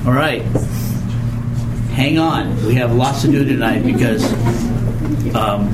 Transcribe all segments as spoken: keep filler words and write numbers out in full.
All right. Hang on. We have lots to do tonight because um,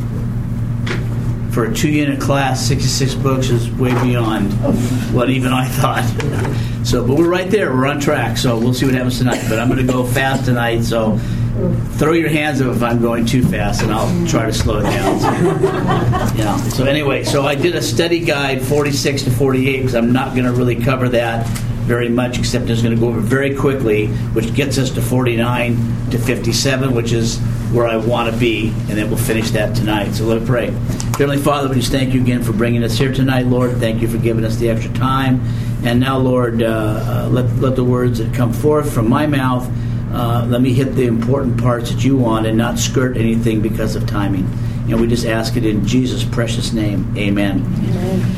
for a two-unit class, sixty-six books is way beyond what even I thought. So, but we're right there. We're on track. So we'll see what happens tonight. But I'm going to go fast tonight. So throw your hands up if I'm going too fast, and I'll try to slow it down. So, yeah. So anyway, so I did a study guide forty-six to forty-eight because I'm not going to really cover that very much, except just going to go over very quickly, which gets us to forty-nine to fifty-seven, which is where I want to be, and then we'll finish that tonight. So let's pray. Heavenly Father, we just thank you again for bringing us here tonight, Lord. Thank you for giving us the extra time. And now, Lord, uh, uh, let, let the words that come forth from my mouth, uh, let me hit the important parts that you want and not skirt anything because of timing. And we just ask it in Jesus' precious name. Amen. Amen.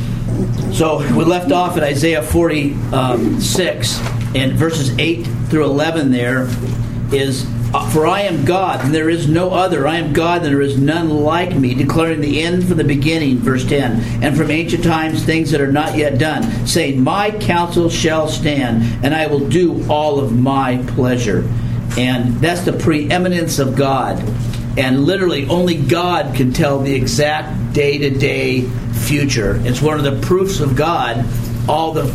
So we left off at Isaiah forty-six, and verses eight through eleven there is, "For I am God, and there is no other. I am God, and there is none like me, declaring the end from the beginning," verse ten, "and from ancient times things that are not yet done, saying, my counsel shall stand, and I will do all of my pleasure." And that's the preeminence of God. And literally, only God can tell the exact day-to-day future. It's one of the proofs of God, all the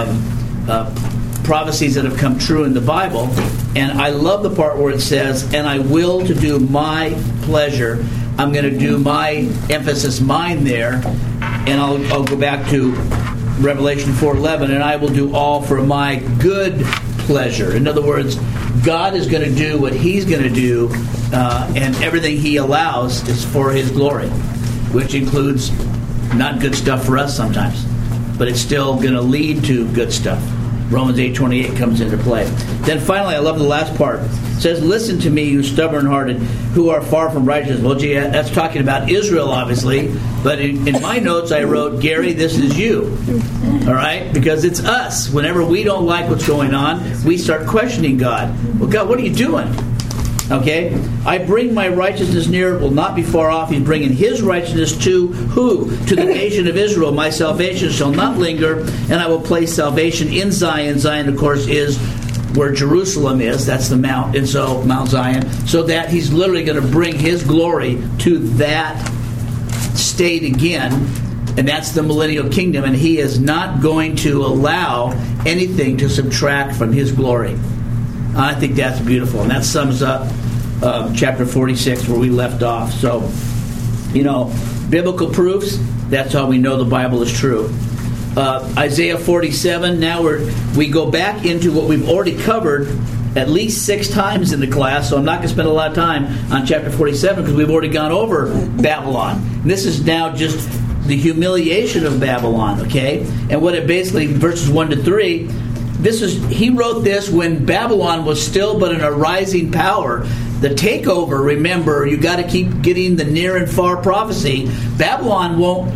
um, uh, prophecies that have come true in the Bible. And I love the part where it says, "and I will to do my pleasure." I'm going to do my emphasis, mine there. And I'll, I'll go back to Revelation four eleven, "and I will do all for my good pleasure." In other words, God is going to do what He's going to do, uh, and everything He allows is for His glory, which includes not good stuff for us sometimes, but it's still going to lead to good stuff. Romans eight twenty-eight comes into play. Then finally, I love the last part. It says, "Listen to me, you stubborn-hearted, who are far from righteousness." Well, gee, that's talking about Israel, obviously. But in, in my notes, I wrote, "Gary, this is you." All right? Because it's us. Whenever we don't like what's going on, we start questioning God. Well, God, what are you doing? Okay? "I bring my righteousness near, will not be far off." He's bringing His righteousness to who? To the nation of Israel. "My salvation shall not linger, and I will place salvation in Zion." Zion, of course, is where Jerusalem is. That's the mount. And so, Mount Zion. So that He's literally going to bring His glory to that state again. And that's the millennial kingdom. And He is not going to allow anything to subtract from His glory. I think that's beautiful. And that sums up uh, chapter forty-six where we left off. So, you know, biblical proofs, that's how we know the Bible is true. Uh, Isaiah forty-seven, now we're, we go back into what we've already covered at least six times in the class, so I'm not going to spend a lot of time on chapter forty-seven because we've already gone over Babylon. And this is now just the humiliation of Babylon, okay? And what it basically, verses one to three, this is, he wrote this when Babylon was still but an arising power. The takeover, remember, you got to keep getting the near and far prophecy. Babylon won't,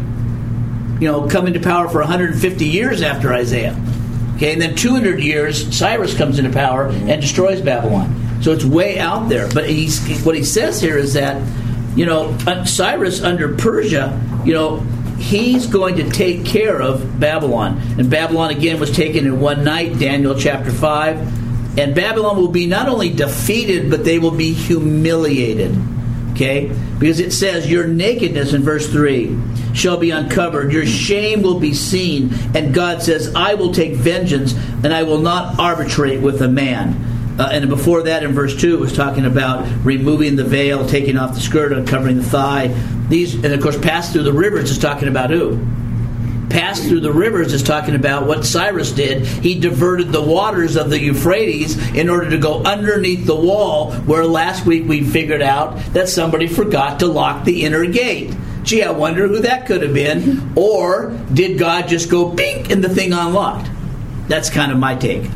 you know, come into power for one hundred fifty years after Isaiah. Okay, and then two hundred years, Cyrus comes into power and destroys Babylon. So it's way out there. But he's, what he says here is that, you know, Cyrus under Persia, you know, he's going to take care of Babylon. And Babylon, again, was taken in one night, Daniel chapter five. And Babylon will be not only defeated, but they will be humiliated. Okay? Because it says, "Your nakedness," in verse three, "shall be uncovered. Your shame will be seen." And God says, "I will take vengeance, and I will not arbitrate with a man." Uh, and before that, in verse two, it was talking about removing the veil, taking off the skirt, uncovering the thigh. These, and of course, "pass through the rivers" is talking about who? "Pass through the rivers" is talking about what Cyrus did. He diverted the waters of the Euphrates in order to go underneath the wall, where last week we figured out that somebody forgot to lock the inner gate. Gee, I wonder who that could have been. Or did God just go bink and the thing unlocked? That's kind of my take.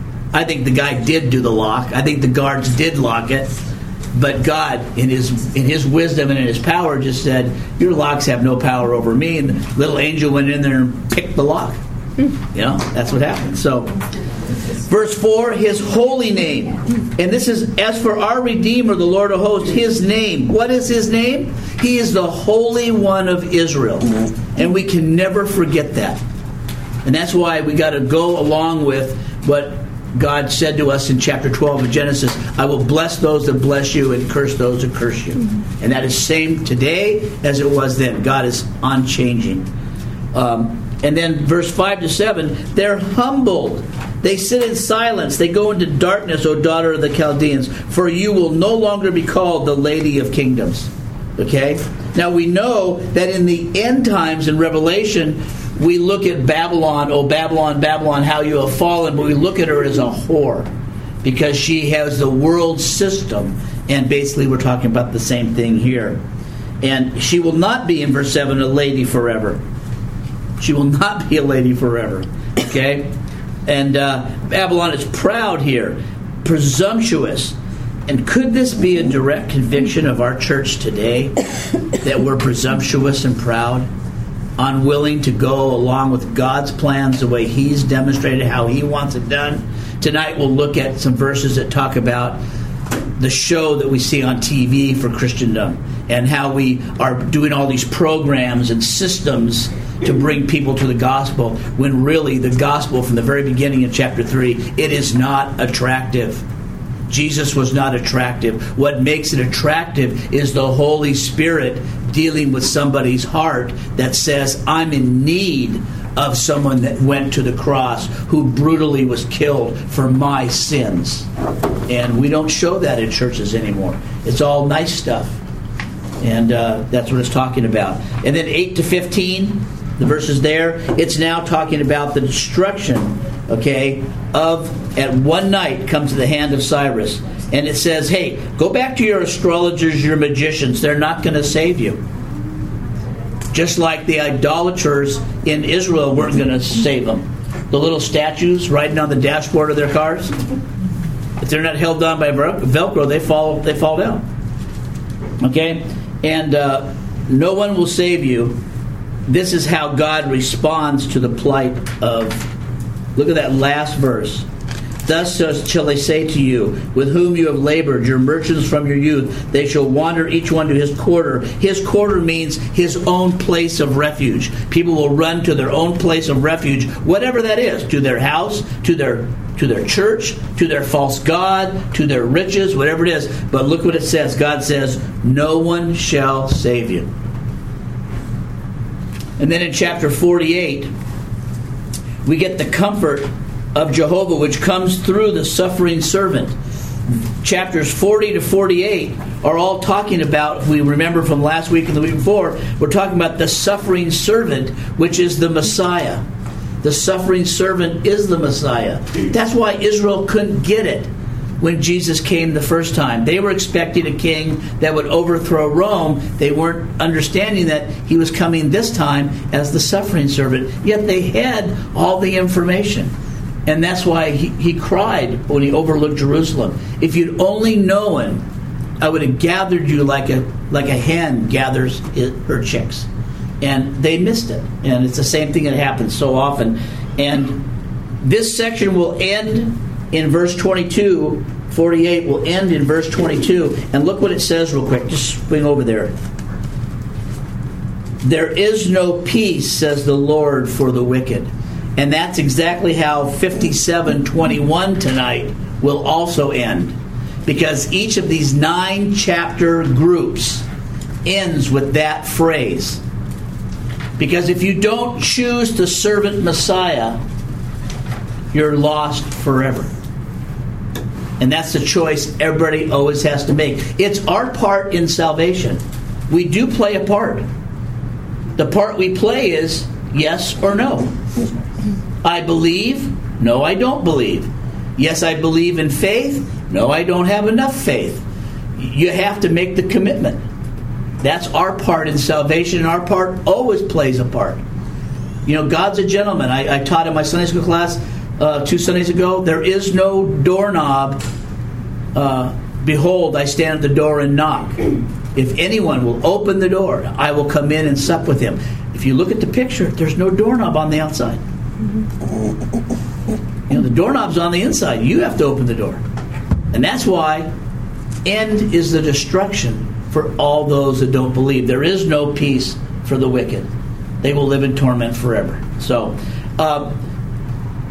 I think the guy did do the lock. I think the guards did lock it. But God, in his in His wisdom and in His power, just said, "Your locks have no power over me." And the little angel went in there and picked the lock. You know, that's what happened. So, verse four, "His holy name." And this is, "As for our Redeemer, the Lord of hosts, His name." What is His name? He is the Holy One of Israel. And we can never forget that. And that's why we got to go along with what God said to us in chapter twelve of Genesis, I will bless those that bless you and curse those that curse you. Mm-hmm. And that is same today as it was then. God is unchanging. Um, and then verse five to seven, they're humbled. They sit in silence. They go into darkness, O daughter of the Chaldeans, for you will no longer be called the Lady of Kingdoms. Okay? Now we know that in the end times in Revelation, we look at Babylon, oh Babylon, Babylon, how you have fallen, but we look at her as a whore because she has the world system. And basically we're talking about the same thing here. And she will not be, in verse seven, a lady forever. She will not be a lady forever. Okay? And uh, Babylon is proud here, presumptuous. And could this be a direct conviction of our church today, that we're presumptuous and proud, unwilling to go along with God's plans the way He's demonstrated how He wants it done? Tonight we'll look at some verses that talk about the show that we see on T V for Christendom and how we are doing all these programs and systems to bring people to the gospel, when really the gospel from the very beginning in chapter three, it is not attractive. Jesus was not attractive. What makes it attractive is the Holy Spirit dealing with somebody's heart that says, I'm in need of someone that went to the cross, who brutally was killed for my sins. And we don't show that in churches anymore. It's all nice stuff. And uh, that's what it's talking about. And then eight to fifteen, the verses there, it's now talking about the destruction, okay, of, at one night comes to the hand of Cyrus. And it says, hey, go back to your astrologers, your magicians. They're not going to save you. Just like the idolaters in Israel weren't going to save them. The little statues riding on the dashboard of their cars, if they're not held on by Velcro, they fall, they fall down. Okay? And uh, no one will save you. This is how God responds to the plight of, look at that last verse. Thus shall they say to you, with whom you have labored, your merchants from your youth, they shall wander each one to his quarter. His quarter means his own place of refuge. People will run to their own place of refuge, whatever that is, to their house, to their to their church, to their false god, to their riches, whatever it is. But look what it says. God says, no one shall save you. And then in chapter forty-eight, we get the comfort of Jehovah, which comes through the suffering servant. Chapters forty to forty-eight are all talking about, we remember from last week and the week before, we're talking about the suffering servant, which is the Messiah. The suffering servant is the Messiah. That's why Israel couldn't get it when Jesus came the first time. They were expecting a king that would overthrow Rome. They weren't understanding that he was coming this time as the suffering servant. Yet they had all the information. And that's why he, he cried when he overlooked Jerusalem. If you'd only known, I would have gathered you like a like a hen gathers it, her chicks. And they missed it. And it's the same thing that happens so often. And this section will end in verse twenty-two. forty-eight will end in verse twenty-two. And look what it says real quick. Just swing over there. There is no peace, says the Lord, for the wicked. And that's exactly how fifty-seven twenty-one tonight will also end. Because each of these nine chapter groups ends with that phrase. Because if you don't choose the servant Messiah, you're lost forever. And that's the choice everybody always has to make. It's our part in salvation. We do play a part. The part we play is yes or no. I believe. No, I don't believe. Yes, I believe in faith. No, I don't have enough faith. You have to make the commitment. That's our part in salvation, and our part always plays a part. You know, God's a gentleman. I, I taught in my Sunday school class uh, two Sundays ago, there is no doorknob. Uh, Behold, I stand at the door and knock. If anyone will open the door, I will come in and sup with him. If you look at the picture, there's no doorknob on the outside. You know, the doorknob's on the inside. You have to open the door. And that's why end is the destruction for all those that don't believe. There is no peace for the wicked. They will live in torment forever. So, uh,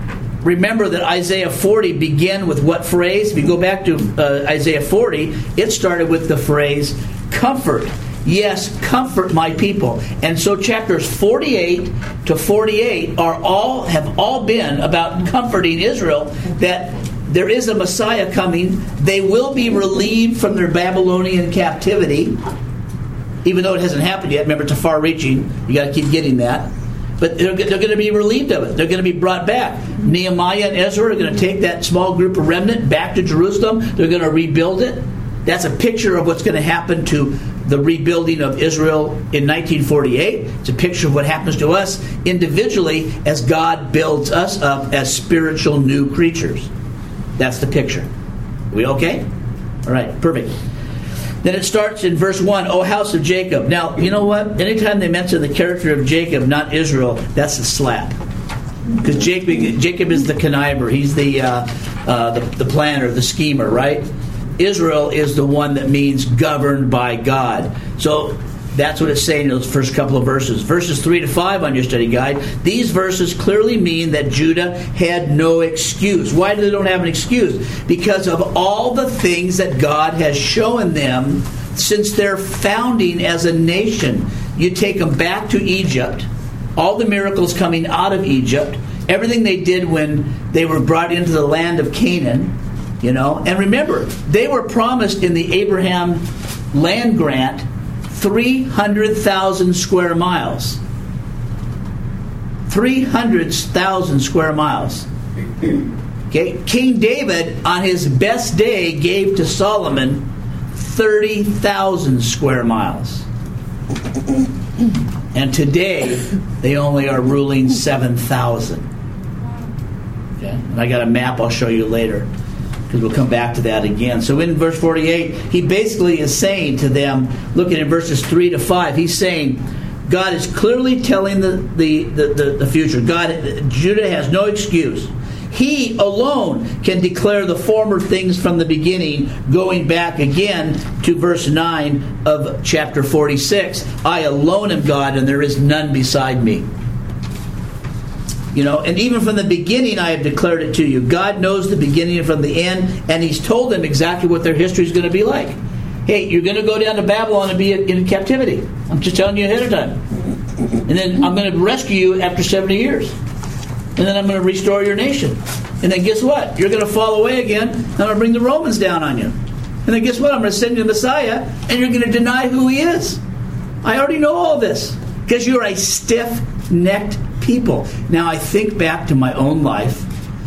remember that Isaiah forty began with what phrase? If you go back to uh, Isaiah forty, it started with the phrase, comfort. Yes, comfort my people. And so chapters forty-eight to forty-eight are all have all been about comforting Israel, that there is a Messiah coming. They will be relieved from their Babylonian captivity, even though it hasn't happened yet. Remember, it's a far-reaching. You got to keep getting that. But they're, they're going to be relieved of it. They're going to be brought back. Nehemiah and Ezra are going to take that small group of remnant back to Jerusalem. They're going to rebuild it. That's a picture of what's going to happen to the rebuilding of Israel in nineteen forty-eight. It's a picture of what happens to us individually as God builds us up as spiritual new creatures. That's the picture. Are we okay? All right, perfect. Then it starts in verse one, O house of Jacob. Now, you know what? Anytime they mention the character of Jacob, not Israel, that's a slap. Because Jacob, Jacob is the conniver. He's the, uh, uh, the, the planner, the schemer, right? Israel is the one that means governed by God. So that's what it's saying in those first couple of verses. Verses three to five on your study guide. These verses clearly mean that Judah had no excuse. Why do they don't have an excuse? Because of all the things that God has shown them since their founding as a nation. You take them back to Egypt, all the miracles coming out of Egypt, everything they did when they were brought into the land of Canaan. You know, and remember, they were promised in the Abraham land grant three hundred thousand square miles. three hundred thousand square miles. Okay, King David, on his best day, gave to Solomon thirty thousand square miles. And today, they only are ruling seven thousand. Okay, and I got a map I'll show you later, because we'll come back to that again. So in verse forty-eight, he basically is saying to them, looking at verses three to five, he's saying, God is clearly telling the, the, the, the, the future. God, Judah has no excuse. He alone can declare the former things from the beginning, going back again to verse nine of chapter forty-six. I alone am God, and there is none beside me. You know, and even from the beginning I have declared it to you. God knows the beginning from the end, and He's told them exactly what their history is going to be like. Hey, you're going to go down to Babylon and be in captivity. I'm just telling you ahead of time. And then I'm going to rescue you after seventy years. And then I'm going to restore your nation. And then guess what? You're going to fall away again, and I'm going to bring the Romans down on you. And then guess what? I'm going to send you the Messiah, and you're going to deny who He is. I already know all this, because you're a stiff-necked people. Now I think back to my own life,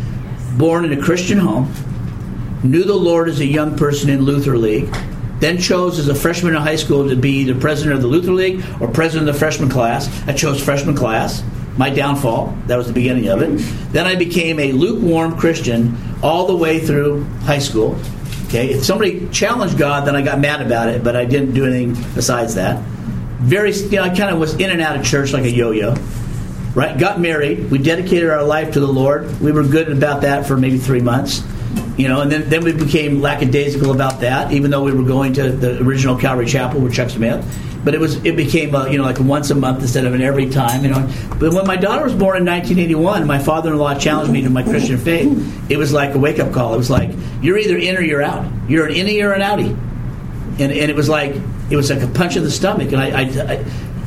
born in a Christian home, knew the Lord as a young person in Luther League, then chose as a freshman in high school to be the president of the Luther League or president of the freshman class. I chose freshman class. My downfall. That was the beginning of it. Then I became a lukewarm Christian all the way through high school. Okay, if somebody challenged God, then I got mad about it, but I didn't do anything besides that. Very, you know, I kind of was in and out of church like a yo-yo. Right? Got married. We dedicated our life to the Lord. We were good about that for maybe three months. You know, and then, then we became lackadaisical about that, even though we were going to the original Calvary Chapel with Chuck Smith. But it was it became a, you know, like once a month instead of an every time. You know, but when my daughter was born in nineteen eighty-one, my father-in-law challenged me to my Christian faith. It was like a wake-up call. It was like, you're either in or you're out. You're an innie or an outie. And and it was like it was like a punch in the stomach. And I I, I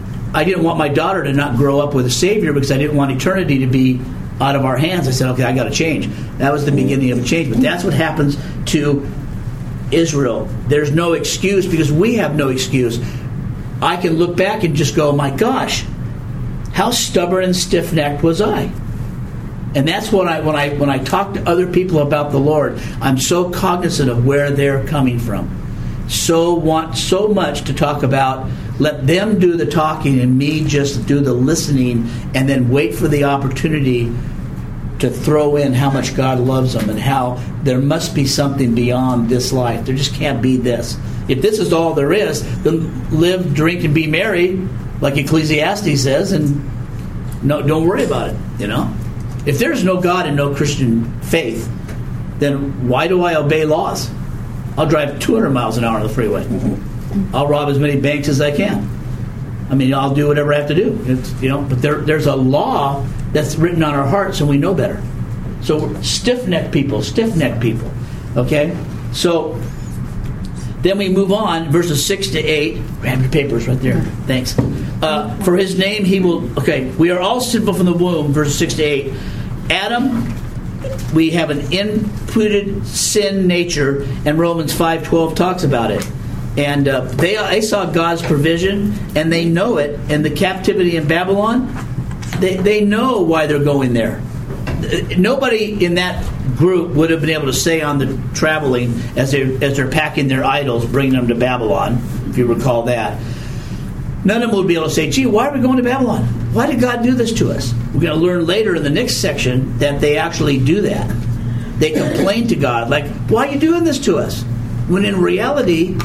I didn't want my daughter to not grow up with a Savior, because I didn't want eternity to be out of our hands. I said, okay, I got to change. That was the beginning of a change. But that's what happens to Israel. There's no excuse, because we have no excuse. I can look back and just go, my gosh, how stubborn and stiff-necked was I? And that's what I when I when I talk to other people about the Lord, I'm so cognizant of where they're coming from. So want so much to talk about. Let them do the talking and me just do the listening, and then wait for the opportunity to throw in how much God loves them and how there must be something beyond this life. There just can't be this. If this is all there is, then live, drink, and be merry, like Ecclesiastes says, and no, don't worry about it, you know? If there's no God and no Christian faith, then why do I obey laws? I'll drive two hundred miles an hour on the freeway. I'll rob as many banks as I can. I mean, I'll do whatever I have to do. It's, you know, but there, there's a law that's written on our hearts, and we know better. So stiff-necked people, stiff-necked people. Okay? So then we move on, verses six to eight. Grab your papers right there. Thanks. Uh, for his name he will... Okay, we are all sinful from the womb, verses six to eight. Adam, we have an imputed sin nature, and Romans five twelve talks about it. And uh, they, they saw God's provision, and they know it. And the captivity in Babylon, they, they know why they're going there. Nobody in that group would have been able to say on the traveling as they as they're packing their idols, bringing them to Babylon, if you recall that. None of them would be able to say, gee, why are we going to Babylon? Why did God do this to us? We're going to learn later in the next section that they actually do that. They complain to God, like, why are you doing this to us? When in reality,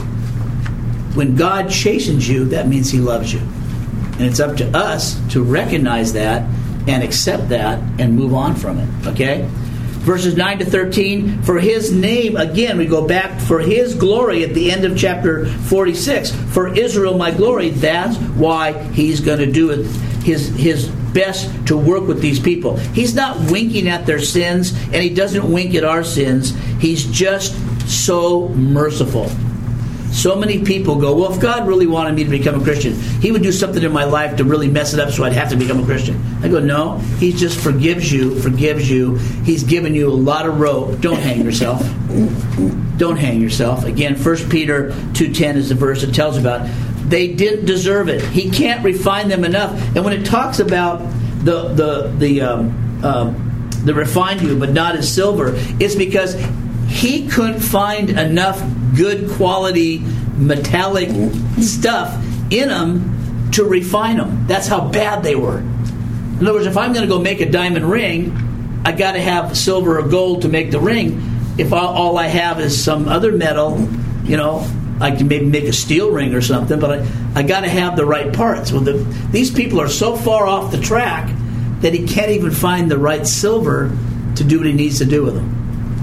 when God chastens you, that means he loves you. And it's up to us to recognize that and accept that and move on from it. Okay? Verses nine to thirteen, for his name, again, we go back, for his glory at the end of chapter forty-six. For Israel, my glory, that's why he's going to do it, his, his best to work with these people. He's not winking at their sins, and he doesn't wink at our sins. He's just so merciful. So many people go, well, if God really wanted me to become a Christian, he would do something in my life to really mess it up so I'd have to become a Christian. I go, no, he just forgives you, forgives you. He's given you a lot of rope. Don't hang yourself. Don't hang yourself. Again, First Peter two ten is the verse that tells about they didn't deserve it. He can't refine them enough. And when it talks about the the the um, um, the refined you, but not as silver, it's because he couldn't find enough good quality metallic stuff in them to refine them. That's how bad they were. In other words, if I'm going to go make a diamond ring, I got to have silver or gold to make the ring. If all, all I have is some other metal, you know, I can maybe make a steel ring or something, but I, I got to have the right parts. Well, the, these people are so far off the track that he can't even find the right silver to do what he needs to do with them.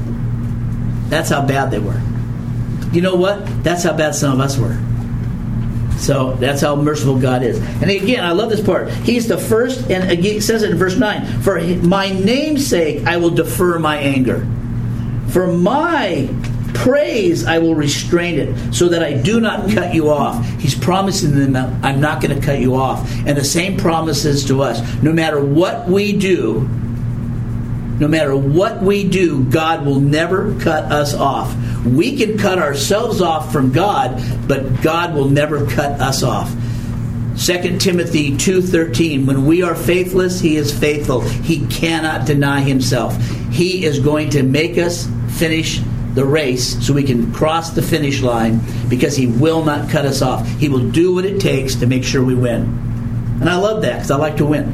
That's how bad they were. You know what? That's how bad some of us were. So that's how merciful God is. And again, I love this part. He's the first, and again, it says it in verse nine, for my name's sake I will defer my anger. For my praise I will restrain it, so that I do not cut you off. He's promising them that I'm not going to cut you off. And the same promises to us. No matter what we do, No matter what we do, God will never cut us off. We can cut ourselves off from God, but God will never cut us off. Second Timothy two thirteen, when we are faithless, he is faithful. He cannot deny himself. He is going to make us finish the race so we can cross the finish line, because he will not cut us off. He will do what it takes to make sure we win. And I love that, because I like to win.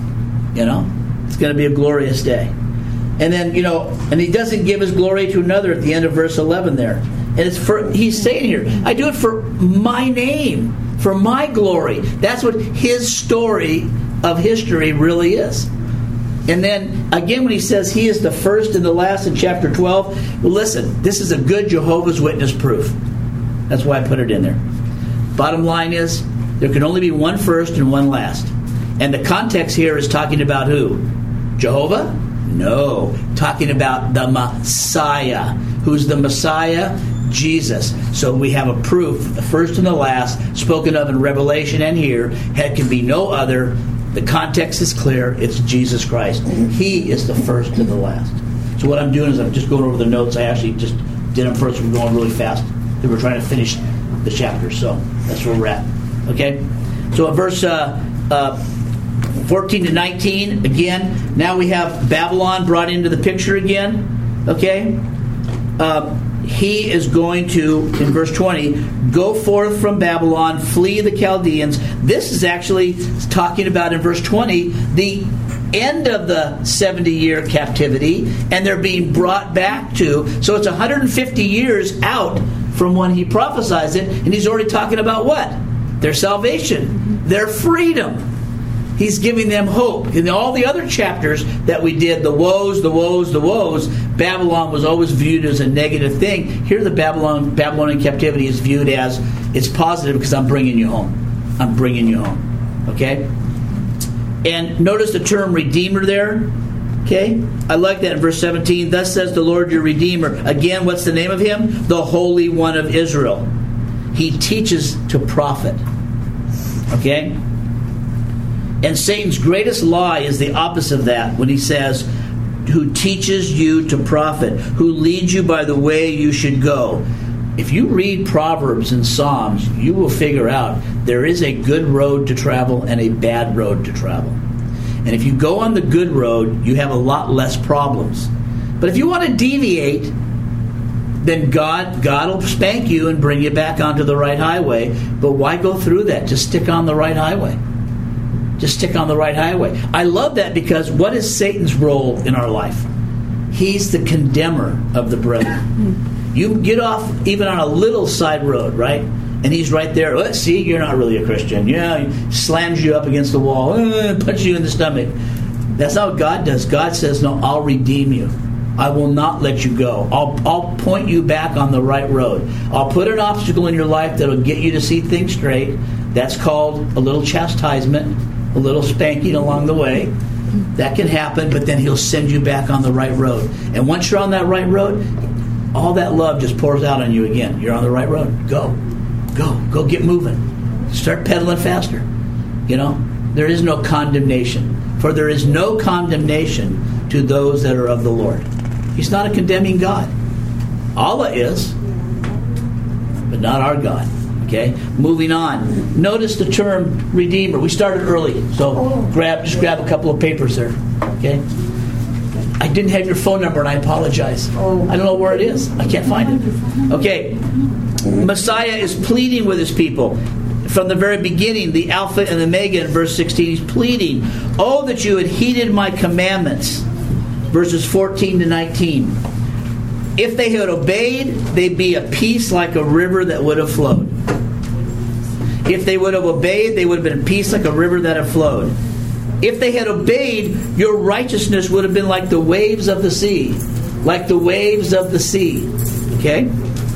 You know? It's going to be a glorious day. And then, you know, and he doesn't give his glory to another at the end of verse eleven there. And it's for, he's saying here, I do it for my name, for my glory. That's what his story of history really is. And then, again, when he says he is the first and the last in chapter twelve, well, listen, this is a good Jehovah's Witness proof. That's why I put it in there. Bottom line is, there can only be one first and one last. And the context here is talking about who? Jehovah? No, talking about the Messiah. Who's the Messiah? Jesus. So we have a proof, the first and the last, spoken of in Revelation and here. It can be no other. The context is clear. It's Jesus Christ. He is the first and the last. So what I'm doing is I'm just going over the notes. I actually just did them first. We're going really fast. We were trying to finish the chapter. So that's where we're at. Okay? So at verse... Uh, uh, fourteen to nineteen, again, now we have Babylon brought into the picture again. Okay? Uh, he is going to, in verse twenty, go forth from Babylon, flee the Chaldeans. This is actually talking about, in verse twenty, the end of the seventy-year captivity, and they're being brought back to. So it's one hundred fifty years out from when he prophesies it, and he's already talking about what? Their salvation, their freedom. He's giving them hope. In all the other chapters that we did, the woes, the woes, the woes, Babylon was always viewed as a negative thing. Here the Babylon, Babylonian captivity is viewed as, it's positive because I'm bringing you home. I'm bringing you home. Okay? And notice the term Redeemer there. Okay? I like that in verse seventeen. Thus says the Lord your Redeemer. Again, what's the name of him? The Holy One of Israel. He teaches to profit. Okay? And Satan's greatest lie is the opposite of that when he says, who teaches you to profit, who leads you by the way you should go. If you read Proverbs and Psalms, you will figure out there is a good road to travel and a bad road to travel. And if you go on the good road, you have a lot less problems. But if you want to deviate, then God, God will spank you and bring you back onto the right highway. But why go through that? Just stick on the right highway. Just stick on the right highway. I love that because what is Satan's role in our life? He's the condemner of the brethren. You get off even on a little side road, right? And he's right there. Let's see, you're not really a Christian. Yeah, he slams you up against the wall, uh, punches you in the stomach. That's not what God does. God says, no, I'll redeem you. I will not let you go. I'll, I'll point you back on the right road. I'll put an obstacle in your life that'll get you to see things straight. That's called a little chastisement, a little spanking along the way. That can happen, but then he'll send you back on the right road. And once you're on that right road, all that love just pours out on you again. You're on the right road. Go. Go. Go get moving. Start pedaling faster. You know, there is no condemnation. For there is no condemnation to those that are of the Lord. He's not a condemning God. Allah is, but not our God. Okay? Moving on. Notice the term Redeemer. We started early, so grab just grab a couple of papers there. Okay? I didn't have your phone number, and I apologize. I don't know where it is. I can't find it. Okay. Messiah is pleading with his people. From the very beginning, the Alpha and the Omega in verse sixteen, he's pleading, oh, that you had heeded my commandments. Verses fourteen to nineteen. If they had obeyed, they'd be a peace like a river that would have flowed. If they would have obeyed, they would have been a peace like a river that had flowed. If they had obeyed, your righteousness would have been like the waves of the sea. Like the waves of the sea. Okay?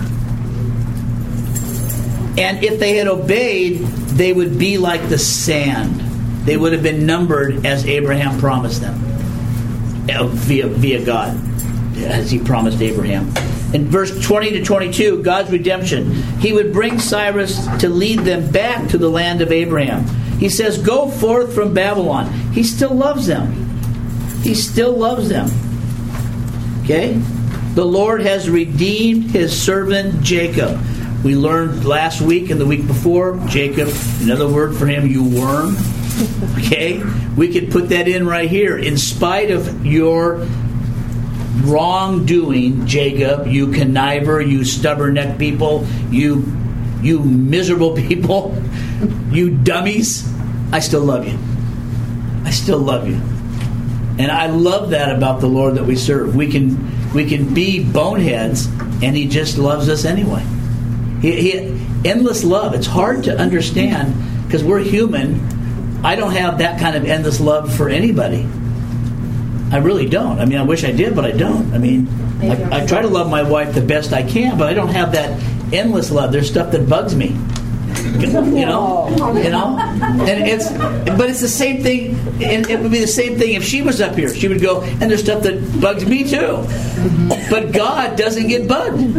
And if they had obeyed, they would be like the sand. They would have been numbered as Abraham promised them. Via, via God. As he promised Abraham. In verse twenty to twenty-two, God's redemption. He would bring Cyrus to lead them back to the land of Abraham. He says, go forth from Babylon. He still loves them. He still loves them. Okay? The Lord has redeemed his servant Jacob. We learned last week and the week before, Jacob, another word for him, you worm. Okay? We could put that in right here. In spite of your wrongdoing, Jacob, you conniver, you stubborn-necked people, you you miserable people, you dummies, I still love you. I still love you. And I love that about the Lord that we serve. We can we can be boneheads, and he just loves us anyway. He, he endless love. It's hard to understand because we're human. I don't have that kind of endless love for anybody. I really don't. I mean, I wish I did, but I don't. I mean, I, I try to love my wife the best I can, but I don't have that endless love. There's stuff that bugs me. You know, you know, and it's, but it's the same thing. And it would be the same thing if she was up here. She would go, and there's stuff that bugs me too. But God doesn't get bugged.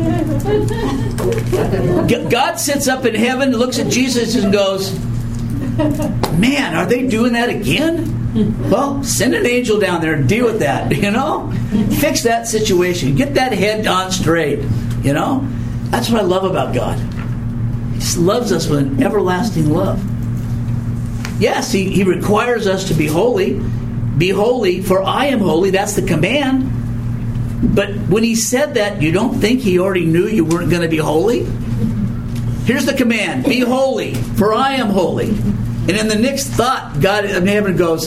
God sits up in heaven, looks at Jesus, and goes, "Man, are they doing that again? Well, send an angel down there and deal with that. You know, fix that situation. Get that head on straight. You know, that's what I love about God." He loves us with an everlasting love. Yes, he, he requires us to be holy. Be holy, for I am holy. That's the command. But when he said that, you don't think he already knew you weren't going to be holy? Here's the command. Be holy, for I am holy. And in the next thought, God in heaven goes,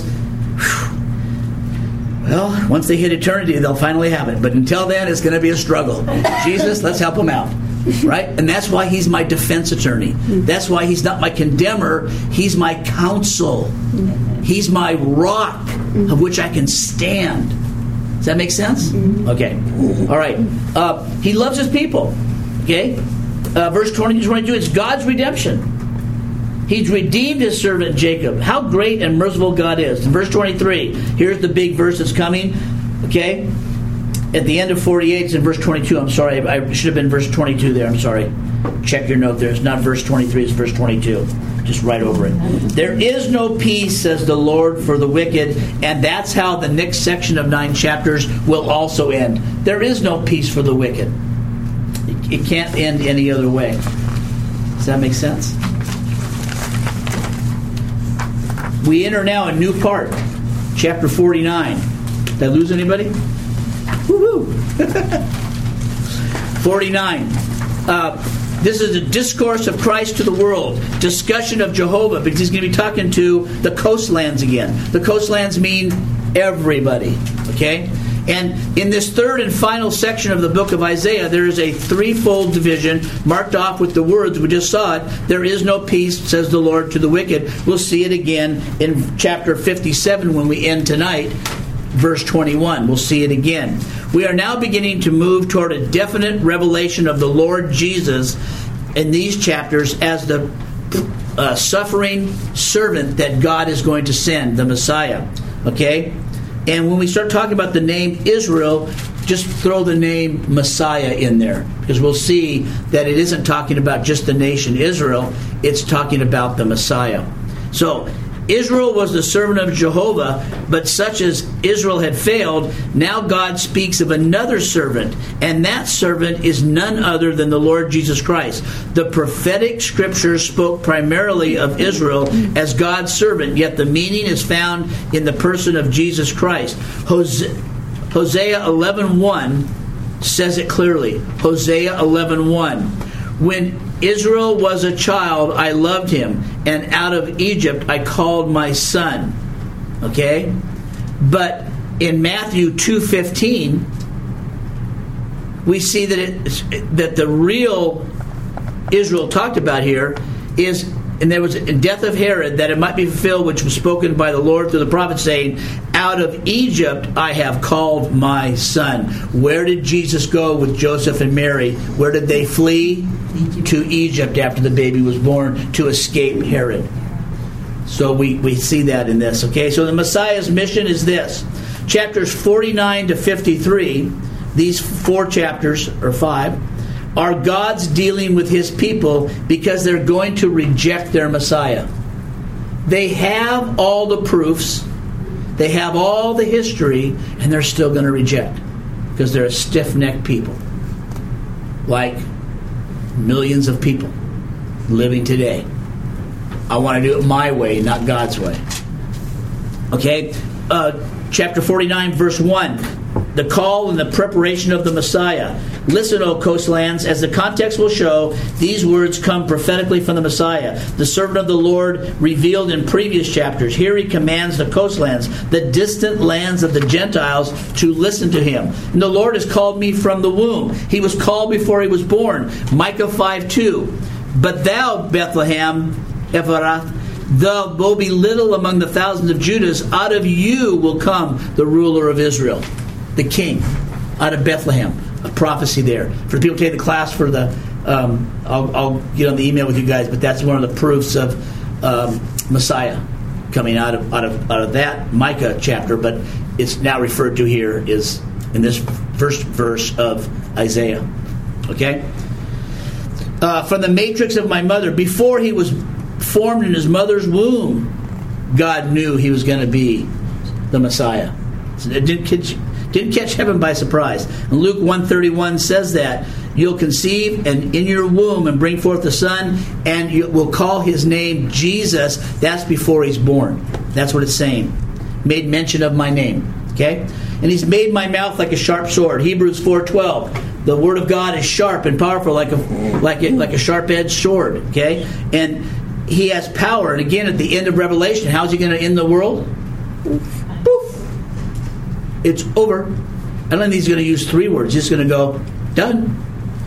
well, once they hit eternity, they'll finally have it. But until then, it's going to be a struggle. Jesus, let's help them out. Right? And that's why he's my defense attorney. That's why he's not my condemner. He's my counsel. He's my rock of which I can stand. Does that make sense? Okay. All right. Uh, he loves his people. Okay? Uh, verse twenty to twenty-two, it's God's redemption. He's redeemed his servant Jacob. How great and merciful God is. In verse twenty-three, here's the big verse that's coming. Okay? At the end of forty-eight, it's in verse twenty-two. I'm sorry, I should have been verse twenty-two there. I'm sorry. Check your note there. It's not verse twenty-three, it's verse twenty-two. Just right over it. There is no peace, says the Lord, for the wicked, and that's how the next section of nine chapters will also end. There is no peace for the wicked. It can't end any other way. Does that make sense? We enter now a new part, chapter forty-nine. Did I lose anybody? Woo-hoo! forty-nine. Uh, this is a discourse of Christ to the world. Discussion of Jehovah, because he's going to be talking to the coastlands again. The coastlands mean everybody. Okay? And in this third and final section of the book of Isaiah, there is a threefold division marked off with the words. We just saw it. There is no peace, says the Lord, to the wicked. We'll see it again in chapter fifty-seven when we end tonight. Verse twenty-one. We'll see it again. We are now beginning to move toward a definite revelation of the Lord Jesus in these chapters as the uh, suffering servant that God is going to send, the Messiah. Okay? And when we start talking about the name Israel, just throw the name Messiah in there, because we'll see that it isn't talking about just the nation Israel, it's talking about the Messiah. So, Israel was the servant of Jehovah, but such as Israel had failed, now God speaks of another servant, and that servant is none other than the Lord Jesus Christ. The prophetic scriptures spoke primarily of Israel as God's servant, yet the meaning is found in the person of Jesus Christ. Hosea eleven one says it clearly. Hosea eleven one. When Israel was a child, I loved him, and out of Egypt I called my son. Okay? But in Matthew two fifteen, we see that it, that the real Israel talked about here is, and there was a death of Herod, that it might be fulfilled, which was spoken by the Lord through the prophet, saying, out of Egypt I have called my son. Where did Jesus go with Joseph and Mary? Where did they flee? Egypt. To Egypt after the baby was born, to escape Herod. So we, we see that in this. Okay, so the Messiah's mission is this. Chapters forty-nine to fifty-three, these four chapters, or five, are God's dealing with his people because they're going to reject their Messiah. They have all the proofs, they have all the history, and they're still going to reject because they're a stiff-necked people. Like millions of people living today. I want to do it my way, not God's way. Okay? Uh, chapter forty-nine, verse one. The call and the preparation of the Messiah. Listen, O coastlands, as the context will show, these words come prophetically from the Messiah, the servant of the Lord revealed in previous chapters. Here he commands the coastlands, the distant lands of the Gentiles, to listen to him. And the Lord has called me from the womb. He was called before he was born. Micah five two. But thou, Bethlehem, Ephrath, thou will be little among the thousands of Judah. Out of you will come the ruler of Israel, the king, out of Bethlehem. A prophecy there. For the people who take the class for the, um, I'll, I'll get on the email with you guys, but that's one of the proofs of um, Messiah coming out of out of out of that Micah chapter. But it's now referred to here is in this first verse of Isaiah. Okay. Uh, from the matrix of my mother, before he was formed in his mother's womb, God knew he was going to be the Messiah. So it didn't catch, didn't catch heaven by surprise. And Luke one thirty-one says that you'll conceive and in your womb and bring forth a son, and you will call his name Jesus. That's before he's born. That's what it's saying. Made mention of my name. Okay? And he's made my mouth like a sharp sword. Hebrews four twelve. The word of God is sharp and powerful, like a like a, like a sharp-edged sword. Okay? And he has power. And again, at the end of Revelation, how's he going to end the world? Poof. It's over. I don't think he's going to use three words. He's just going to go, done.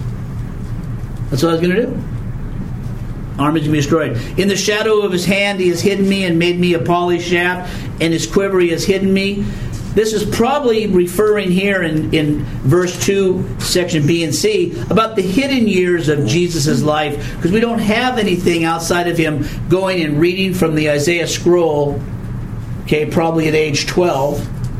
That's what I was going to do. Armies to be destroyed. In the shadow of his hand he has hidden me and made me a polished shaft. In his quiver he has hidden me. This is probably referring here in, in verse two, section B and C, about the hidden years of Jesus' life, because we don't have anything outside of him going and reading from the Isaiah scroll, okay, probably at age twelve,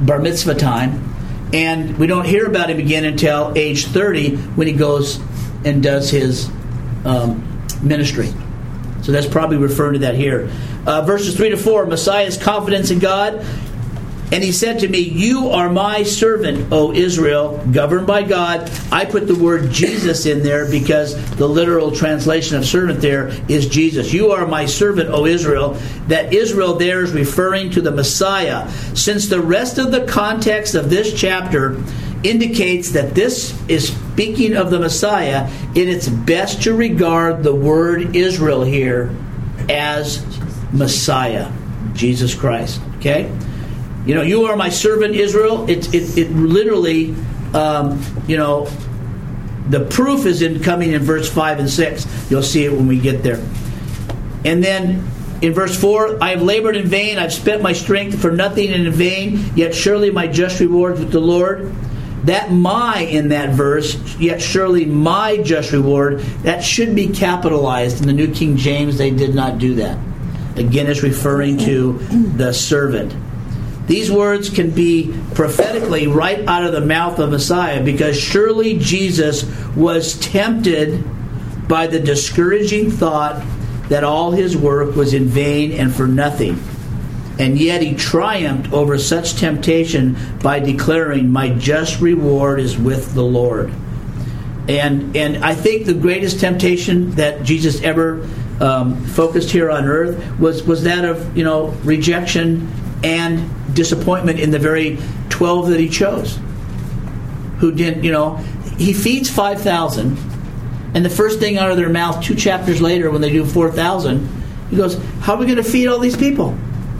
bar mitzvah time, and we don't hear about him again until age thirty when he goes and does his um, ministry. So that's probably referring to that here. Uh, verses three to four, Messiah's confidence in God. And he said to me, you are my servant, O Israel, governed by God. I put the word Jesus in there because the literal translation of servant there is Jesus. You are my servant, O Israel. That Israel there is referring to the Messiah. Since the rest of the context of this chapter indicates that this is speaking of the Messiah, it is best to regard the word Israel here as Messiah, Jesus Christ. Okay? You know, you are my servant Israel. It it, it literally, um, you know, the proof is in coming in verse five and six. You'll see it when we get there. And then in verse four, I have labored in vain. I've spent my strength for nothing and in vain. Yet surely my just reward with the Lord. That my in that verse, yet surely my just reward, that should be capitalized. In the New King James, they did not do that. Again, it's referring to the servant. These words can be prophetically right out of the mouth of Messiah, because surely Jesus was tempted by the discouraging thought that all his work was in vain and for nothing. And yet he triumphed over such temptation by declaring, my just reward is with the Lord. And and I think the greatest temptation that Jesus ever um, focused here on earth was, was that of, you know, rejection and disappointment in the very twelve that he chose. Who didn't, you know, he feeds five thousand, and the first thing out of their mouth two chapters later when they do four thousand, he goes, how are we going to feed all these people?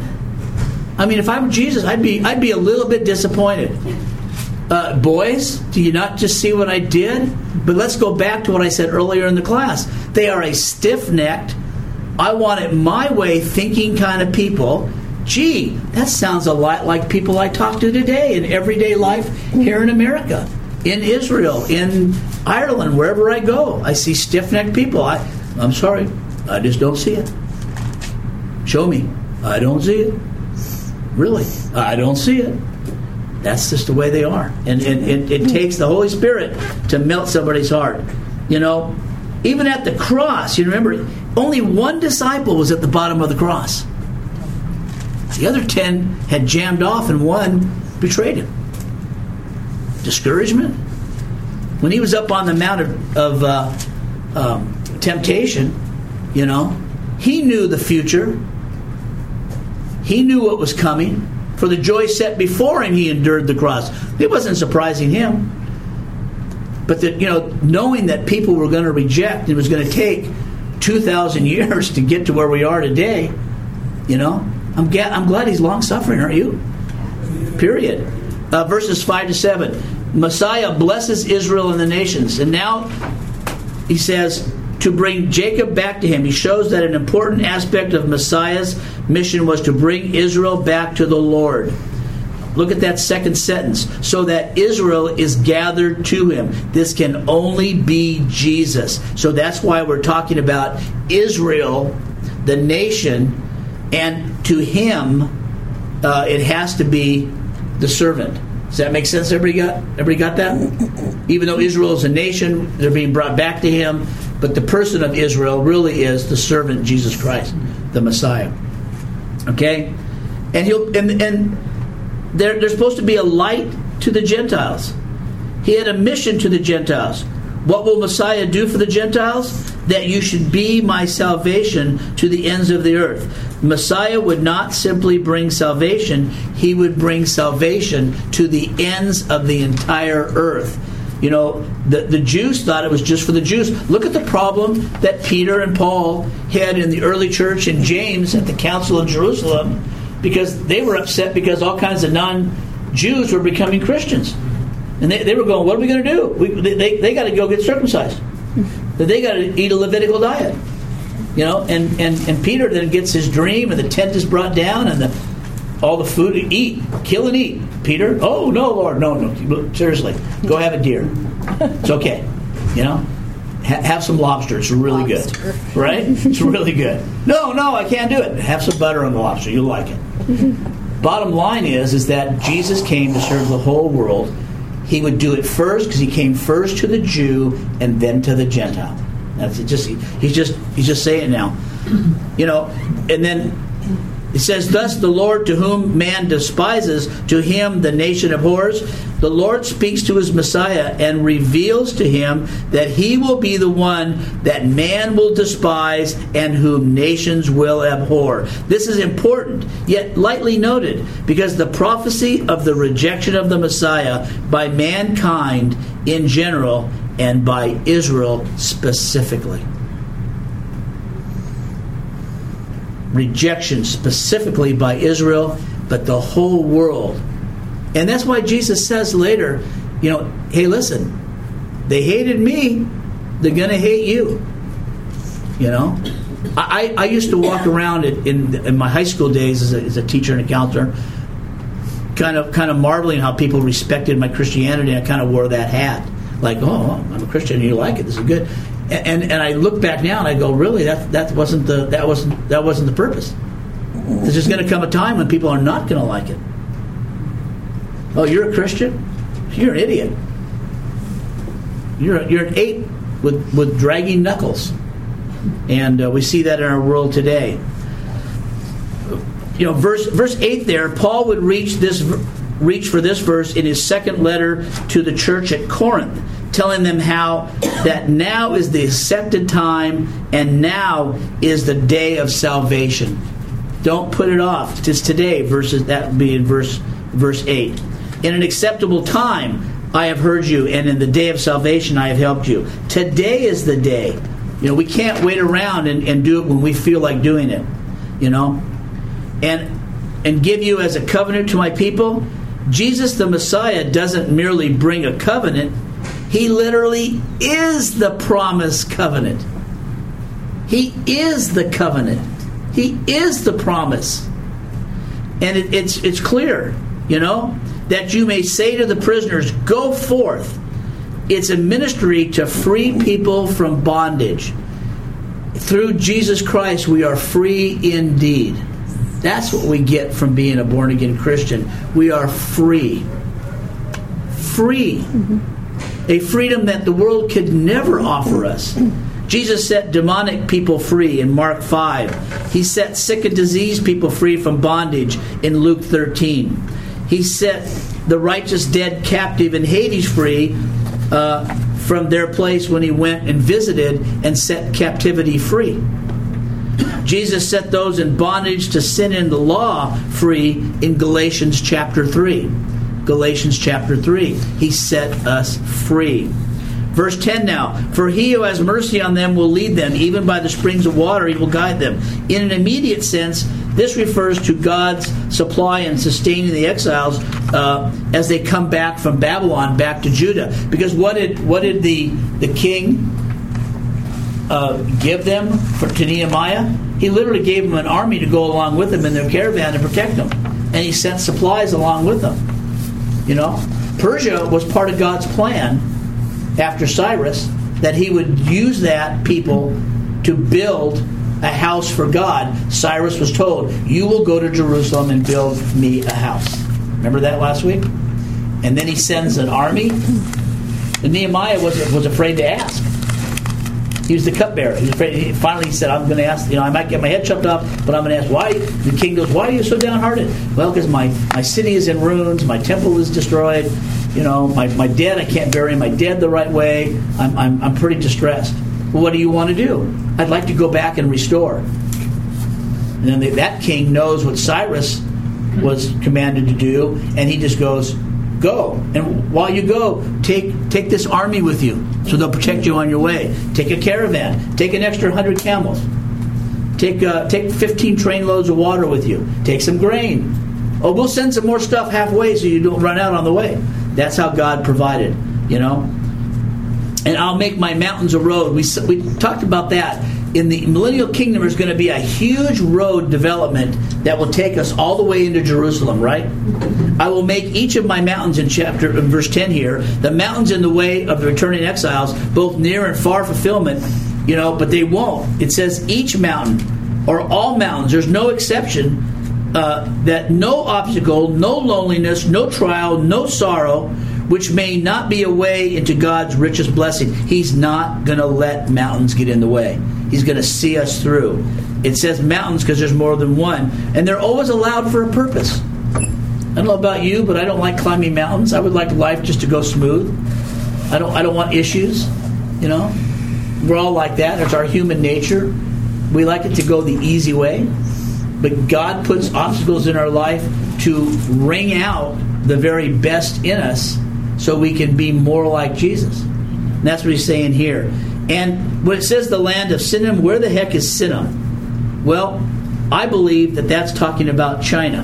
I mean, if I were Jesus, I'd be I'd be a little bit disappointed. Uh, boys, do you not just see what I did? But let's go back to what I said earlier in the class. They are a stiff-necked, I want it my way thinking kind of people. Gee, that sounds a lot like people I talk to today in everyday life here in America, in Israel, in Ireland, wherever I go. I see stiff-necked people. I, I'm sorry, I just don't see it. Show me. I don't see it. Really, I don't see it. That's just the way they are. And, and, and it takes the Holy Spirit to melt somebody's heart. You know, even at the cross, you remember, only one disciple was at the bottom of the cross. The other ten had jammed off and one betrayed him. Discouragement. When he was up on the Mount of, of uh, um, temptation, you know, he knew the future. He knew what was coming. For the joy set before him, he endured the cross. It wasn't surprising him. But that, you know, knowing that people were going to reject, it was going to take two thousand years to get to where we are today, you know, I'm, ga- I'm glad he's long-suffering, aren't you? Period. Uh, verses five to seven. Messiah blesses Israel and the nations. And now he says, to bring Jacob back to him. He shows that an important aspect of Messiah's mission was to bring Israel back to the Lord. Look at that second sentence. So that Israel is gathered to him. This can only be Jesus. So that's why we're talking about Israel, the nation, and to him, uh, it has to be the servant. Does that make sense? Everybody got, everybody got that? Even though Israel is a nation, they're being brought back to him. But the person of Israel really is the servant, Jesus Christ, the Messiah. Okay? And he'll and and they're, they're supposed to be a light to the Gentiles. He had a mission to the Gentiles. What will Messiah do for the Gentiles? That you should be my salvation to the ends of the earth. Messiah would not simply bring salvation. He would bring salvation to the ends of the entire earth. You know, the, the Jews thought it was just for the Jews. Look at the problem that Peter and Paul had in the early church and James at the Council of Jerusalem, because they were upset because all kinds of non-Jews were becoming Christians. And they, they were going, what are we going to do? We, they they, they got to go get circumcised. They got to eat a Levitical diet. You know, and, and, and Peter then gets his dream, and the tent is brought down, and the all the food, eat, kill and eat. Peter, oh, no, Lord, no, no. Seriously, go have a deer. It's okay. You know, ha- have some lobster. It's really lobster. Good. Right? It's really good. No, no, I can't do it. Have some butter on the lobster. You'll like it. bottom line is, is that Jesus came to serve the whole world. He would do it first because he came first to the Jew and then to the Gentile. That's it. Just he's just he's just saying it now, you know. And then it says, "Thus the Lord, to whom man despises, to him the nation abhors." The Lord speaks to his Messiah and reveals to him that he will be the one that man will despise and whom nations will abhor. This is important, yet lightly noted, because the prophecy of the rejection of the Messiah by mankind in general and by Israel specifically. Rejection specifically by Israel, but the whole world. And that's why Jesus says later, you know, hey, listen, they hated me, they're going to hate you. You know? I, I used to walk around in, in, in my high school days as a, as a teacher and a counselor, kind of kind of marveling how people respected my Christianity, and I kind of wore that hat. Like, oh, I'm a Christian, and you like it, this is good. And, and and I look back now and I go, really, that that wasn't the that wasn't that wasn't the purpose. There's just going to come a time when people are not going to like it. Oh, you're a Christian? You're an idiot. You're you're an ape with with dragging knuckles, and uh, we see that in our world today. You know, verse verse eight there, Paul would reach this reach for this verse in his second letter to the church at Corinth, telling them how that now is the accepted time and now is the day of salvation. Don't put it off. It is today. Verses that would be in verse verse eight. In an acceptable time I have heard you, and in the day of salvation I have helped you. Today is the day. You know, we can't wait around and, and do it when we feel like doing it. You know, and and give you as a covenant to my people. Jesus the Messiah doesn't merely bring a covenant. He literally is the promised covenant. He is the covenant. He is the promise. And it, it's it's clear, you know, that you may say to the prisoners, go forth. It's a ministry to free people from bondage. Through Jesus Christ, we are free indeed. That's what we get from being a born-again Christian. We are free. Free. Mm-hmm. A freedom that the world could never offer us. Jesus set demonic people free in Mark five. He set sick and diseased people free from bondage in Luke thirteen. He set the righteous dead captive in Hades free uh, from their place when he went and visited and set captivity free. Jesus set those in bondage to sin and the law free in Galatians chapter three. Galatians chapter three. He set us free. Verse ten now. For he who has mercy on them will lead them, even by the springs of water he will guide them. In an immediate sense, this refers to God's supply and sustaining the exiles uh, as they come back from Babylon back to Judah. Because what did what did the the king uh, give them for, to Nehemiah? He literally gave them an army to go along with them in their caravan to protect them, and he sent supplies along with them. You know, Persia was part of God's plan after Cyrus, that he would use that people to build a house for God. Cyrus was told, you will go to Jerusalem and build me a house. Remember that last week? And then he sends an army. And Nehemiah was, was afraid to ask. He was the cupbearer. He was afraid. He, finally he said, I'm going to ask, you know, I might get my head chopped off, but I'm going to ask why. The king goes, why are you so downhearted? Well, because my, my city is in ruins, my temple is destroyed, you know, my, my dead, I can't bury my dead the right way. I'm, I'm, I'm pretty distressed. Well, what do you want to do? I'd like to go back and restore. And then they, that king knows what Cyrus was commanded to do, and he just goes, go. And while you go, take take this army with you, so they'll protect you on your way. Take a caravan. Take an extra hundred camels. Take uh, take fifteen trainloads of water with you. Take some grain. Oh, we'll send some more stuff halfway so you don't run out on the way. That's how God provided, you know. And I'll make my mountains a road. We we talked about that. In the millennial kingdom, there's going to be a huge road development that will take us all the way into Jerusalem, right? I will make each of my mountains in chapter in verse ten here, the mountains in the way of the returning exiles, both near and far fulfillment, you know, but they won't. It says each mountain or all mountains. There's no exception uh, that no obstacle, no loneliness, no trial, no sorrow, which may not be a way into God's richest blessing. He's not going to let mountains get in the way. He's going to see us through. It says mountains because there's more than one, and they're always allowed for a purpose. I don't know about you, but I don't like climbing mountains. I would like life just to go smooth. I don't. I don't want issues. You know, we're all like that. It's our human nature. We like it to go the easy way, but God puts obstacles in our life to wring out the very best in us, so we can be more like Jesus. And that's what he's saying here. And when it says the land of Sinim, where the heck is Sinim? Well, I believe that that's talking about China.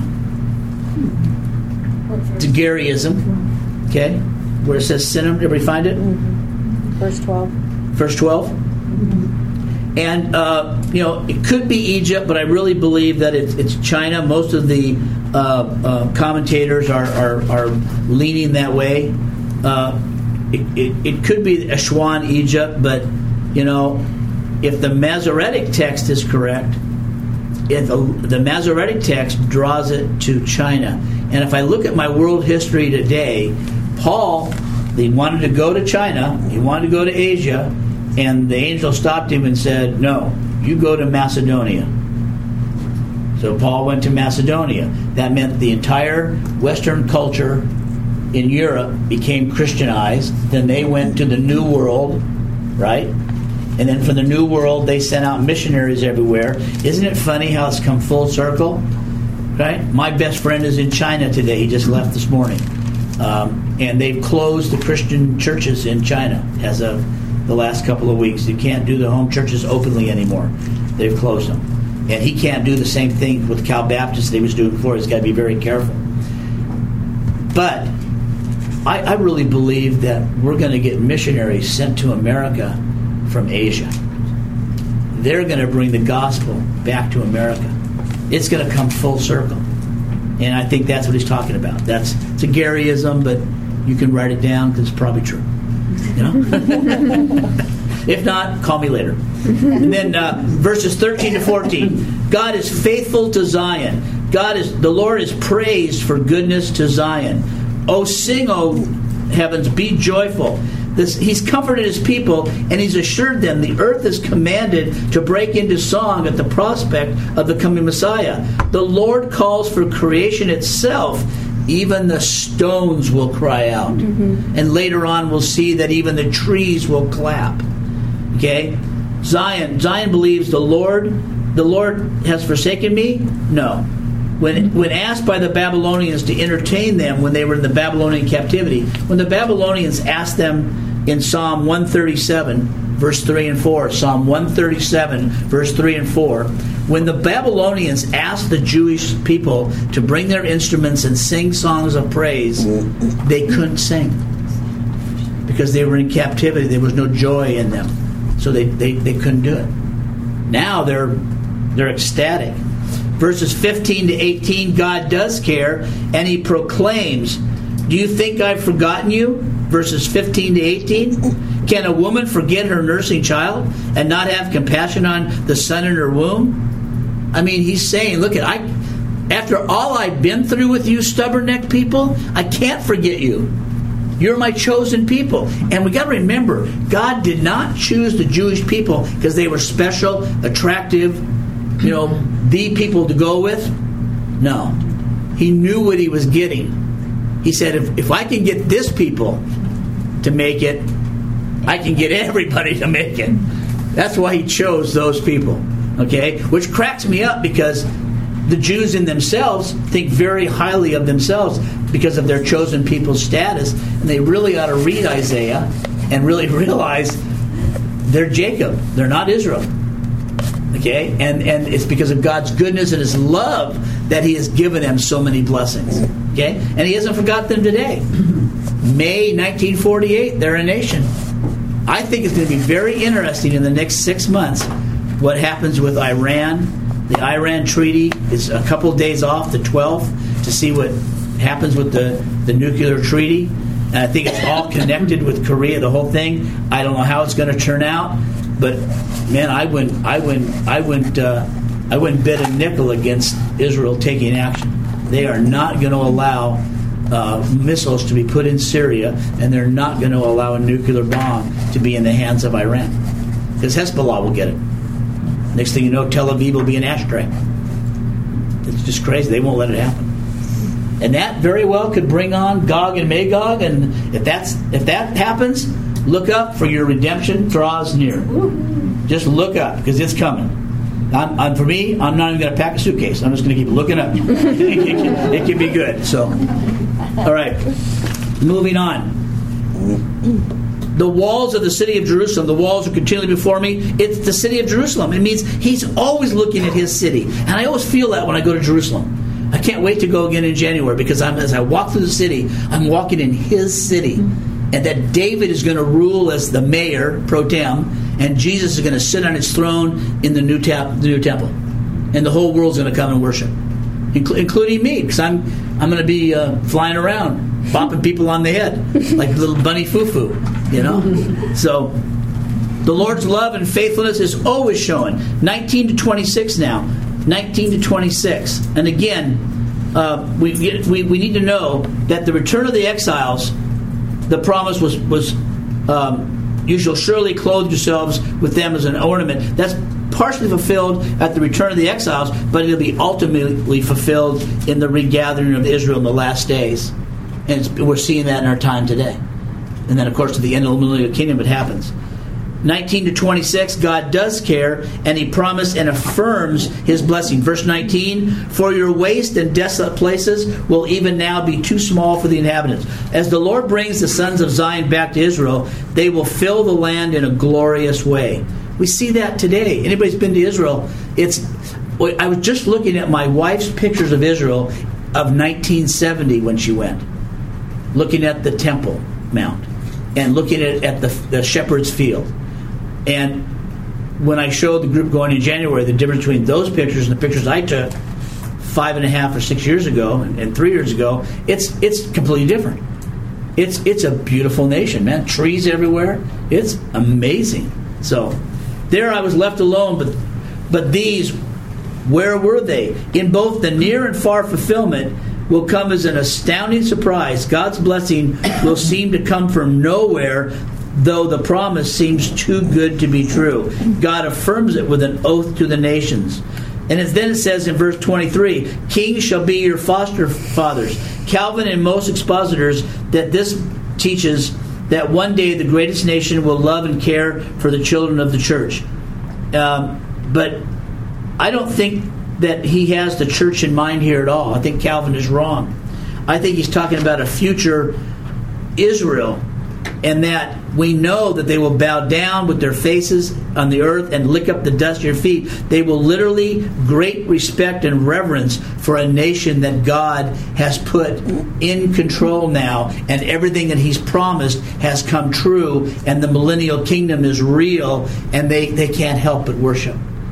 It's Garyism. Okay? Where it says Sinim, everybody find it? Mm-hmm. Verse twelve. Verse twelve? Mm-hmm. And, uh, you know, it could be Egypt, but I really believe that it's, it's China. Most of the uh, uh, commentators are, are, are leaning that way. Uh, it, it, it could be Aswan, Egypt, but, you know, if the Masoretic text is correct, if the, the Masoretic text draws it to China. And if I look at my world history today, Paul, he wanted to go to China, he wanted to go to Asia, and the angel stopped him and said, no, you go to Macedonia. So Paul went to Macedonia. That meant the entire Western culture in Europe became Christianized. Then they went to the New World, right? And then from the New World, they sent out missionaries everywhere. Isn't it funny how it's come full circle? Right? My best friend is in China today. He just left this morning. Um, and they've closed the Christian churches in China as of the last couple of weeks. You can't do the home churches openly anymore. They've closed them. And he can't do the same thing with Cal Baptist that he was doing before. He's got to be very careful. But I, I really believe that we're going to get missionaries sent to America from Asia. They're going to bring the gospel back to America. It's going to come full circle. And I think that's what he's talking about. That's it's a Garyism, but you can write it down because it's probably true. You know? If not, call me later. And then uh, verses thirteen to fourteen. God is faithful to Zion. God is the Lord is praised for goodness to Zion. Oh, sing, O heavens, be joyful. This, he's comforted his people, and he's assured them the earth is commanded to break into song at the prospect of the coming Messiah. The Lord calls for creation itself. Even the stones will cry out. Mm-hmm. And later on we'll see that even the trees will clap. Okay? Zion. Zion believes the Lord, the Lord has forsaken me? No. When, when asked by the Babylonians to entertain them when they were in the Babylonian captivity, when the Babylonians asked them in Psalm one thirty-seven, verse three and four, Psalm one thirty-seven, verse three and four, when the Babylonians asked the Jewish people to bring their instruments and sing songs of praise, they couldn't sing because they were in captivity. There was no joy in them, so they, they, they couldn't do it. Now they're they're ecstatic. Verses fifteen to eighteen, God does care, and he proclaims, do you think I've forgotten you? Verses fifteen to eighteen, can a woman forget her nursing child and not have compassion on the son in her womb? I mean, he's saying, look, at I, after all I've been through with you stubborn-necked people, I can't forget you. You're my chosen people. And we got to remember, God did not choose the Jewish people because they were special, attractive, you know, the people to go with. No. He knew what he was getting. He said, if, if I can get this people to make it, I can get everybody to make it. That's why he chose those people. Okay? Which cracks me up because the Jews in themselves think very highly of themselves because of their chosen people's status. And they really ought to read Isaiah and really realize they're Jacob. They're not Israel. Okay? And, and it's because of God's goodness and his love that he has given them so many blessings. Okay? And he hasn't forgotten them today. May nineteen forty-eight, they're a nation. I think it's going to be very interesting in the next six months what happens with Iran. The Iran treaty is a couple of days off, the twelfth, to see what happens with the, the nuclear treaty. And I think it's all connected with Korea, the whole thing. I don't know how it's going to turn out, but man, I wouldn't, I wouldn't, I wouldn't uh, I wouldn't bet a nickel against Israel taking action. They are not going to allow uh, missiles to be put in Syria, and they're not going to allow a nuclear bomb to be in the hands of Iran. Because Hezbollah will get it. Next thing you know, Tel Aviv will be an ashtray. It's just crazy. They won't let it happen. And that very well could bring on Gog and Magog, and if that's if that happens, look up, for your redemption draws near. Just look up, because it's coming. I'm, I'm, for me, I'm not even going to pack a suitcase. I'm just going to keep looking up. it, can, it can be good. So, all right. Moving on. The walls of the city of Jerusalem, the walls are continually before me. It's the city of Jerusalem. It means he's always looking at his city. And I always feel that when I go to Jerusalem. I can't wait to go again in January, because I'm, as I walk through the city, I'm walking in his city. And that David is going to rule as the mayor pro tem, and Jesus is going to sit on his throne in the new, ta- the new temple. And the whole world's going to come and worship, Inclu- including me, because I'm, I'm going to be uh, flying around, bopping people on the head, like little bunny foo-foo, you know? So, the Lord's love and faithfulness is always shown. nineteen to twenty-six now. nineteen to twenty-six. And again, uh, we, we we need to know that the return of the exiles, the promise was, was um, you shall surely clothe yourselves with them as an ornament. That's partially fulfilled at the return of the exiles, but it'll be ultimately fulfilled in the regathering of Israel in the last days. And it's, we're seeing that in our time today. And then, of course, at the end of the millennial kingdom, it happens. nineteen to twenty-six, God does care, and he promised and affirms his blessing. Verse nineteen, for your waste and desolate places will even now be too small for the inhabitants. As the Lord brings the sons of Zion back to Israel, they will fill the land in a glorious way. We see that today. Anybody's been to Israel, it's. I was just looking at my wife's pictures of Israel of nineteen seventy when she went, looking at the Temple Mount and looking at, at the, the Shepherd's Field. And when I showed the group going in January the difference between those pictures and the pictures I took five and a half or six years ago and, and three years ago, it's it's completely different. It's it's a beautiful nation, man. Trees everywhere. It's amazing. So there I was left alone, but but these, where were they? In both the near and far fulfillment will come as an astounding surprise. God's blessing will seem to come from nowhere, though the promise seems too good to be true. God affirms it with an oath to the nations. And it, then it says in verse twenty-three, kings shall be your foster fathers. Calvin and most expositors that this teaches that one day the greatest nation will love and care for the children of the church. Um, but I don't think that he has the church in mind here at all. I think Calvin is wrong. I think he's talking about a future Israel, and that we know that they will bow down with their faces on the earth and lick up the dust of your feet. They will literally great respect and reverence for a nation that God has put in control now, and everything that he's promised has come true, and the millennial kingdom is real, and they, they can't help but worship.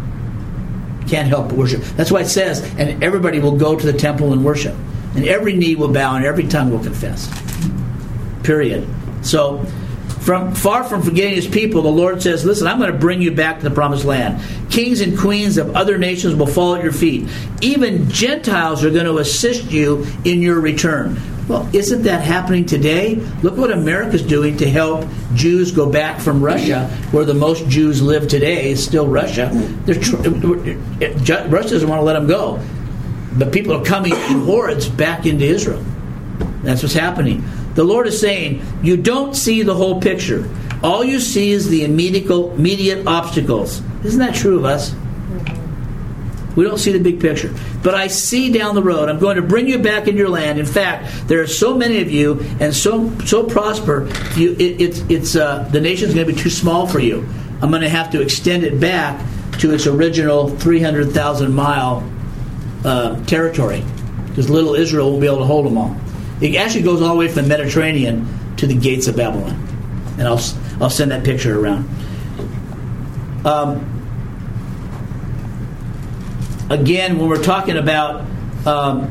Can't help but worship. That's why it says, and everybody will go to the temple and worship. And every knee will bow and every tongue will confess. Period. So, from far from forgetting his people, the Lord says, listen, I'm going to bring you back to the promised land. Kings and queens of other nations will fall at your feet. Even Gentiles are going to assist you in your return. Well, isn't that happening today? Look what America's doing to help Jews go back from Russia, where the most Jews live today is still Russia. Tr- Russia doesn't want to let them go. But people are coming in hordes back into Israel. That's what's happening. The Lord is saying, you don't see the whole picture. All you see is the immediate, immediate obstacles. Isn't that true of us? We don't see the big picture. But I see down the road, I'm going to bring you back in your land. In fact, there are so many of you and so so prosper, you, it, it's, it's, uh, the nation's going to be too small for you. I'm going to have to extend it back to its original three hundred thousand mile uh, territory, because little Israel won't be able to hold them all. It actually goes all the way from the Mediterranean to the gates of Babylon. And I'll I'll send that picture around. Um, again, when we're talking about um,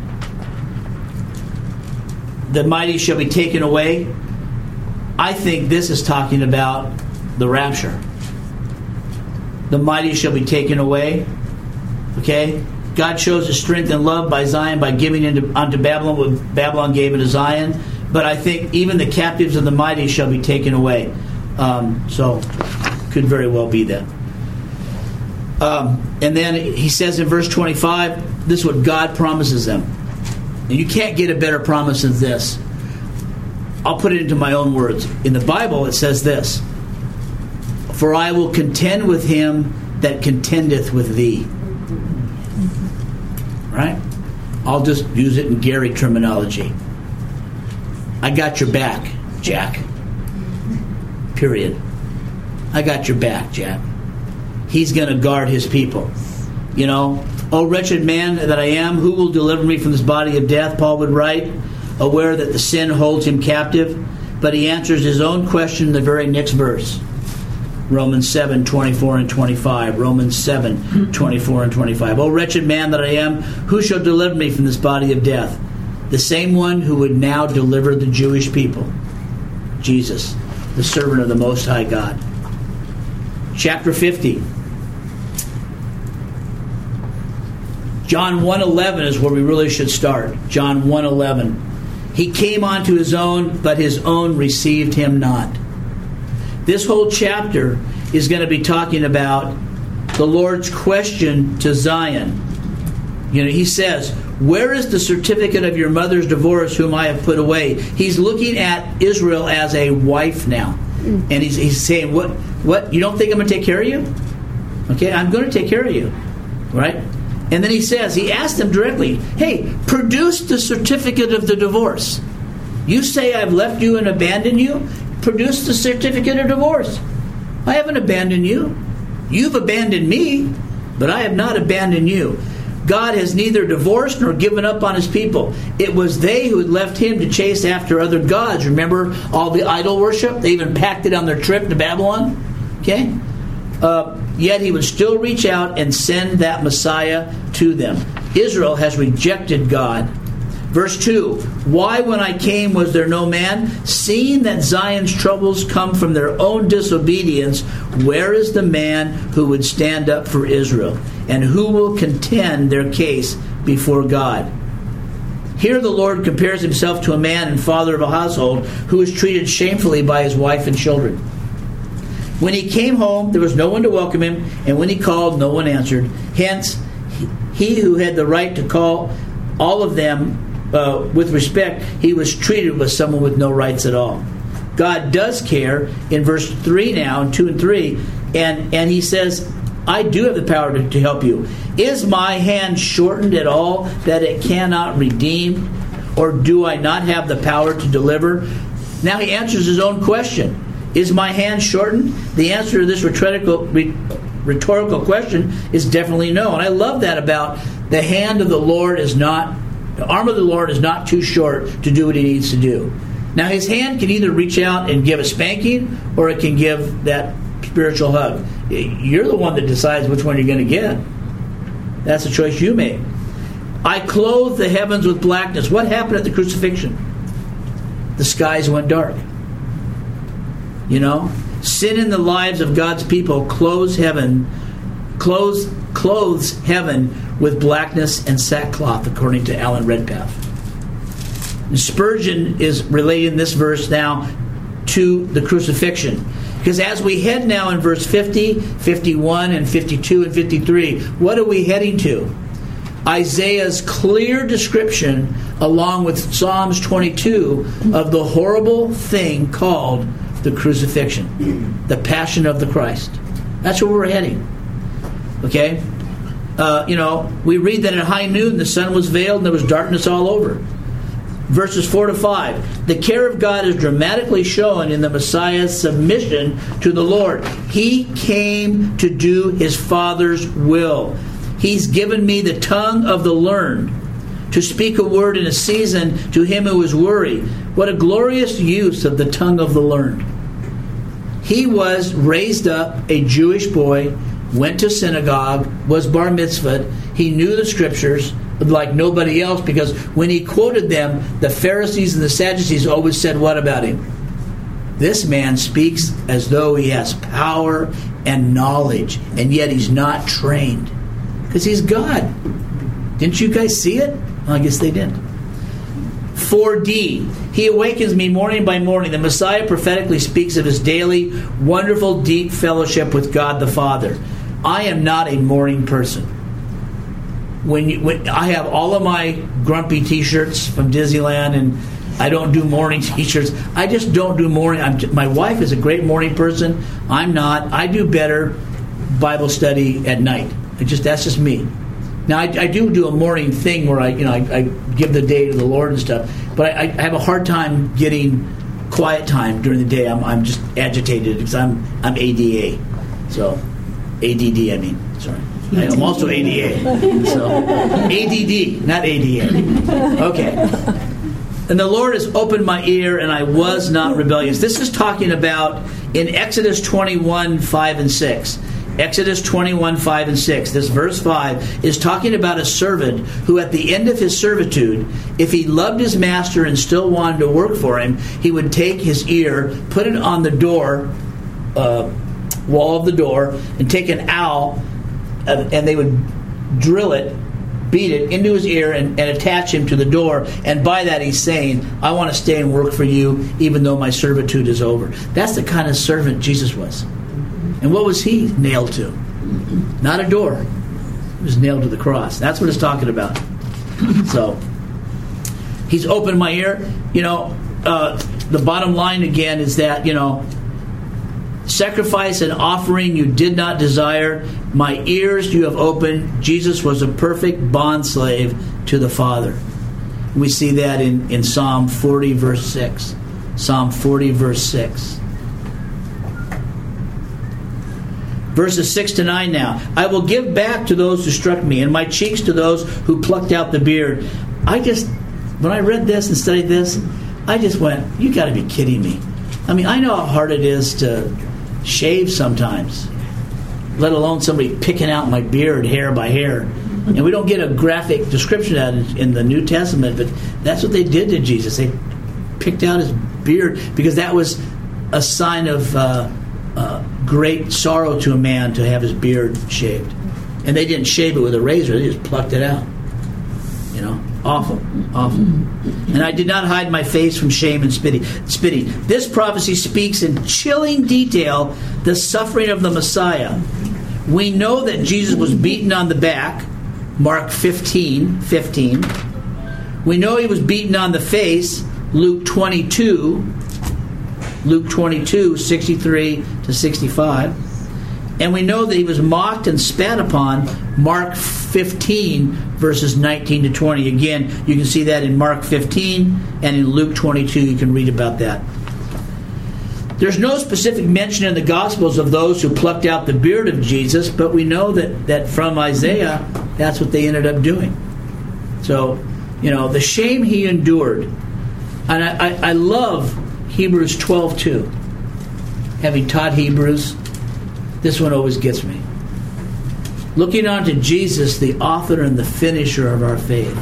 the mighty shall be taken away, I think this is talking about the rapture. The mighty shall be taken away. Okay? God shows his strength and love by Zion by giving into, unto Babylon what Babylon gave into Zion. But I think even the captives of the mighty shall be taken away. Um, so, could very well be that. Um, and then he says in verse twenty-five, this is what God promises them. And you can't get a better promise than this. I'll put it into my own words. In the Bible, it says this: for I will contend with him that contendeth with thee. Right? I'll just use it in Gary terminology. I got your back, Jack. Period. I got your back, Jack. He's going to guard his people. You know, oh wretched man that I am, who will deliver me from this body of death? Paul would write, aware that the sin holds him captive. But he answers his own question in the very next verse. Romans seven, twenty-four and twenty-five. Romans seven, twenty-four and twenty-five. O wretched man that I am, who shall deliver me from this body of death? The same one who would now deliver the Jewish people. Jesus, the servant of the Most High God. Chapter fifty. John one eleven is where we really should start. John one eleven. He came unto his own, but his own received him not. This whole chapter is going to be talking about the Lord's question to Zion. You know, he says, where is the certificate of your mother's divorce whom I have put away? He's looking at Israel as a wife now. And he's, he's saying, what, what, you don't think I'm going to take care of you? Okay, I'm going to take care of you. Right? And then he says, he asked them directly, hey, produce the certificate of the divorce. You say I've left you and abandoned you? Produce the certificate of divorce. I haven't abandoned you. You've abandoned me, but I have not abandoned you. God has neither divorced nor given up on his people. It was they who had left him to chase after other gods. Remember all the idol worship? They even packed it on their trip to Babylon. Okay? Uh, yet he would still reach out and send that Messiah to them. Israel has rejected God. Verse two, why when I came was there no man? Seeing that Zion's troubles come from their own disobedience, where is the man who would stand up for Israel? And who will contend their case before God? Here the Lord compares himself to a man and father of a household who is treated shamefully by his wife and children. When he came home, there was no one to welcome him, and when he called, no one answered. Hence, he who had the right to call all of them Uh, with respect, he was treated with someone with no rights at all. God does care in verse three now, two and three, and, and he says, I do have the power to, to help you. Is my hand shortened at all that it cannot redeem? Or do I not have the power to deliver? Now he answers his own question. Is my hand shortened? The answer to this rhetorical, rhetorical question is definitely no. And I love that about the hand of the Lord is not The arm of the Lord is not too short to do what he needs to do. Now, his hand can either reach out and give a spanking, or it can give that spiritual hug. You're the one that decides which one you're going to get. That's a choice you make. I clothe the heavens with blackness. What happened at the crucifixion? The skies went dark. You know? Sin in the lives of God's people clothes heaven, clothes, clothes heaven with blackness and sackcloth, according to Alan Redpath. And Spurgeon is relating this verse now to the crucifixion. Because as we head now in verse fifty, fifty-one, and fifty-two, and fifty-three, what are we heading to? Isaiah's clear description, along with Psalms twenty-two, of the horrible thing called the crucifixion. The passion of the Christ. That's where we're heading. Okay? Uh, you know, we read that at high noon the sun was veiled and there was darkness all over. Verses four to five. The care of God is dramatically shown in the Messiah's submission to the Lord. He came to do his Father's will. He's given me the tongue of the learned, to speak a word in a season to him who is weary. What a glorious use of the tongue of the learned. He was raised up a Jewish boy, went to synagogue, was bar mitzvahed. He knew the scriptures like nobody else, because when he quoted them, the Pharisees and the Sadducees always said what about him? This man speaks as though he has power and knowledge, and yet he's not trained. Because he's God. Didn't you guys see it? Well, I guess they didn't. four D. He awakens me morning by morning. The Messiah prophetically speaks of his daily, wonderful, deep fellowship with God the Father. I am not a morning person. When, you, when I have all of my grumpy T-shirts from Disneyland, and I don't do morning T-shirts. I just don't do morning. I'm, my wife is a great morning person. I'm not. I do better Bible study at night. It just that's just me. Now, I, I do do a morning thing where I, you know, I, I give the day to the Lord and stuff, but I, I have a hard time getting quiet time during the day. I'm, I'm just agitated because I'm, I'm A D A, so A D D. I mean, sorry, I'm also A D A, so A D D, not A D A. Okay. And the Lord has opened my ear, and I was not rebellious. This is talking about in Exodus twenty-one, five and six. Exodus twenty-one, five and six. This verse five is talking about a servant who at the end of his servitude, if he loved his master and still wanted to work for him, he would take his ear, put it on the door, uh, wall of the door, and take an awl, uh, and they would drill it, beat it into his ear and, and attach him to the door. And by that he's saying, I want to stay and work for you even though my servitude is over. That's the kind of servant Jesus was. And what was he nailed to? Not a door. He was nailed to the cross. That's what it's talking about. So, he's opened my ear. You know, uh, the bottom line again is that, you know, sacrifice and offering you did not desire. My ears you have opened. Jesus was a perfect bondslave to the Father. We see that in, in Psalm forty, verse six. Psalm forty, verse six. Verses six to nine now. I will give back to those who struck me, and my cheeks to those who plucked out the beard. I just, when I read this and studied this, I just went, you got to be kidding me. I mean, I know how hard it is to shave sometimes, let alone somebody picking out my beard hair by hair. And we don't get a graphic description of that in the New Testament, but that's what they did to Jesus. They picked out his beard because that was a sign of uh, uh, great sorrow to a man to have his beard shaved. And they didn't shave it with a razor, they just plucked it out. You know, awful, awful. And I did not hide my face from shame and spitting. spitting. This prophecy speaks in chilling detail the suffering of the Messiah. We know that Jesus was beaten on the back, Mark fifteen, fifteen. We know he was beaten on the face, Luke twenty-two, Luke twenty-two, sixty-three to sixty-five. And we know that he was mocked and spat upon, Mark fifteen, verses nineteen to twenty. Again, you can see that in Mark fifteen, and in Luke twenty-two, you can read about that. There's no specific mention in the Gospels of those who plucked out the beard of Jesus, but we know that, that from Isaiah, that's what they ended up doing. So, you know, the shame he endured. And I, I, I love Hebrews twelve two. Having taught Hebrews, this one always gets me. Looking on to Jesus, the author and the finisher of our faith,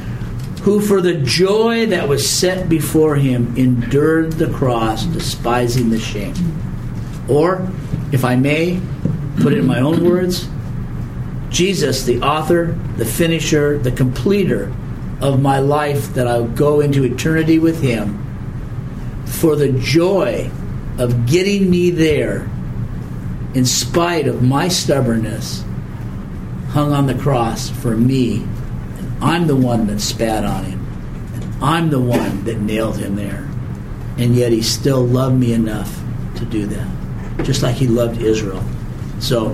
who for the joy that was set before him endured the cross, despising the shame. Or, if I may put it in my own words, Jesus, the author, the finisher, the completer of my life, that I'll go into eternity with him, for the joy of getting me there, in spite of my stubbornness, hung on the cross for me. And I'm the one that spat on him. And I'm the one that nailed him there. And yet he still loved me enough to do that. Just like he loved Israel. So,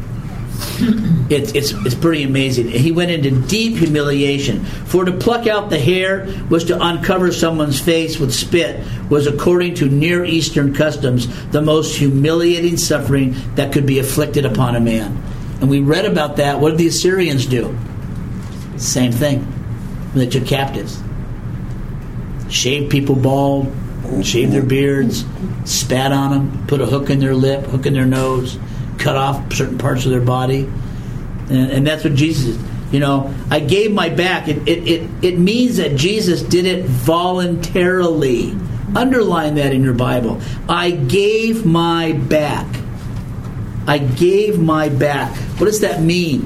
it, it's it's pretty amazing. He went into deep humiliation. For to pluck out the hair was to uncover someone's face with spit, was according to Near Eastern customs the most humiliating suffering that could be afflicted upon a man. And we read about that. What did the Assyrians do? Same thing. When they took captives. Shaved people bald, shaved their beards, spat on them, put a hook in their lip, hook in their nose, cut off certain parts of their body. And, and that's what Jesus is. You know, I gave my back. It, it, it, it means that Jesus did it voluntarily. Underline that in your Bible. I gave my back. I gave my back. What does that mean?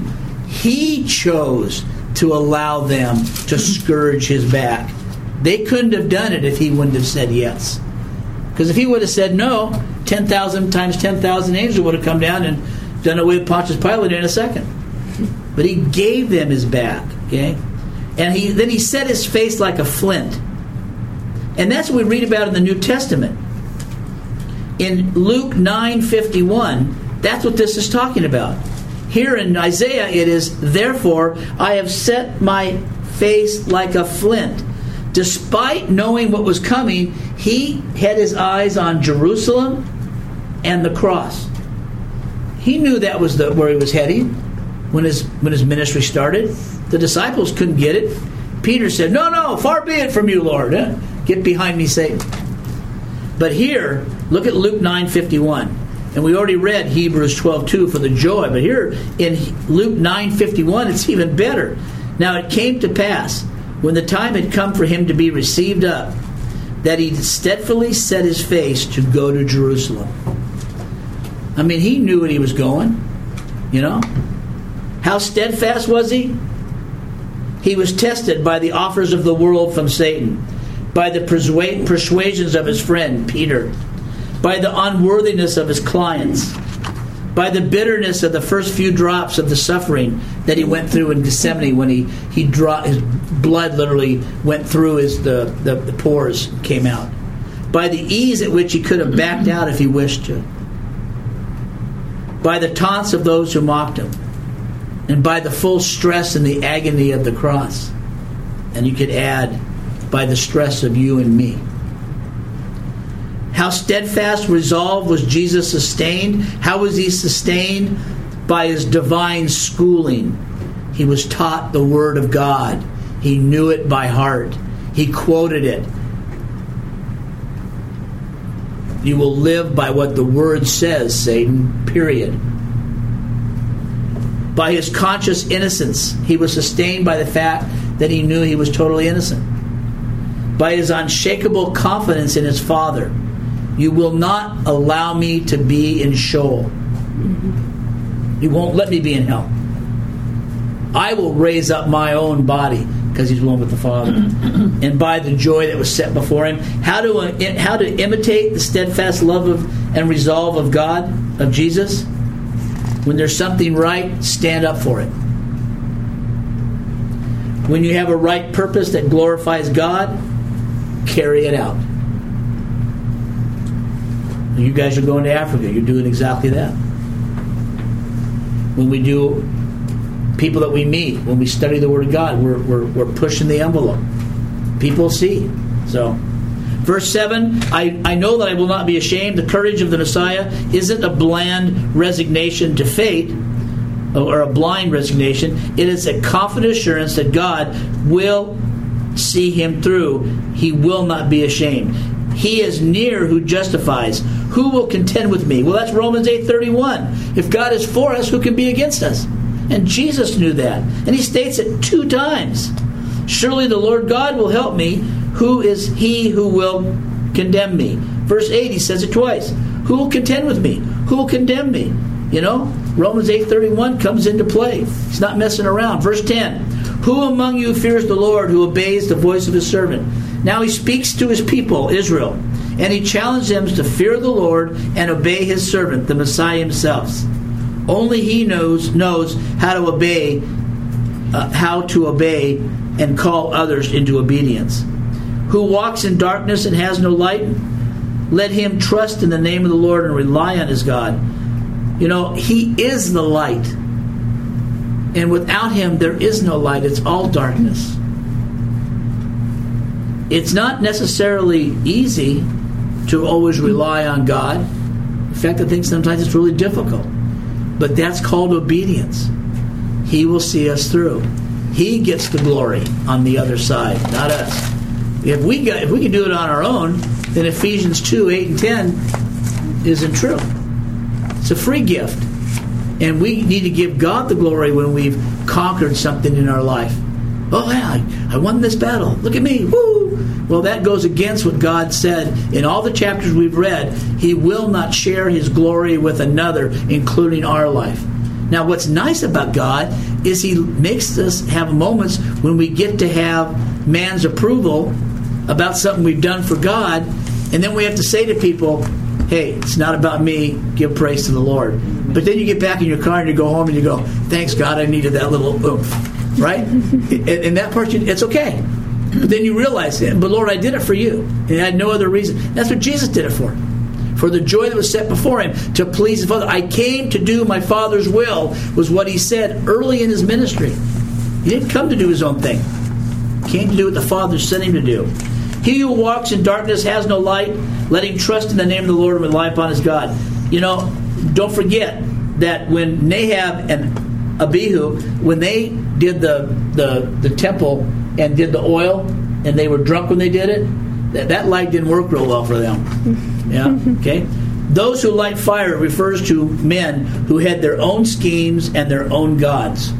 He chose to allow them to scourge his back. They couldn't have done it if he wouldn't have said yes. Because if he would have said no, ten thousand times ten thousand angels would have come down and done away with Pontius Pilate in a second. But he gave them his back, okay? And he then he set his face like a flint. And that's what we read about in the New Testament. In Luke nine fifty-one, that's what this is talking about. Here in Isaiah it is, therefore I have set my face like a flint. Despite knowing what was coming, he had his eyes on Jerusalem and the cross. He knew that was the, where he was heading when his when his ministry started. The disciples couldn't get it. Peter said, no, no, far be it from you, Lord. Eh? Get behind me, Satan. But here, look at Luke nine fifty-one. And we already read Hebrews twelve two for the joy. But here in Luke nine fifty-one, it's even better. Now it came to pass, when the time had come for him to be received up, that he steadfastly set his face to go to Jerusalem. I mean, he knew what he was going. You know? How steadfast was he? He was tested by the offers of the world from Satan, by the persuade, persuasions of his friend Peter, by the unworthiness of his clients, by the bitterness of the first few drops of the suffering that he went through in Gethsemane when he, he dropped, his blood literally went through his the, the, the pores and came out, by the ease at which he could have backed out if he wished to, by the taunts of those who mocked him, and by the full stress and the agony of the cross. And you could add, by the stress of you and me. How steadfast resolve was Jesus sustained? How was he sustained? By his divine schooling. He was taught the Word of God. He knew it by heart. He quoted it. You will live by what the Word says, Satan, period. By his conscious innocence, he was sustained by the fact that he knew he was totally innocent. By his unshakable confidence in his Father, you will not allow me to be in Sheol. You won't let me be in hell. I will raise up my own body, because he's one with the Father. And by the joy that was set before him. How to, uh, how to imitate the steadfast love of and resolve of God, of Jesus? When there's something right, stand up for it. When you have a right purpose that glorifies God, carry it out. You guys are going to Africa. You're doing exactly that. When we do, people that we meet, when we study the Word of God, we're, we're, we're pushing the envelope. People see. So, verse seven, I, I know that I will not be ashamed. The courage of the Messiah isn't a bland resignation to fate, or a blind resignation. It is a confident assurance that God will see him through. He will not be ashamed. He is near who justifies. Who will contend with me? Well, that's Romans eight thirty-one. If God is for us, who can be against us? And Jesus knew that. And he states it two times. Surely the Lord God will help me. Who is he who will condemn me? Verse eight, he says it twice. Who will contend with me? Who will condemn me? You know, Romans eight thirty-one comes into play. He's not messing around. Verse ten, who among you fears the Lord, who obeys the voice of his servant? Now he speaks to his people, Israel, and he challenged them to fear the Lord and obey his servant, the Messiah himself. Only he knows knows how to obey, uh, how to obey and call others into obedience. Who walks in darkness and has no light? Let him trust in the name of the Lord and rely on his God. You know, he is the light. And without him, there is no light. It's all darkness. It's not necessarily easy to always rely on God. In fact, I think sometimes it's really difficult. But that's called obedience. He will see us through. He gets the glory on the other side, not us. If we got, if we can do it on our own, then Ephesians two, eight and ten isn't true. It's a free gift. And we need to give God the glory when we've conquered something in our life. Oh, yeah, I, I won this battle. Look at me. Woo! Well, that goes against what God said in all the chapters we've read. He will not share his glory with another, including our life. Now, what's nice about God is He makes us have moments when we get to have man's approval about something we've done for God, and then we have to say to people, hey, it's not about me, give praise to the Lord. But then you get back in your car and you go home and you go, thanks God, I needed that little oomph, right? and, and that part, it's okay. But then you realize, but Lord, I did it for you, and I had no other reason. That's what Jesus did it for. For the joy that was set before Him, to please His Father. I came to do my Father's will, was what He said early in His ministry. He didn't come to do His own thing. He came to do what the Father sent Him to do. He who walks in darkness has no light. Let him trust in the name of the Lord and rely upon his God. You know, don't forget that when Nahab and Abihu, when they did the, the, the temple and did the oil, and they were drunk when they did it, that, that light didn't work real well for them. Yeah, okay? Those who light fire refers to men who had their own schemes and their own gods.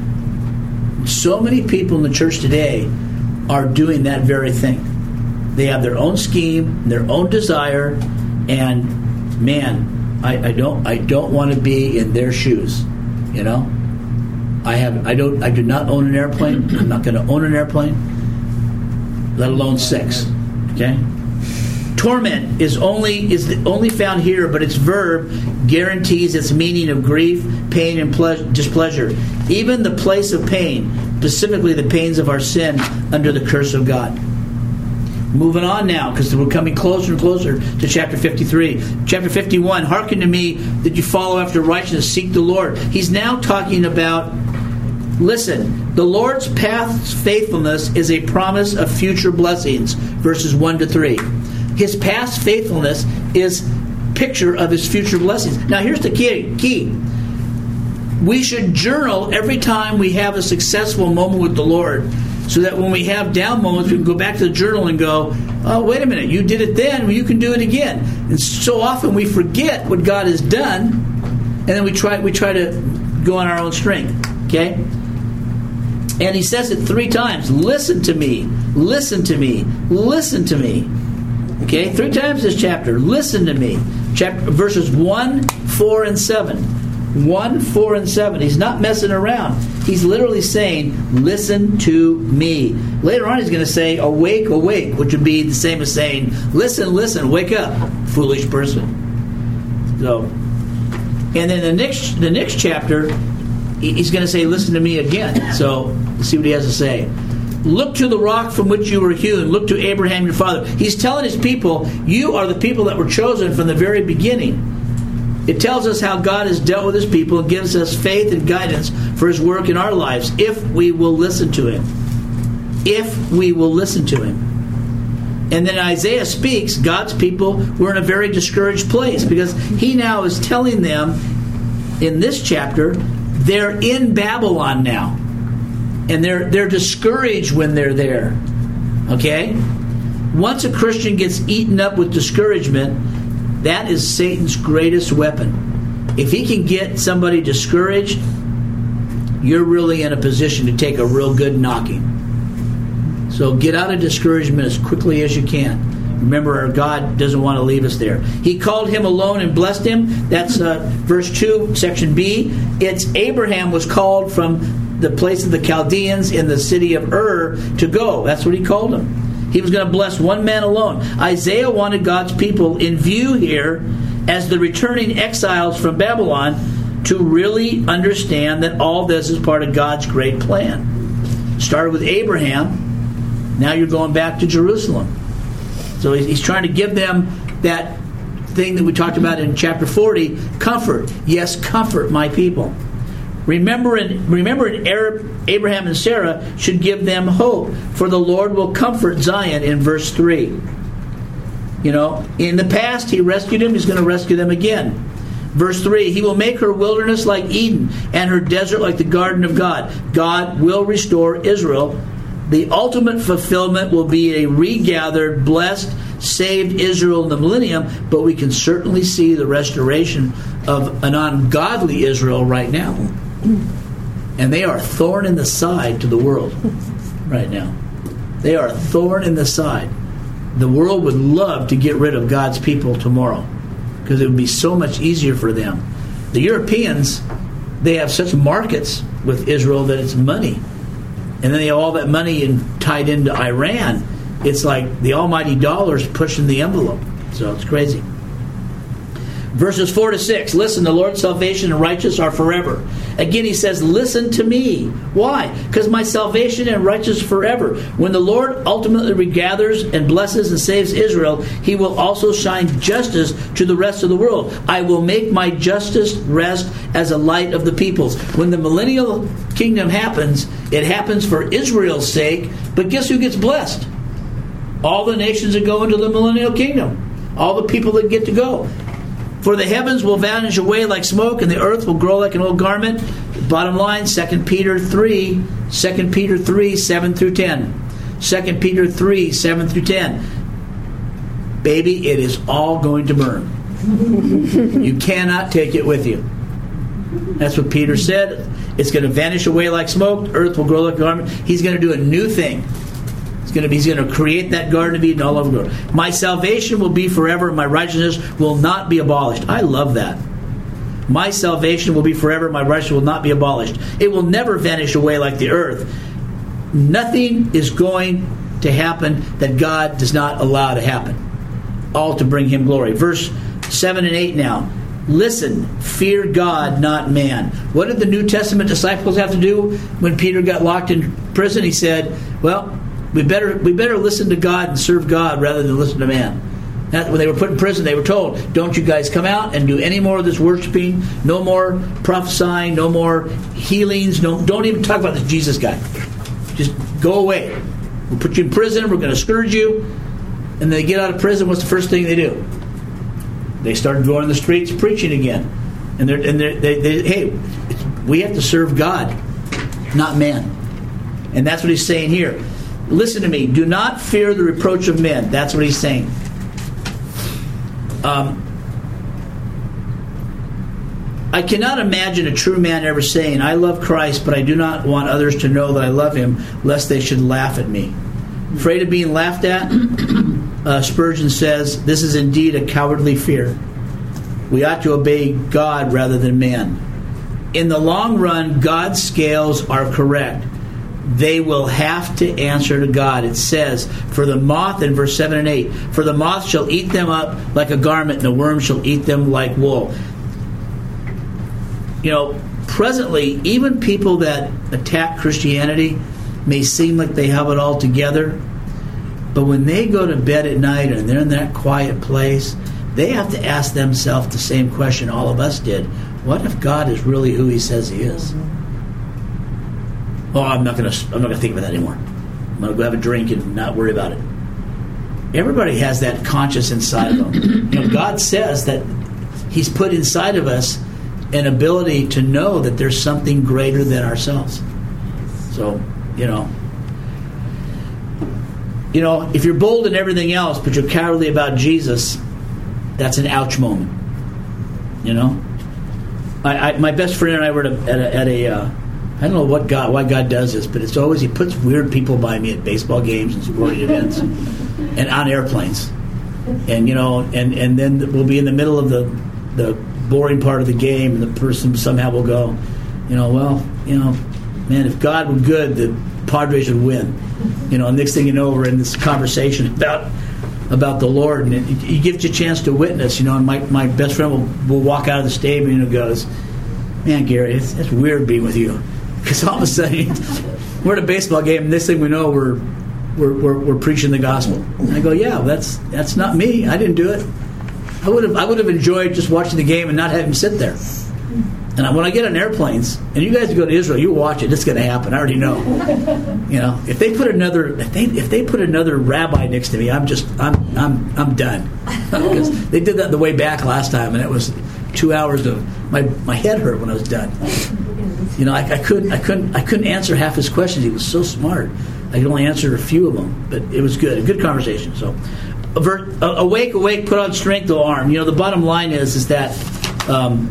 So many people in the church today are doing that very thing. They have their own scheme, their own desire, and man, I, I don't I don't want to be in their shoes. You know? I have I don't I do not own an airplane. I'm not gonna own an airplane, let alone sex. Okay? Torment is only is the, only found here, but its verb guarantees its meaning of grief, pain, and ple- displeasure. Even the place of pain, specifically the pains of our sin under the curse of God. Moving on now, because we're coming closer and closer to chapter fifty-three. Chapter fifty-one, hearken to me that you follow after righteousness, seek the Lord. He's now talking about, listen, the Lord's past faithfulness is a promise of future blessings, verses one to three. His past faithfulness is picture of His future blessings. Now here's the key. key. We should journal every time we have a successful moment with the Lord, so that when we have down moments, we can go back to the journal and go, oh, wait a minute, you did it then, well, you can do it again. And so often we forget what God has done, and then we try we try to go on our own strength. Okay? And He says it three times. Listen to me. Listen to me. Listen to me. Okay? Three times this chapter. Listen to me. Chapter verses one, four, and seven. one, four, and seven. He's not messing around. He's literally saying, listen to me. Later on he's going to say, awake, awake, which would be the same as saying, listen, listen, wake up, foolish person. So, and then the next the next chapter, he's going to say, listen to me again. So, let's see what he has to say. Look to the rock from which you were hewn. Look to Abraham your father. He's telling his people, you are the people that were chosen from the very beginning. It tells us how God has dealt with His people and gives us faith and guidance for His work in our lives if we will listen to Him. If we will listen to Him. And then Isaiah speaks, God's people were in a very discouraged place because he now is telling them in this chapter, they're in Babylon now. And they're they're discouraged when they're there. Okay? Once a Christian gets eaten up with discouragement, that is Satan's greatest weapon. If he can get somebody discouraged, you're really in a position to take a real good knocking. So get out of discouragement as quickly as you can. Remember, our God doesn't want to leave us there. He called him alone and blessed him. That's uh, verse two, section B. It's Abraham was called from the place of the Chaldeans in the city of Ur to go. That's what he called him. He was going to bless one man alone. Isaiah wanted God's people in view here as the returning exiles from Babylon to really understand that all this is part of God's great plan. Started with Abraham. Now you're going back to Jerusalem. So he's trying to give them that thing that we talked about in chapter forty, comfort. Yes, comfort my people. Remember, in, remember in Arab, Abraham and Sarah should give them hope, for the Lord will comfort Zion in verse three. You know, in the past he rescued them, he's going to rescue them again. Verse three, he will make her wilderness like Eden and her desert like the garden of God. God will restore Israel. The ultimate fulfillment will be a regathered, blessed, saved Israel in the millennium, but we can certainly see the restoration of an ungodly Israel right now. And they are a thorn in the side to the world right now. They are a thorn in the side. The world would love to get rid of God's people tomorrow because it would be so much easier for them. The Europeans, they have such markets with Israel that it's money. And then they have all that money in, tied into Iran. It's like the almighty dollar's pushing the envelope. So it's crazy. Verses four to six. Listen, the Lord's salvation and righteousness are forever. Again, he says, listen to me. Why? Because my salvation and righteousness forever. When the Lord ultimately regathers and blesses and saves Israel, he will also shine justice to the rest of the world. I will make my justice rest as a light of the peoples. When the millennial kingdom happens, it happens for Israel's sake. But guess who gets blessed? All the nations that go into the millennial kingdom. All the people that get to go. For the heavens will vanish away like smoke, and the earth will grow like an old garment. Bottom line, Second Peter three, Second Peter three, seven through ten. Second Peter three, seven through ten. Baby, it is all going to burn. You cannot take it with you. That's what Peter said. It's going to vanish away like smoke. Earth will grow like a garment. He's going to do a new thing. Going to be, he's going to create that Garden of Eden all over the world. My salvation will be forever, and my righteousness will not be abolished. I love that. My salvation will be forever, my righteousness will not be abolished. It will never vanish away like the earth. Nothing is going to happen that God does not allow to happen. All to bring him glory. Verse seven and eight now. Listen, fear God, not man. What did the New Testament disciples have to do when Peter got locked in prison? He said, well, We better we better listen to God and serve God rather than listen to man. That, when they were put in prison, they were told, don't you guys come out and do any more of this worshiping, no more prophesying, no more healings, no, don't even talk about this Jesus guy. Just go away. We'll put you in prison, we're going to scourge you. And they get out of prison, what's the first thing they do? They started going in the streets preaching again. And, they're, and they're, they, they, hey, we have to serve God, not man. And that's what he's saying here. Listen to me. Do not fear the reproach of men. That's what he's saying. Um, I cannot imagine a true man ever saying, I love Christ, but I do not want others to know that I love him, lest they should laugh at me. Afraid of being laughed at? uh, Spurgeon says, this is indeed a cowardly fear. We ought to obey God rather than man. In the long run, God's scales are correct. They will have to answer to God. It says, for the moth, in verse seven and eight, for the moth shall eat them up like a garment, and the worm shall eat them like wool. You know, presently, even people that attack Christianity may seem like they have it all together, but when they go to bed at night and they're in that quiet place, they have to ask themselves the same question all of us did. What if God is really who he says he is? Oh, I'm not going to. I'm not going to think about that anymore. I'm going to go have a drink and not worry about it. Everybody has that conscience inside of them. You know, God says that he's put inside of us an ability to know that there's something greater than ourselves. So, you know, you know, if you're bold in everything else, but you're cowardly about Jesus, that's an ouch moment. You know, I, I my best friend and I were at a. At a, at a uh, I don't know what God, why God does this, but it's always he puts weird people by me at baseball games and sporting events, and on airplanes, and you know, and, and then we'll be in the middle of the the boring part of the game, and the person somehow will go, you know, well, you know, man, if God were good, the Padres would win, you know. And next thing you know, we're in this conversation about about the Lord, and it, it gives you a chance to witness, you know. And my my best friend will will walk out of the stadium and goes, man, Gary, it's, it's weird being with you. Because all of a sudden, we're at a baseball game, and next thing we know, we're we're, we're we're preaching the gospel. And I go, yeah, that's that's not me. I didn't do it. I would have I would have enjoyed just watching the game and not having him sit there. And I, when I get on airplanes, and you guys go to Israel, you watch it. It's going to happen. I already know. You know, if they put another if they if they put another rabbi next to me, I'm just I'm I'm I'm done. Because they did that the way back last time, and it was two hours of my my head hurt when I was done. You know, I, I couldn't, I couldn't, I couldn't answer half his questions. He was so smart. I could only answer a few of them, but it was good, a good conversation. So, avert, uh, awake, awake, put on strength, O arm. You know, the bottom line is, is that um,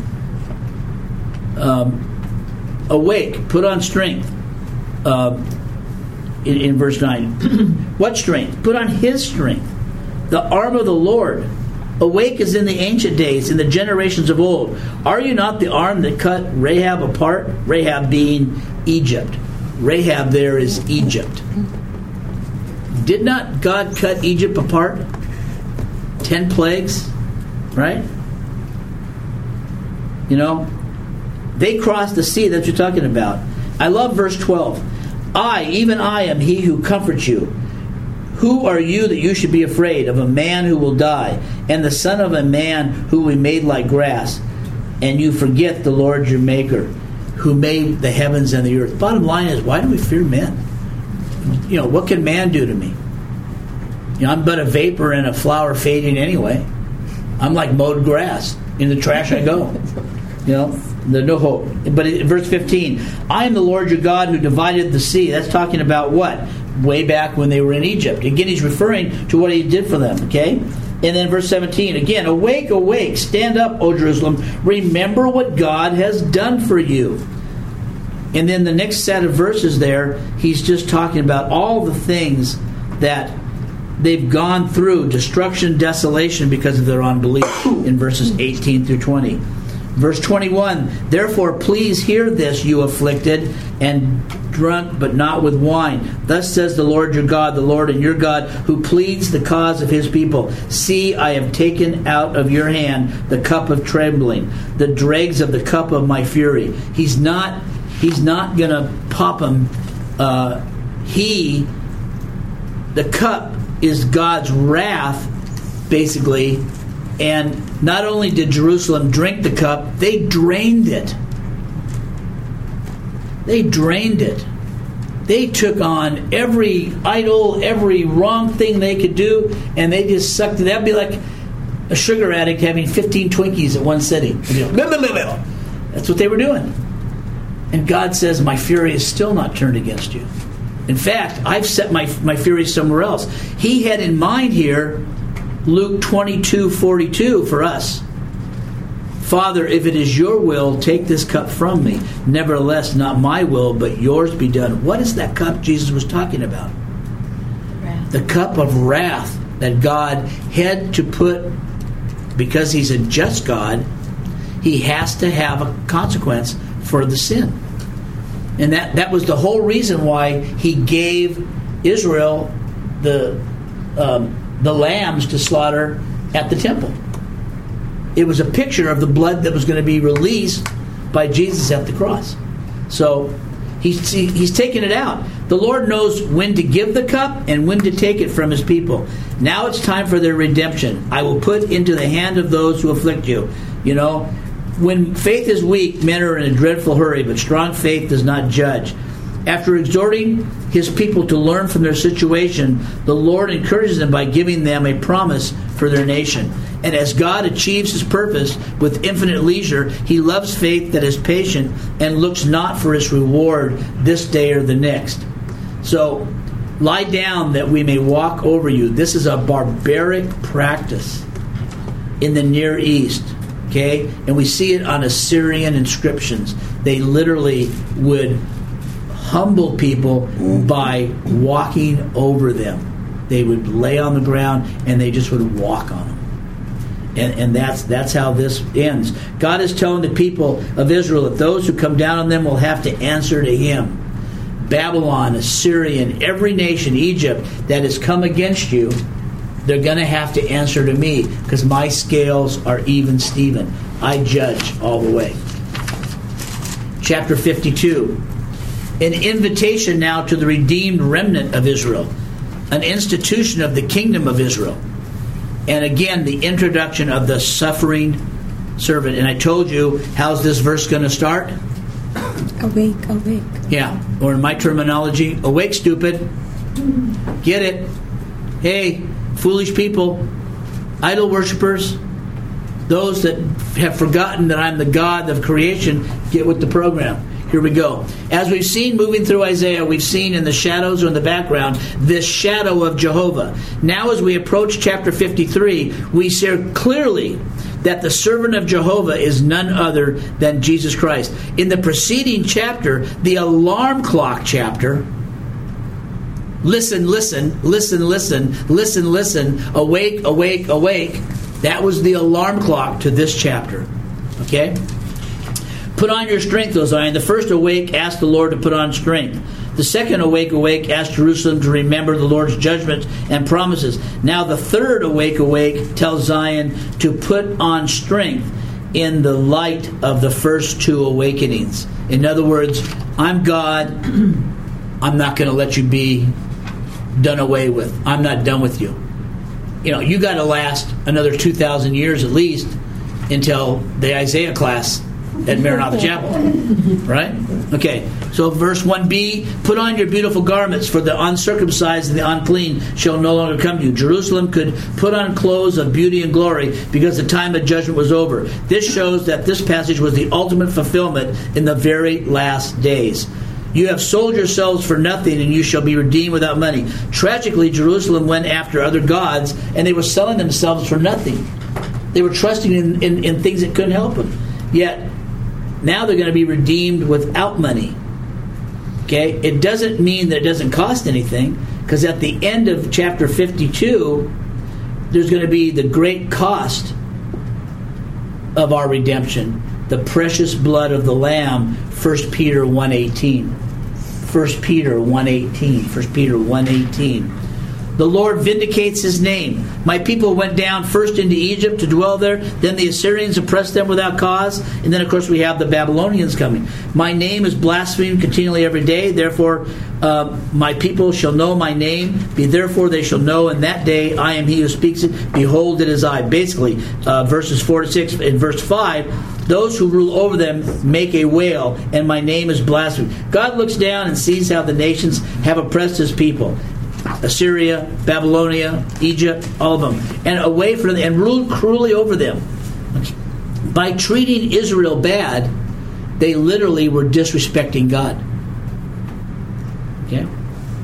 um, awake, put on strength. Uh, in, in verse nine, what strength? Put on His strength, the arm of the Lord. Awake as in the ancient days, in the generations of old. Are you not the arm that cut Rahab apart? Rahab being Egypt. Rahab there is Egypt. Did not God cut Egypt apart? Ten plagues, right? You know, they crossed the sea. That's what you're talking about. I love verse twelve. I, even I, am he who comforts you. Who are you that you should be afraid of a man who will die, and the son of a man who will be made like grass, and you forget the Lord your Maker, who made the heavens and the earth? Bottom line is, why do we fear men? You know, what can man do to me? You know, I'm but a vapor and a flower fading anyway. I'm like mowed grass. In the trash I go. You know, there's no hope. But in verse fifteen, I am the Lord your God who divided the sea. That's talking about what? Way back when they were in Egypt. Again, he's referring to what he did for them, okay? And then verse seventeen, again, awake, awake, stand up, O Jerusalem. Remember what God has done for you. And then the next set of verses there, he's just talking about all the things that they've gone through, destruction, desolation, because of their unbelief, in verses eighteen through twenty. Verse twenty-one, therefore please hear this, you afflicted, and drunk, but not with wine. Thus says the Lord your God, the Lord and your God, who pleads the cause of his people. See, I have taken out of your hand the cup of trembling, the dregs of the cup of my fury. He's not, he's not going to pop them. Uh, he, the cup, is God's wrath, basically. And not only did Jerusalem drink the cup, they drained it. They drained it. They took on every idol, every wrong thing they could do, and they just sucked it. That'd be like a sugar addict having fifteen Twinkies at one sitting. That's what they were doing. And God says, my fury is still not turned against you. In fact, I've set my, my fury somewhere else. He had in mind here Luke twenty-two forty-two for us. Father, if it is your will, take this cup from me. Nevertheless, not my will, but yours be done. What is that cup Jesus was talking about? Wrath. The cup of wrath that God had to put, because he's a just God, he has to have a consequence for the sin. And that, that was the whole reason why he gave Israel the um, the lambs to slaughter at the temple. It was a picture of the blood that was going to be released by Jesus at the cross. So he's, he's taken it out. The Lord knows when to give the cup and when to take it from his people. Now it's time for their redemption. I will put into the hand of those who afflict you. You know, when faith is weak, men are in a dreadful hurry, but strong faith does not judge. After exhorting his people to learn from their situation, the Lord encourages them by giving them a promise for their nation. And as God achieves his purpose with infinite leisure, he loves faith that is patient and looks not for its reward this day or the next. So, lie down that we may walk over you. This is a barbaric practice in the Near East. Okay? And we see it on Assyrian inscriptions. They literally would humble people by walking over them. They would lay on the ground and they just would walk on them. And, and that's that's how this ends. God is telling the people of Israel that those who come down on them will have to answer to him. Babylon, Assyrian, every nation, Egypt, that has come against you, they're going to have to answer to me, because my scales are even Steven. I judge all the way. Chapter fifty-two. An invitation now to the redeemed remnant of Israel. An institution of the kingdom of Israel. And again, the introduction of the suffering servant. And I told you, how's this verse going to start? Awake, awake. Yeah, or in my terminology, awake, stupid. Get it? Hey, foolish people, idol worshippers, those that have forgotten that I'm the God of creation, get with the program. Here we go. As we've seen moving through Isaiah, we've seen in the shadows or in the background this shadow of Jehovah. Now as we approach chapter fifty-three, we see clearly that the servant of Jehovah is none other than Jesus Christ. In the preceding chapter, the alarm clock chapter, listen, listen, listen, listen, listen, listen, awake, awake, awake, That was the alarm clock to this chapter. Okay? Put on your strength, O Zion. The first awake asked the Lord to put on strength. The second awake awake asked Jerusalem to remember the Lord's judgments and promises. Now the third awake awake tells Zion to put on strength in the light of the first two awakenings. In other words, I'm God. I'm not going to let you be done away with. I'm not done with you. You know, you got to last another two thousand years at least until the Isaiah class at Maranatha Chapel. Right? Okay. So verse one b, put on your beautiful garments, for the uncircumcised and the unclean shall no longer come to you. Jerusalem could put on clothes of beauty and glory because the time of judgment was over. This shows that this passage was the ultimate fulfillment in the very last days. You have sold yourselves for nothing, and you shall be redeemed without money. Tragically, Jerusalem went after other gods, and they were selling themselves for nothing. They were trusting in, in, in things that couldn't help them. Yet, now they're going to be redeemed without money. Okay? It doesn't mean that it doesn't cost anything, because at the end of chapter fifty-two, there's going to be the great cost of our redemption. The precious blood of the Lamb, First Peter one eighteen. First Peter one eighteen. First Peter one eighteen. The Lord vindicates His name. My people went down first into Egypt to dwell there. Then the Assyrians oppressed them without cause. And then, of course, we have the Babylonians coming. My name is blasphemed continually every day. Therefore, uh, my people shall know my name. Be therefore they shall know in that day I am He who speaks it. Behold, it is I. Basically, uh, verses four to six. In verse five, those who rule over them make a wail, and my name is blasphemed. God looks down and sees how the nations have oppressed His people. Assyria, Babylonia, Egypt, all of them, and away from them, and ruled cruelly over them. By treating Israel bad, they literally were disrespecting God. Okay?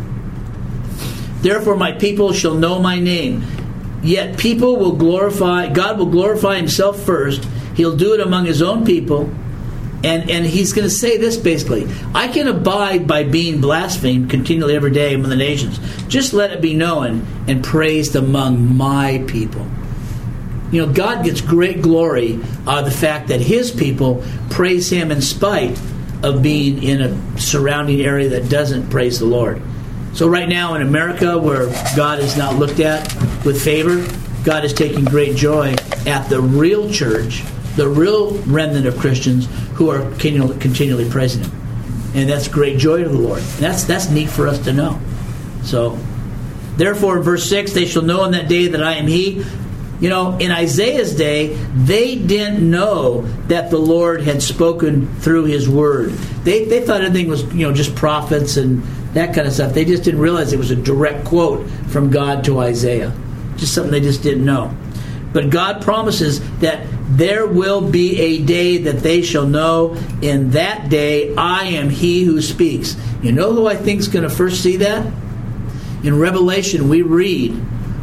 Therefore, my people shall know my name. Yet people will glorify, God will glorify Himself first. He'll do it among His own people. And and He's going to say this basically: I can abide by being blasphemed continually every day among the nations. Just let it be known and praised among my people. You know, God gets great glory out of the fact that His people praise Him in spite of being in a surrounding area that doesn't praise the Lord. So right now in America, where God is not looked at with favor, God is taking great joy at the real church, the real remnant of Christians who are continually, continually praising Him. And that's great joy to the Lord. And that's that's neat for us to know. So, therefore, in verse six, they shall know in that day that I am He. You know, in Isaiah's day, they didn't know that the Lord had spoken through His Word. They they thought everything was, you know, just prophets and that kind of stuff. They just didn't realize it was a direct quote from God to Isaiah. Just something they just didn't know. But God promises that there will be a day that they shall know. In that day, I am He who speaks. You know who I think is going to first see that? In Revelation, we read,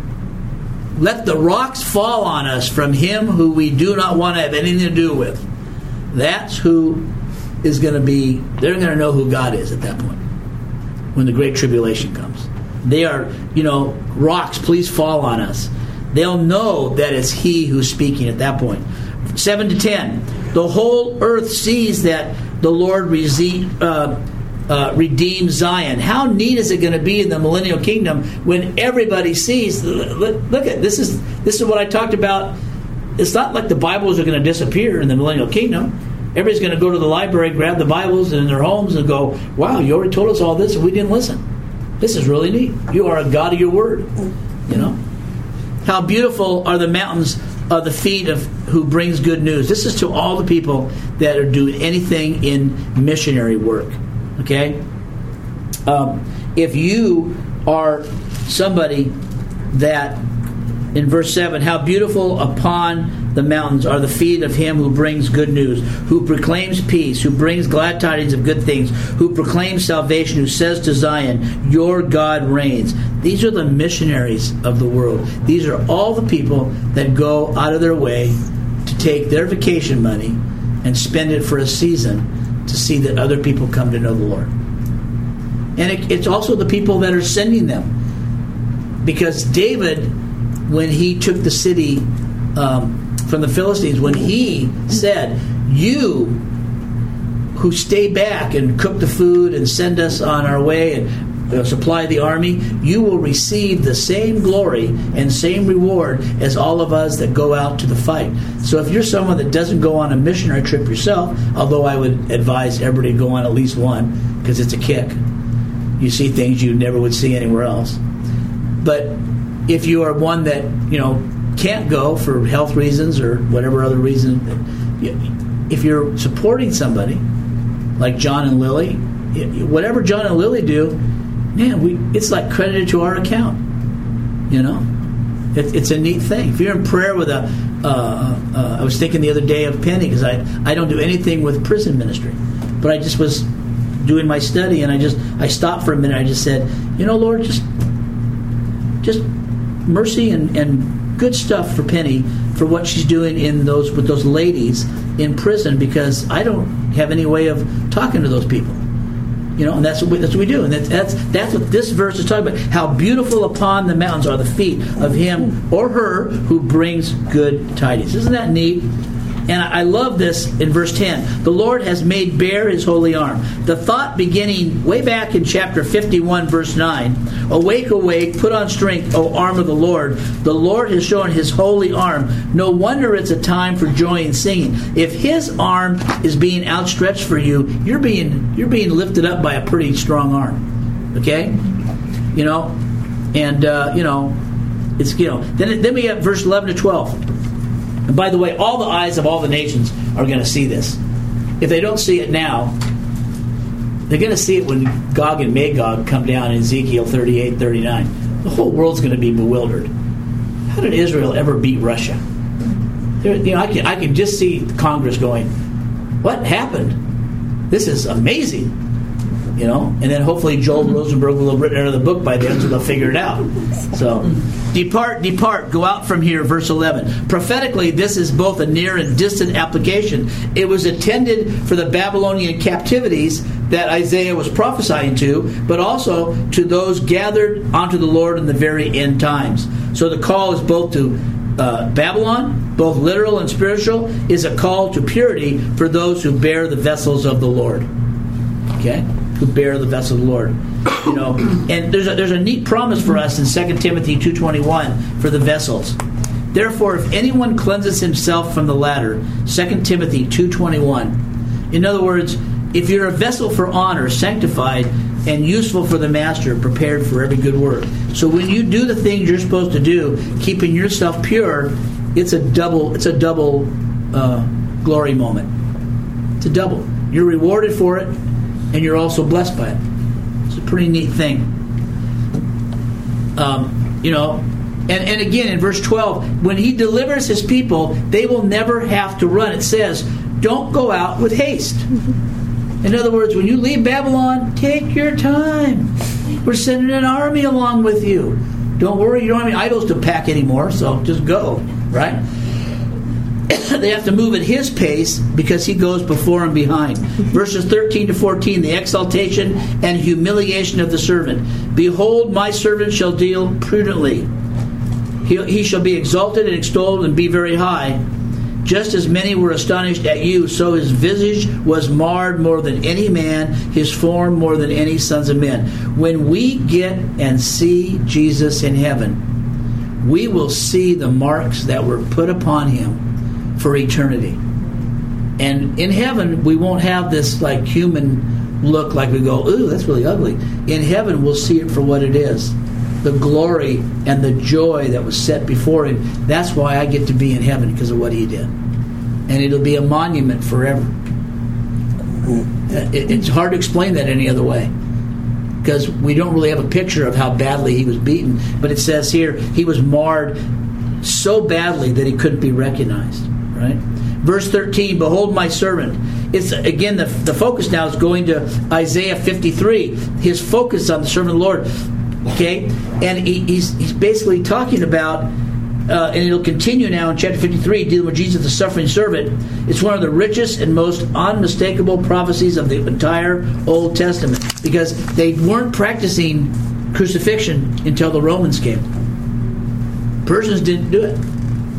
let the rocks fall on us from Him who we do not want to have anything to do with. That's who is going to be, they're going to know who God is at that point, when the Great Tribulation comes. They are, you know, rocks, please fall on us. They'll know that it's He who's speaking at that point. seven to ten. The whole earth sees that the Lord rese- uh, uh, redeems Zion. How neat is it going to be in the millennial kingdom when everybody sees? Look, look at this is this is what I talked about. It's not like the Bibles are going to disappear in the millennial kingdom. Everybody's going to go to the library, grab the Bibles in their homes, and go, "Wow, you already told us all this, and we didn't listen. This is really neat. You are a God of your word." You know. How beautiful are the mountains of the feet of who brings good news. This is to all the people that are doing anything in missionary work. Okay? Um, if you are somebody that, in verse seven, how beautiful upon the mountains are the feet of Him who brings good news, who proclaims peace, who brings glad tidings of good things, who proclaims salvation, who says to Zion, your God reigns. These are the missionaries of the world. These are all the people that go out of their way to take their vacation money and spend it for a season to see that other people come to know the Lord. And it, it's also the people that are sending them. Because David, when he took the city um, from the Philistines when he said, "You who stay back and cook the food and send us on our way and uh, supply the army, you will receive the same glory and same reward as all of us that go out to the fight." So if you're someone that doesn't go on a missionary trip yourself, although I would advise everybody to go on at least one because it's a kick. You see things you never would see anywhere else. But if you are one that, you know, can't go for health reasons or whatever other reason, if you're supporting somebody like John and Lily, whatever John and Lily do, man, we it's like credited to our account. You know, it, it's a neat thing. If you're in prayer with a, uh, uh, I was thinking the other day of Penny because I I don't do anything with prison ministry, but I just was doing my study and I just I stopped for a minute. I just said, you know, Lord, just just mercy and, and good stuff for Penny for what she's doing in those with those ladies in prison, because I don't have any way of talking to those people, you know, and that's what we, that's what we do, and that's, that's that's what this verse is talking about. How beautiful upon the mountains are the feet of him or her who brings good tidings. Isn't that neat? And I love this in verse ten. The Lord has made bare his holy arm. The thought beginning way back in chapter fifty-one, verse nine. Awake, awake, put on strength, O arm of the Lord. The Lord has shown his holy arm. No wonder it's a time for joy and singing. If his arm is being outstretched for you, you're being you're being lifted up by a pretty strong arm. Okay? You know? And, uh, you know, it's, you know. Then, then we have verse eleven to twelve. And by the way, all the eyes of all the nations are going to see this. If they don't see it now, they're going to see it when Gog and Magog come down in Ezekiel thirty-eight, thirty-nine. The whole world's going to be bewildered. How did Israel ever beat Russia? There, you know, I can I can just see Congress going, "What happened? This is amazing." You know, and then hopefully Joel Rosenberg will have written another book by then, so they'll figure it out. So, depart, depart, go out from here, verse eleven. Prophetically, this is both a near and distant application. It was intended for the Babylonian captivities that Isaiah was prophesying to, but also to those gathered onto the Lord in the very end times. So the call is both to uh, Babylon, both literal and spiritual, is a call to purity for those who bear the vessels of the Lord. Okay? Who bear the vessel of the Lord, you know, and there's a, there's a neat promise for us in Second Timothy two twenty-one for the vessels. Therefore, if anyone cleanses himself from the latter, Second Timothy two twenty-one. In other words, if you're a vessel for honor, sanctified and useful for the master, prepared for every good work. So when you do the things you're supposed to do, keeping yourself pure, it's a double it's a double uh, glory moment. It's a double. You're rewarded for it. And you're also blessed by it. It's a pretty neat thing. Um, you know, and, and again in verse twelve, when he delivers his people, they will never have to run. It says, don't go out with haste. In other words, when you leave Babylon, take your time. We're sending an army along with you. Don't worry, you don't have any idols to pack anymore, so just go, right? They have to move at his pace because he goes before and behind. Verses thirteen to fourteen, the exaltation and humiliation of the servant. Behold, my servant shall deal prudently. He, he shall be exalted and extolled and be very high. Just as many were astonished at you, so his visage was marred more than any man, his form more than any sons of men. When we get and see Jesus in heaven, we will see the marks that were put upon him for eternity. And in heaven, we won't have this like human look like we go, ooh, that's really ugly. In heaven, we'll see it for what it is. The glory and the joy that was set before him. That's why I get to be in heaven, because of what he did. And it'll be a monument forever. It's hard to explain that any other way, because we don't really have a picture of how badly he was beaten. But it says here, he was marred so badly that he couldn't be recognized. Right? Verse thirteen, behold my servant. It's again the, the focus now is going to Isaiah fifty-three. His focus on the servant of the Lord. Okay? And he, he's he's basically talking about uh, and it'll continue now in chapter fifty-three, dealing with Jesus the suffering servant. It's one of the richest and most unmistakable prophecies of the entire Old Testament, because they weren't practicing crucifixion until the Romans came. Persians didn't do it.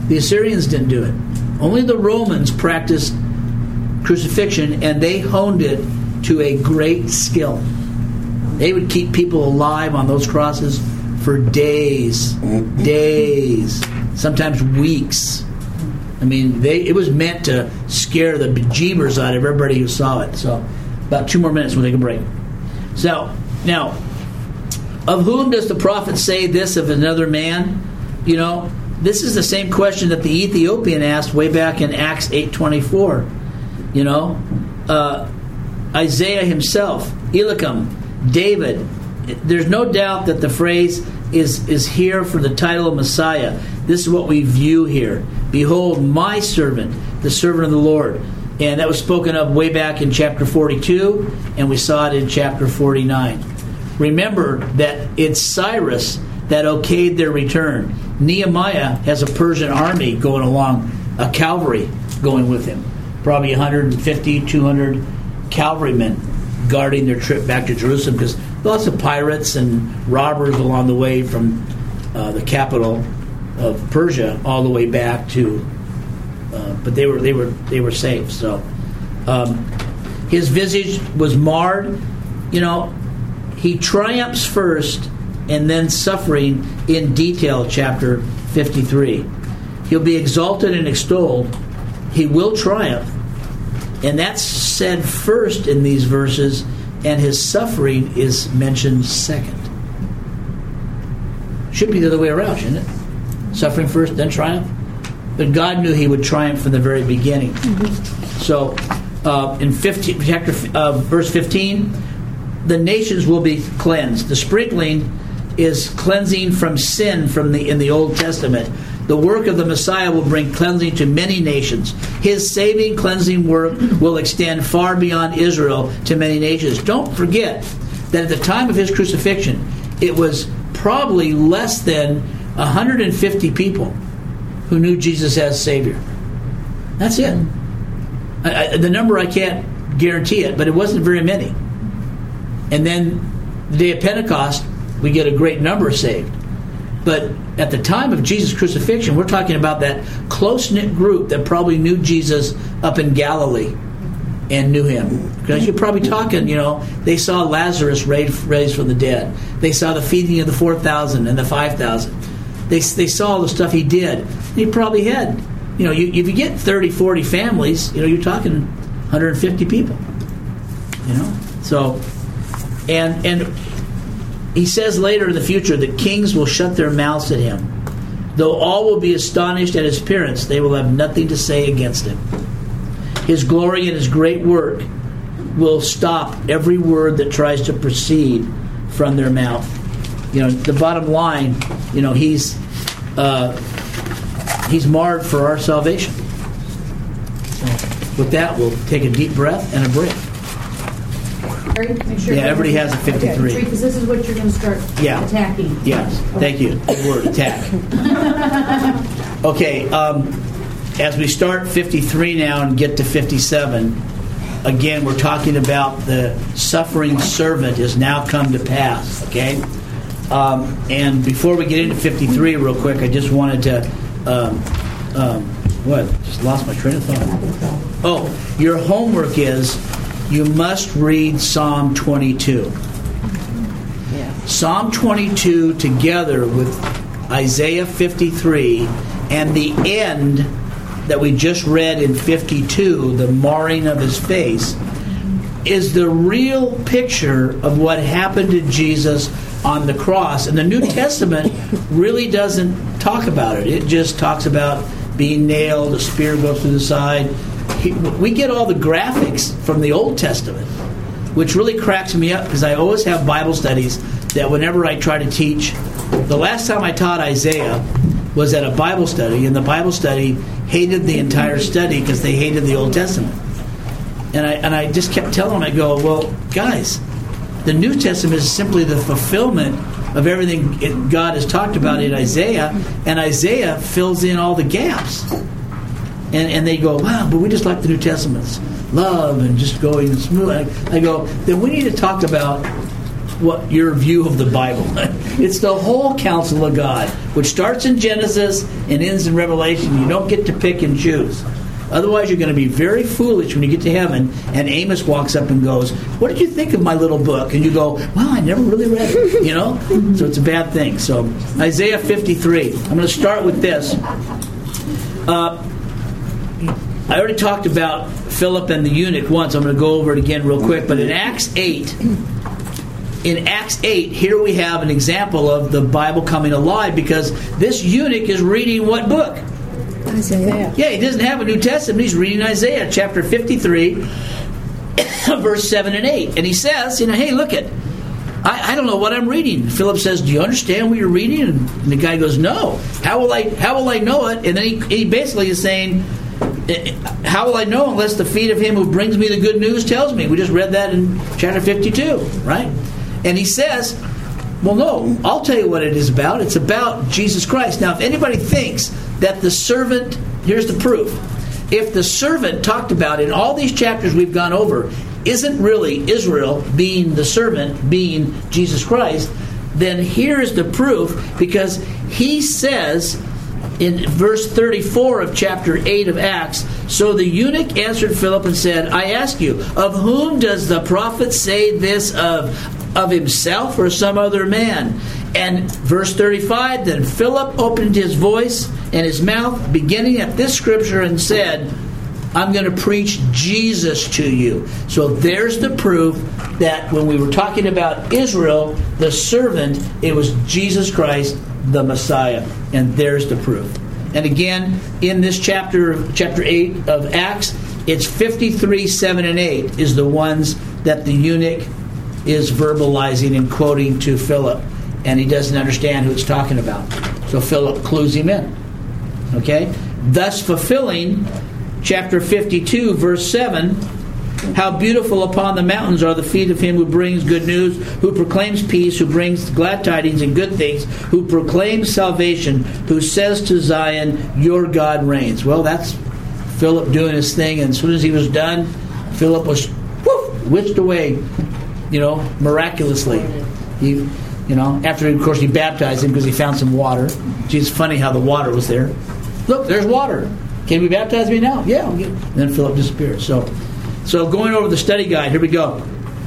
The Assyrians didn't do it. Only the Romans practiced crucifixion, and they honed it to a great skill. They would keep people alive on those crosses for days, days, sometimes weeks. I mean, they it was meant to scare the bejeebers out of everybody who saw it. So, about two more minutes, we'll take a break. So, now, of whom does the prophet say this of another man? You know, this is the same question that the Ethiopian asked way back in Acts eight twenty-four. You know, uh, Isaiah himself, Eliakim, David. There's no doubt that the phrase is, is here for the title of Messiah. This is what we view here. Behold, my servant, the servant of the Lord. And that was spoken of way back in chapter forty-two, and we saw it in chapter forty-nine. Remember that it's Cyrus that okayed their return. Nehemiah has a Persian army going along, a cavalry going with him. Probably one hundred fifty, two hundred cavalrymen guarding their trip back to Jerusalem, because lots of pirates and robbers along the way from uh, the capital of Persia all the way back to, uh, but they were they were they were safe. So um, his visage was marred. You know, he triumphs first, and then suffering in detail. Chapter fifty-three. He'll be exalted and extolled. He will triumph, and that's said first in these verses, and his suffering is mentioned second. Should be the other way around, shouldn't it? Suffering first, then triumph. But God knew he would triumph from the very beginning. Mm-hmm. So, uh, in fifteen, chapter, uh, verse fifteen, the nations will be cleansed. The sprinkling is cleansing from sin from the in the Old Testament. The work of the Messiah will bring cleansing to many nations. His saving, cleansing work will extend far beyond Israel to many nations. Don't forget that at the time of his crucifixion, it was probably less than one hundred fifty people who knew Jesus as Savior. That's it. I, I, the number, I can't guarantee it, but it wasn't very many. And then the day of Pentecost, we get a great number saved. But at the time of Jesus' crucifixion, we're talking about that close-knit group that probably knew Jesus up in Galilee and knew him. Because you're probably talking, you know, they saw Lazarus raised, raised from the dead. They saw the feeding of the four thousand and the five thousand. They they saw all the stuff he did. He probably had, you know, you, if you get thirty, forty families, you know, you're talking one hundred fifty people. You know? So, and and... he says later in the future that kings will shut their mouths at him. Though all will be astonished at his appearance, they will have nothing to say against him. His glory and his great work will stop every word that tries to proceed from their mouth. You know, the bottom line, you know, he's uh, he's marred for our salvation. So with that, we'll take a deep breath and a break. Make sure yeah, everybody has a fifty-three. Okay, because this is what you're going to start yeah. attacking. Yes, okay. Thank you. Good word, attack. Okay, um, as we start fifty-three now and get to fifty-seven, again, we're talking about the suffering servant has now come to pass, okay? Um, and before we get into fifty-three real quick, I just wanted to, um, um, what? Just lost my train of thought. Oh, your homework is you must read Psalm twenty-two. Yeah. Psalm twenty-two together with Isaiah fifty-three and the end that we just read in fifty-two, the marring of his face, is the real picture of what happened to Jesus on the cross. And the New Testament really doesn't talk about it. It just talks about being nailed, a spear goes through the side. We get all the graphics from the Old Testament, which really cracks me up because I always have Bible studies that whenever I try to teach, the last time I taught Isaiah was at a Bible study, and the Bible study hated the entire study because they hated the Old Testament. And I and I just kept telling them, I go, well, guys, the New Testament is simply the fulfillment of everything it, God has talked about in Isaiah, and Isaiah fills in all the gaps. And, and they go, wow, but we just like the New Testament's love and just going smooth. I, I go, then we need to talk about what your view of the Bible. It's the whole counsel of God, which starts in Genesis and ends in Revelation. You don't get to pick and choose. Otherwise, you're going to be very foolish when you get to heaven and Amos walks up and goes, "What did you think of my little book?" And you go, "Well, I never really read it." You know? So it's a bad thing. So Isaiah fifty-three. I'm going to start with this. Uh, I already talked about Philip and the eunuch once. I'm going to go over it again real quick. But in Acts eight, in Acts eight, here we have an example of the Bible coming alive, because this eunuch is reading what book? Isaiah. Yeah, he doesn't have a New Testament. He's reading Isaiah chapter fifty-three, verse seven and eight. And he says, you know, "Hey, look it. I, I don't know what I'm reading." Philip says, "Do you understand what you're reading?" And the guy goes, "No. How will I how will I know it?" And then he, he basically is saying, "How will I know unless the feet of him who brings me the good news tells me?" We just read that in chapter fifty-two, right? And he says, "Well, no, I'll tell you what it is about. It's about Jesus Christ." Now, if anybody thinks that the servant, here's the proof. If the servant talked about in all these chapters we've gone over isn't really Israel being the servant, being Jesus Christ, then here's the proof, because he says in verse thirty-four of chapter eight of Acts, "So the eunuch answered Philip and said, I ask you, of whom does the prophet say this of? Of himself or some other man?" And verse thirty-five, "Then Philip opened his voice and his mouth, beginning at this scripture, and said, I'm going to preach Jesus to you." So there's the proof that when we were talking about Israel, the servant, it was Jesus Christ, the Messiah. And there's the proof. And again, in this chapter, chapter eight of Acts, it's fifty-three, seven, and eight is the ones that the eunuch is verbalizing and quoting to Philip, and he doesn't understand who it's talking about. So Philip clues him in. Okay? Thus fulfilling chapter fifty-two, verse seven, "How beautiful upon the mountains are the feet of him who brings good news, who proclaims peace, who brings glad tidings and good things, who proclaims salvation, who says to Zion, your God reigns." Well, that's Philip doing his thing, and as soon as he was done, Philip was whoosh, whisked away, you know, miraculously. He, you know, after, of course, he baptized him because he found some water. It's funny how the water was there. Look, there's water. Can we baptize me now? Yeah. And then Philip disappeared. So, so going over the study guide, here we go.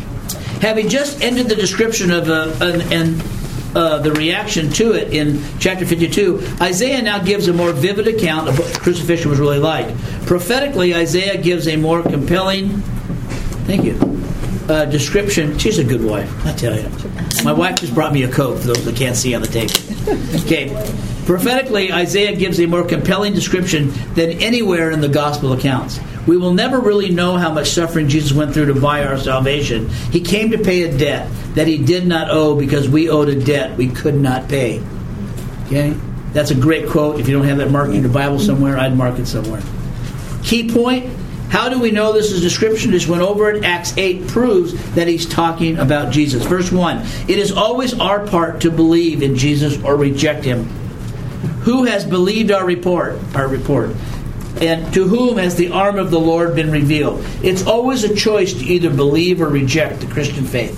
Having just ended the description of uh, an, and uh, the reaction to it in chapter fifty-two, Isaiah now gives a more vivid account of what the crucifixion was really like. Prophetically, Isaiah gives a more compelling, thank you, uh, description. She's a good wife, I tell you. My wife just brought me a Coke, for those that can't see on the tape. Okay. Prophetically, Isaiah gives a more compelling description than anywhere in the gospel accounts. We will never really know how much suffering Jesus went through to buy our salvation. He came to pay a debt that he did not owe because we owed a debt we could not pay. Okay? That's a great quote. If you don't have that marked in your Bible somewhere, I'd mark it somewhere. Key point, how do we know this is description? Just went over it. Acts eight proves that he's talking about Jesus. Verse one, it is always our part to believe in Jesus or reject him. Who has believed our report? Our report. And to whom has the arm of the Lord been revealed? It's always a choice to either believe or reject the Christian faith.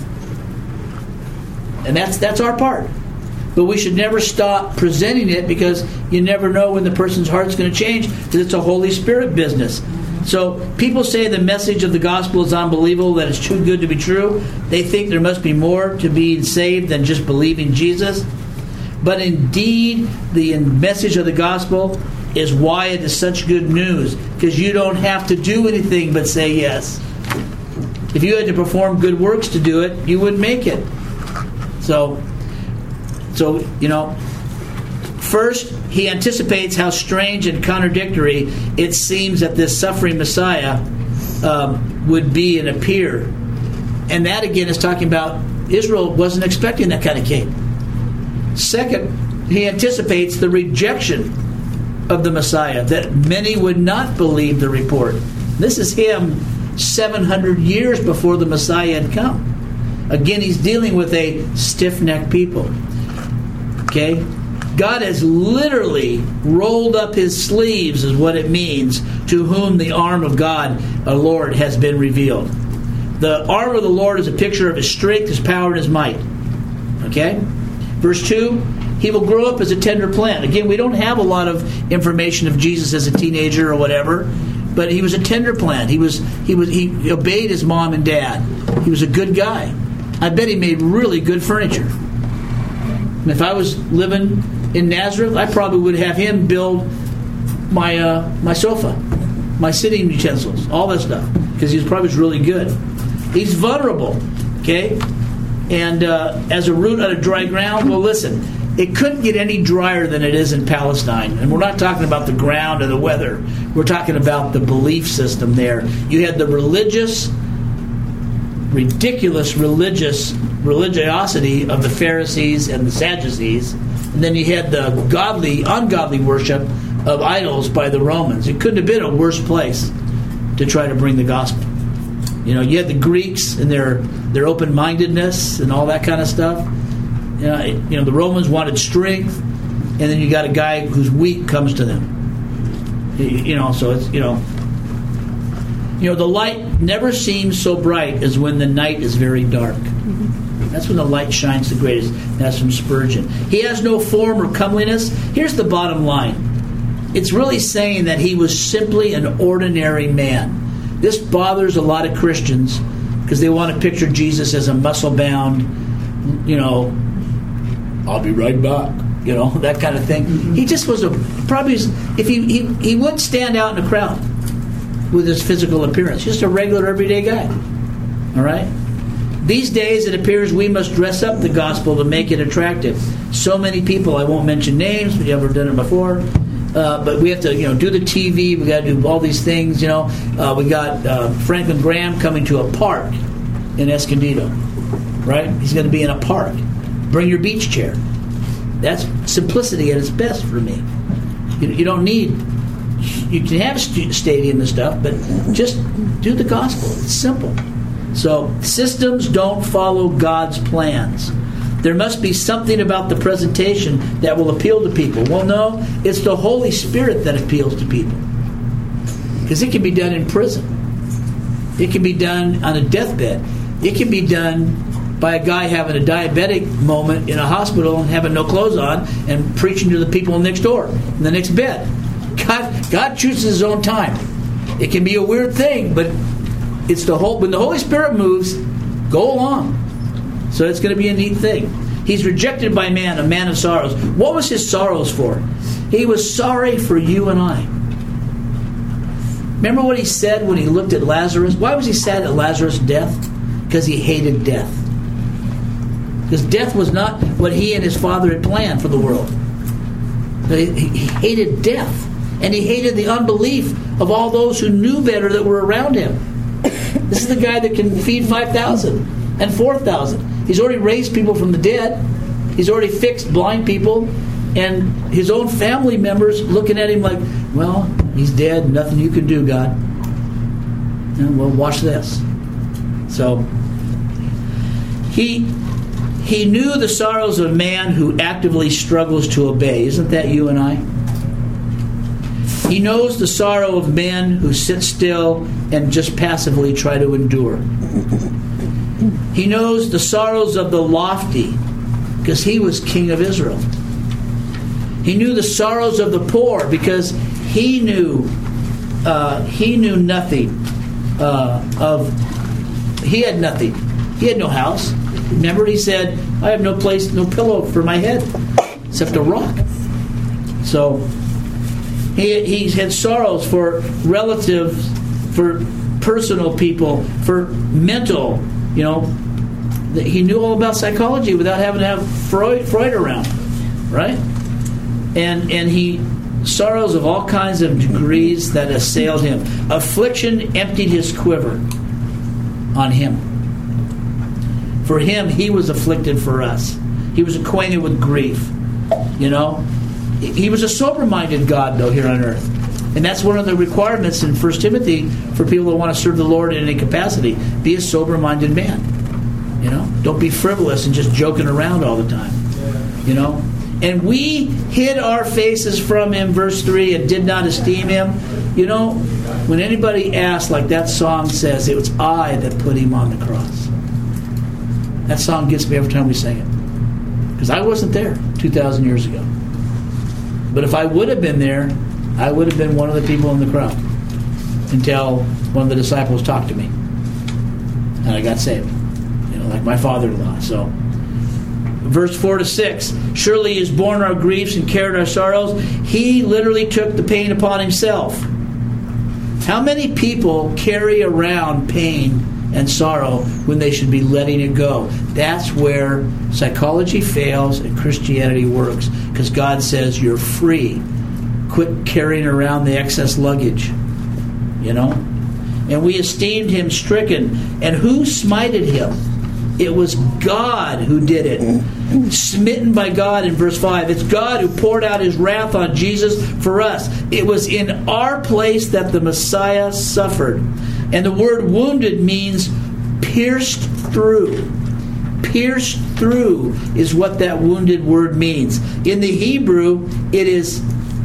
And that's that's our part. But we should never stop presenting it, because you never know when the person's heart's going to change, because it's a Holy Spirit business. So people say the message of the gospel is unbelievable, that it's too good to be true. They think there must be more to being saved than just believing Jesus. But indeed, the message of the gospel is why it is such good news, because you don't have to do anything but say yes. If you had to perform good works to do it, you wouldn't make it. So, so you know, first, he anticipates how strange and contradictory it seems that this suffering Messiah um, would be and appear. And that, again, is talking about Israel wasn't expecting that kind of king. Second, he anticipates the rejection of the Messiah, that many would not believe the report. This is him seven hundred years before the Messiah had come. Again, he's dealing with a stiff-necked people. Okay? God has literally rolled up his sleeves, is what it means, to whom the arm of God, our Lord, has been revealed. The arm of the Lord is a picture of His strength, His power, and His might. Okay? Verse two, He will grow up as a tender plant. Again, we don't have a lot of information of Jesus as a teenager or whatever, but He was a tender plant. He was he was he obeyed His mom and dad. He was a good guy. I bet He made really good furniture. And if I was living in Nazareth, I probably would have him build my uh, my sofa, my sitting utensils, all that stuff, because he was probably really good. He's vulnerable, okay? And uh, as a root out of dry ground, well, listen, it couldn't get any drier than it is in Palestine. And we're not talking about the ground or the weather. We're talking about the belief system there. You had the religious, ridiculous religious religiosity of the Pharisees and the Sadducees, and then you had the godly, ungodly worship of idols by the Romans. It couldn't have been a worse place to try to bring the gospel. You know, you had the Greeks and their their open-mindedness and all that kind of stuff. You know, it, you know, the Romans wanted strength, and then you got a guy who's weak comes to them. You, you know, so it's, you know, you know, the light never seems so bright as when the night is very dark. That's when the light shines the greatest. That's from Spurgeon. He has no form or comeliness. Here's the bottom line. It's really saying that he was simply an ordinary man. This bothers a lot of Christians because they want to picture Jesus as a muscle-bound, you know, I'll be right back, you know, that kind of thing. Mm-hmm. He just was a, probably, if he, he, he wouldn't stand out in a crowd with his physical appearance. Just a regular, everyday guy. All right? These days, it appears we must dress up the gospel to make it attractive. So many people, I won't mention names, but you've ever done it before. Uh, but we have to, you know, do the T V. We got to do all these things. You know, uh, we got uh, Franklin Graham coming to a park in Escondido, right? He's going to be in a park. Bring your beach chair. That's simplicity at its best for me. You, you don't need. You can have a st- stadium and stuff, but just do the gospel. It's simple. So systems don't follow God's plans. There must be something about the presentation that will appeal to people. Well, no, it's the Holy Spirit that appeals to people. Because it can be done in prison. It can be done on a deathbed. It can be done by a guy having a diabetic moment in a hospital and having no clothes on and preaching to the people next door in the next bed. God, God chooses His own time. It can be a weird thing, but it's the whole. When the Holy Spirit moves, go along. So it's going to be a neat thing. He's rejected by man, a man of sorrows. What was His sorrows for? He was sorry for you and I. Remember what He said when He looked at Lazarus? Why was He sad at Lazarus' death? Because He hated death. Because death was not what He and His Father had planned for the world. He, he hated death. And He hated the unbelief of all those who knew better that were around Him. This is the guy that can feed five thousand and four thousand. He's already raised people from the dead. He's already fixed blind people. And his own family members looking at him like, well, he's dead. Nothing you can do, God. And well, watch this. So, he he knew the sorrows of man who actively struggles to obey. Isn't that you and I? He knows the sorrow of men who sit still and just passively try to endure. He knows the sorrows of the lofty because He was King of Israel. He knew the sorrows of the poor because He knew uh, He knew nothing uh, of He had nothing. He had no house. Remember, He said, I have no place, no pillow for my head except a rock. So He, he had sorrows for relatives, for personal people, for mental, you know. He knew all about psychology without having to have Freud, Freud around, right? And and he, sorrows of all kinds of degrees that assailed him. Affliction emptied His quiver on Him. For Him, He was afflicted for us. He was acquainted with grief, you know. He was a sober-minded God, though, here on earth. And that's one of the requirements in First Timothy for people that want to serve the Lord in any capacity. Be a sober-minded man. You know? Don't be frivolous and just joking around all the time. You know? And we hid our faces from him, verse three, and did not esteem him. You know, when anybody asks, like that song says, it was I that put him on the cross. That song gets me every time we sing it. Because I wasn't there two thousand years ago. But if I would have been there, I would have been one of the people in the crowd. Until one of the disciples talked to me. And I got saved. You know, like my father-in-law. So, verse four to six. Surely he has borne our griefs and carried our sorrows. He literally took the pain upon himself. How many people carry around pain and sorrow when they should be letting it go? That's where psychology fails and Christianity works. Because God says you're free. Quit carrying around the excess luggage. You know? And we esteemed him stricken. And who smited him? It was God who did it. Smitten by God in verse five. It's God who poured out his wrath on Jesus for us. It was in our place that the Messiah suffered. And the word wounded means pierced through. Pierced through is what that wounded word means. In the Hebrew, it is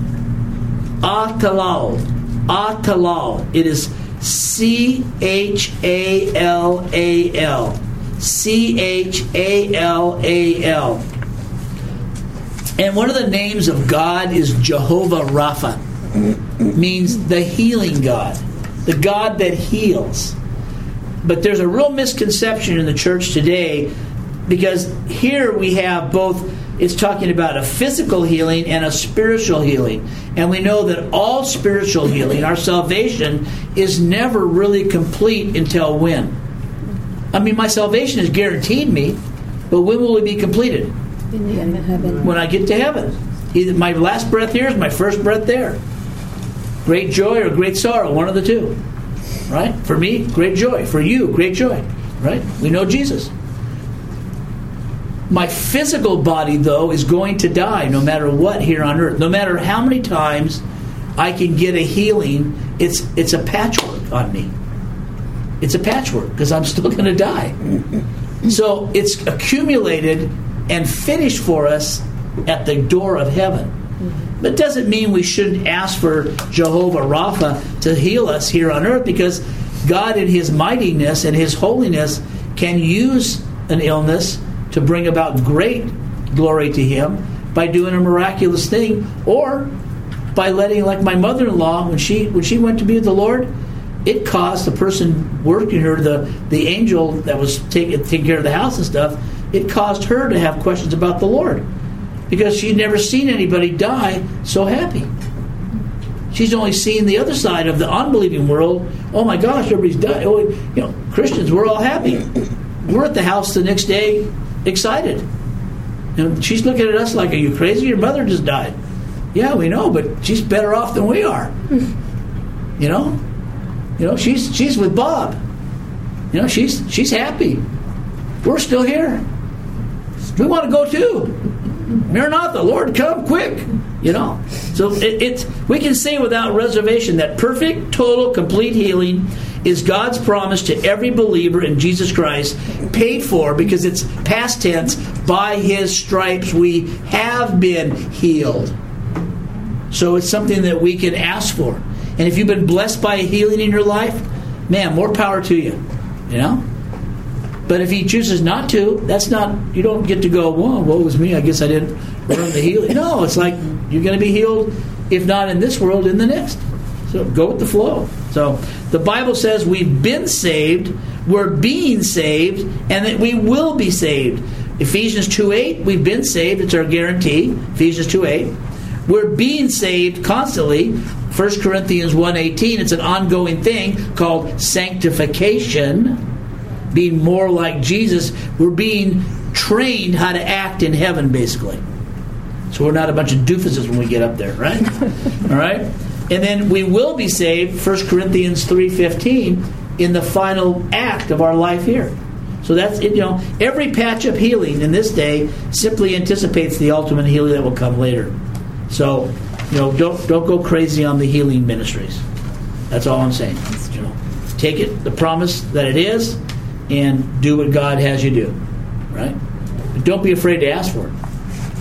atalal. Atalal. It is C H A L A L. C H A L A L. And one of the names of God is Jehovah Rapha. Means the healing God. The God that heals. But there's a real misconception in the church today, because here we have both, it's talking about a physical healing and a spiritual healing. And we know that all spiritual healing, our salvation, is never really complete until when? I mean, my salvation is guaranteed me, but when will it be completed? In heaven. When I get to heaven. Either my last breath here is my first breath there. Great joy or great sorrow, one of the two. Right? For me, great joy. For you, great joy. Right? We know Jesus. My physical body, though, is going to die no matter what here on earth. No matter how many times I can get a healing, it's it's a patchwork on me. It's a patchwork because I'm still going to die. So it's accumulated and finished for us at the door of heaven. But it doesn't mean we shouldn't ask for Jehovah Rapha to heal us here on earth, because God in his mightiness and his holiness can use an illness to bring about great glory to him by doing a miraculous thing, or by letting, like my mother-in-law, when she when she went to be with the Lord, it caused the person working her, the, the angel that was taking, taking care of the house and stuff, it caused her to have questions about the Lord. Because she'd never seen anybody die so happy. She's only seen the other side of the unbelieving world. Oh my gosh, everybody's died. Oh, you know, Christians, we're all happy. We're at the house the next day excited. And she's looking at us like, are you crazy? Your mother just died. Yeah, we know, but she's better off than we are. You know? You know, she's she's with Bob. You know, she's she's happy. We're still here. We want to go too. Maranatha, Lord, come quick. You know, so it, it's we can say without reservation that perfect, total, complete healing is God's promise to every believer in Jesus Christ, paid for, because it's past tense, by his stripes we have been healed. So it's something that we can ask for. And if you've been blessed by a healing in your life, man, more power to you. You know? But if he chooses not to, that's not, you don't get to go, whoa, woe was me, I guess I didn't earn the healing. No, it's like you're going to be healed, if not in this world, in the next. So go with the flow. So the Bible says we've been saved, we're being saved, and that we will be saved. Ephesians two eight, we've been saved, it's our guarantee. Ephesians two eight. We're being saved constantly. First Corinthians one eighteen, it's an ongoing thing called sanctification. Being more like Jesus. We're being trained how to act in heaven, basically. So we're not a bunch of doofuses when we get up there, right? All right? And then we will be saved, First Corinthians three fifteen, in the final act of our life here. So that's it. You know, every patch of healing in this day simply anticipates the ultimate healing that will come later. So, you know, don't don't go crazy on the healing ministries. That's all I'm saying. You know, take it, the promise that it is, and do what God has you do. Right? But don't be afraid to ask for it.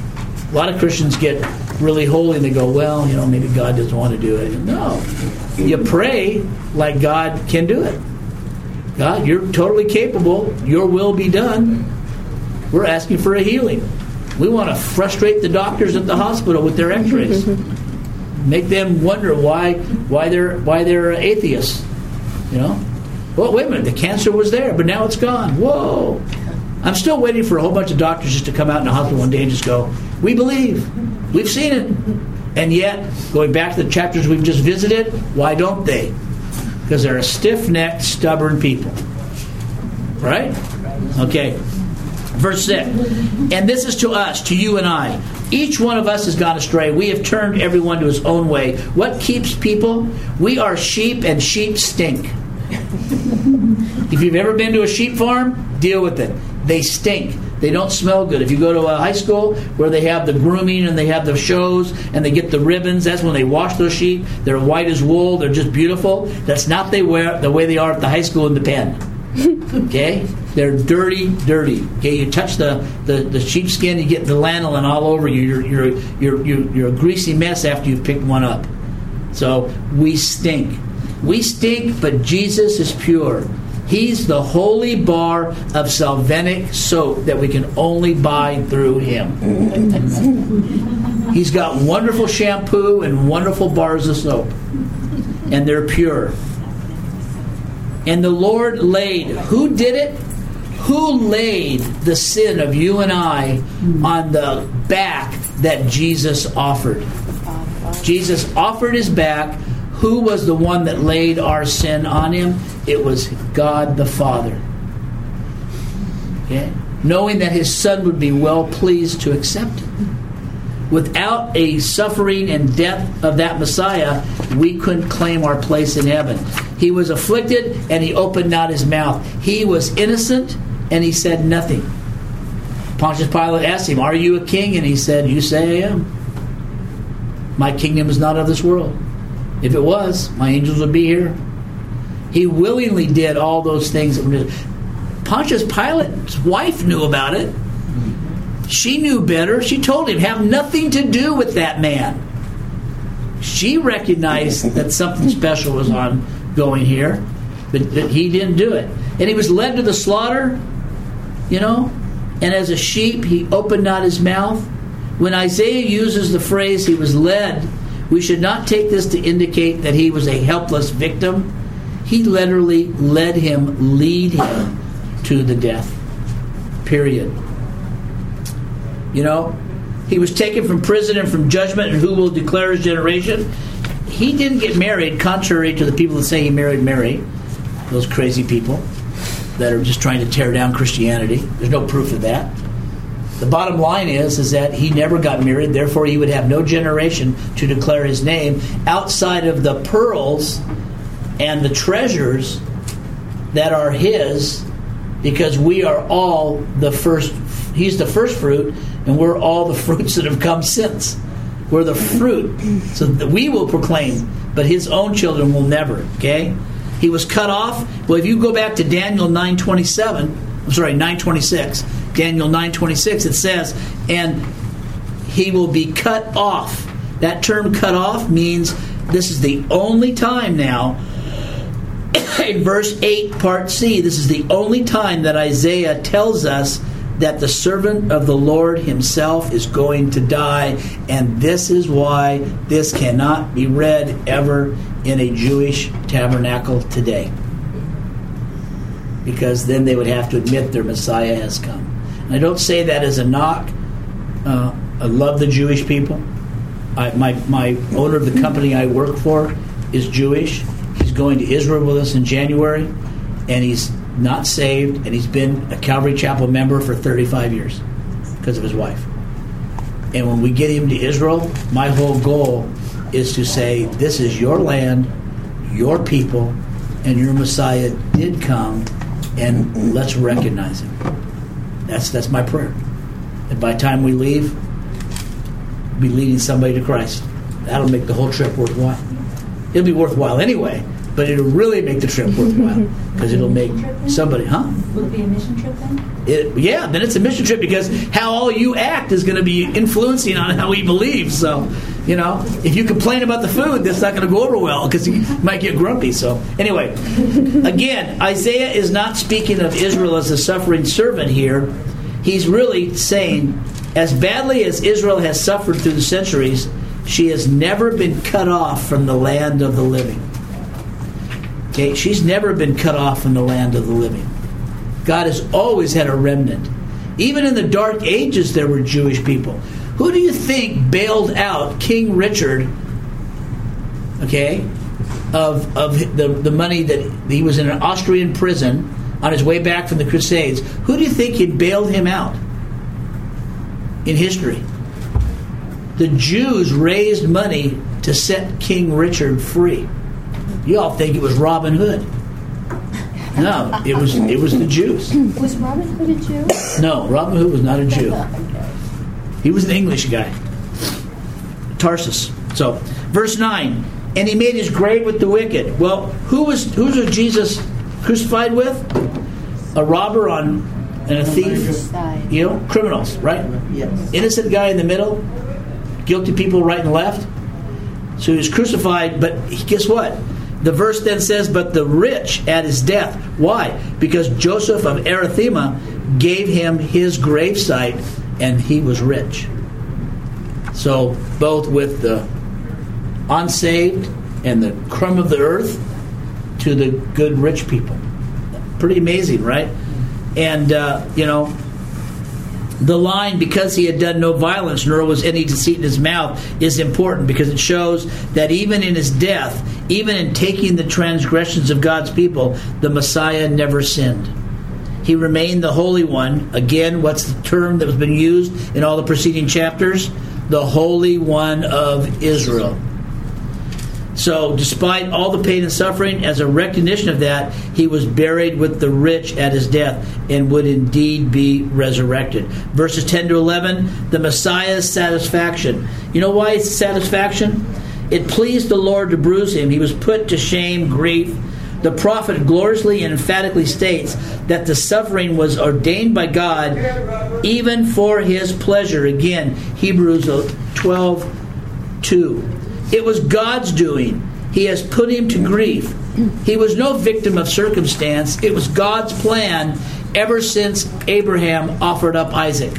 A lot of Christians get really holy and they go, well, you know, maybe God doesn't want to do it. No. You pray like God can do it. God, you're totally capable. Your will be done. We're asking for a healing. We want to frustrate the doctors at the hospital with their x-rays. Make them wonder why why they're why they're atheists. You know? Well, wait a minute, the cancer was there, but now it's gone. Whoa. I'm still waiting for a whole bunch of doctors just to come out in the hospital one day and just go, we believe. We've seen it. And yet, going back to the chapters we've just visited, why don't they? Because they're a stiff-necked, stubborn people. Right? Okay. Verse six. And this is to us, to you and I. Each one of us has gone astray. We have turned everyone to his own way. What keeps people? We are sheep, and sheep stink. If you've ever been to a sheep farm, deal with it. They stink. They don't smell good. If you go to a high school where they have the grooming and they have the shows and they get the ribbons, that's when they wash those sheep. They're white as wool. They're just beautiful. That's not they wear, the way they are at the high school in the pen. Okay? They're dirty, dirty. Okay? You touch the, the, the sheepskin, you get the lanolin all over you. You're, you're, you're, you're, you're a greasy mess after you've picked one up. So we stink. We stink, but Jesus is pure. He's the holy bar of Salvenic soap that we can only buy through him. He's got wonderful shampoo and wonderful bars of soap. And they're pure. And the Lord laid, who did it? Who laid the sin of you and I on the back that Jesus offered? Jesus offered his back. Who was the one that laid our sin on him? It was God the Father. Okay? Knowing that his Son would be well pleased to accept it. Without a suffering and death of that Messiah, we couldn't claim our place in heaven. He was afflicted and he opened not his mouth. He was innocent and he said nothing. Pontius Pilate asked him, are you a king? And he said, you say I am. My kingdom is not of this world. If it was, my angels would be here. He willingly did all those things. Pontius Pilate's wife knew about it. She knew better. She told him, have nothing to do with that man. She recognized that something special was ongoing here, but, but he didn't do it. And he was led to the slaughter, you know, and as a sheep, he opened not his mouth. When Isaiah uses the phrase, he was led, we should not take this to indicate that he was a helpless victim. He literally led him, lead him to the death. Period. You know, he was taken from prison and from judgment, and who will declare his generation? He didn't get married, contrary to the people that say he married Mary. Those crazy people that are just trying to tear down Christianity. There's no proof of that. The bottom line is, is that he never got married, therefore he would have no generation to declare his name outside of the pearls and the treasures that are his, because we are all the first, he's the first fruit, and we're all the fruits that have come since. We're the fruit. So that we will proclaim, but his own children will never, okay? He was cut off. Well, if you go back to Daniel nine twenty-seven, I'm sorry, nine twenty-six, Daniel nine twenty-six, it says, and he will be cut off. That term cut off means this is the only time now, in verse eight, part C, this is the only time that Isaiah tells us that the servant of the Lord himself is going to die, and this is why this cannot be read ever in a Jewish tabernacle today. Because then they would have to admit their Messiah has come. And I don't say that as a knock. Uh, I love the Jewish people. I, my, my owner of the company I work for is Jewish. He's going to Israel with us in January, and he's not saved, and he's been a Calvary Chapel member for thirty-five years because of his wife. And when we get him to Israel, my whole goal is to say, this is your land, your people, and your Messiah did come, and let's recognize him. That's that's my prayer. And by the time we leave, we'll be leading somebody to Christ. That'll make the whole trip worthwhile. It'll be worthwhile anyway, but it'll really make the trip worthwhile because it'll make somebody, huh? Will it be a mission trip then? It, yeah, then it's a mission trip because how all you act is going to be influencing on how we believe. So, you know, if you complain about the food, that's not going to go over well because you might get grumpy. So, anyway, again, Isaiah is not speaking of Israel as a suffering servant here. He's really saying, as badly as Israel has suffered through the centuries, she has never been cut off from the land of the living. Okay, she's never been cut off from the land of the living. God has always had a remnant. Even in the Dark Ages, there were Jewish people. Who do you think bailed out King Richard, okay, of of the, the money that he was in an Austrian prison on his way back from the Crusades? Who do you think had bailed him out in history? The Jews raised money to set King Richard free. You all think it was Robin Hood. No, it was it was the Jews. Was Robin Hood a Jew? No, Robin Hood was not a Jew. He was an English guy. Tarsus. So, verse nine. And he made his grave with the wicked. Well, who was who was Jesus crucified with? A robber on and a thief. You know, criminals, right? Yes. Innocent guy in the middle. Guilty people right and left. So he was crucified, but guess what? The verse then says, but the rich at his death. Why? Because Joseph of Arimathea gave him his gravesite, and he was rich. So both with the unsaved and the crumb of the earth to the good rich people. Pretty amazing, right? And, uh, you know, the line, because he had done no violence, nor was any deceit in his mouth, is important because it shows that even in his death, even in taking the transgressions of God's people, the Messiah never sinned. He remained the Holy One. Again, what's the term that has been used in all the preceding chapters? The Holy One of Israel. So, despite all the pain and suffering, as a recognition of that, he was buried with the rich at his death and would indeed be resurrected. Verses ten to eleven, the Messiah's satisfaction. You know why it's satisfaction? It pleased the Lord to bruise him. He was put to shame, grief. The prophet gloriously and emphatically states that the suffering was ordained by God even for his pleasure. Again, Hebrews twelve two. It was God's doing. He has put him to grief. He was no victim of circumstance. It was God's plan ever since Abraham offered up Isaac.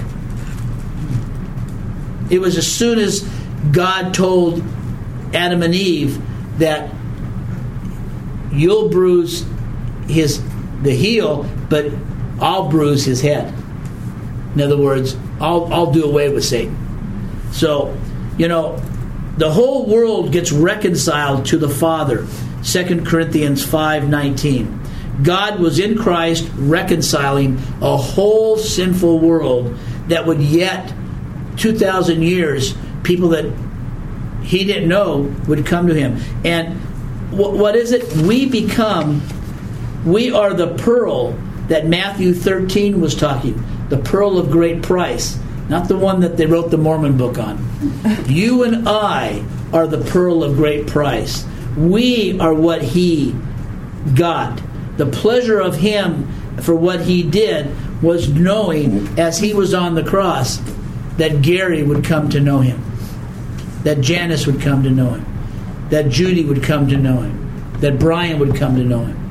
It was as soon as God told Adam and Eve that you'll bruise his the heel, but I'll bruise his head. In other words, I'll I'll do away with Satan. So, you know, the whole world gets reconciled to the Father. Second Corinthians five nineteen. God was in Christ reconciling a whole sinful world that would yet, two thousand years, people that he didn't know would come to him. And wh- what is it? We become, we are the pearl that Matthew thirteen was talking, the pearl of great price. Not the one that they wrote the Mormon book on. You and I are the pearl of great price. We are what he got. The pleasure of him for what he did was knowing, as he was on the cross, that Gary would come to know him. That Janice would come to know him. That Judy would come to know him. That Brian would come to know him.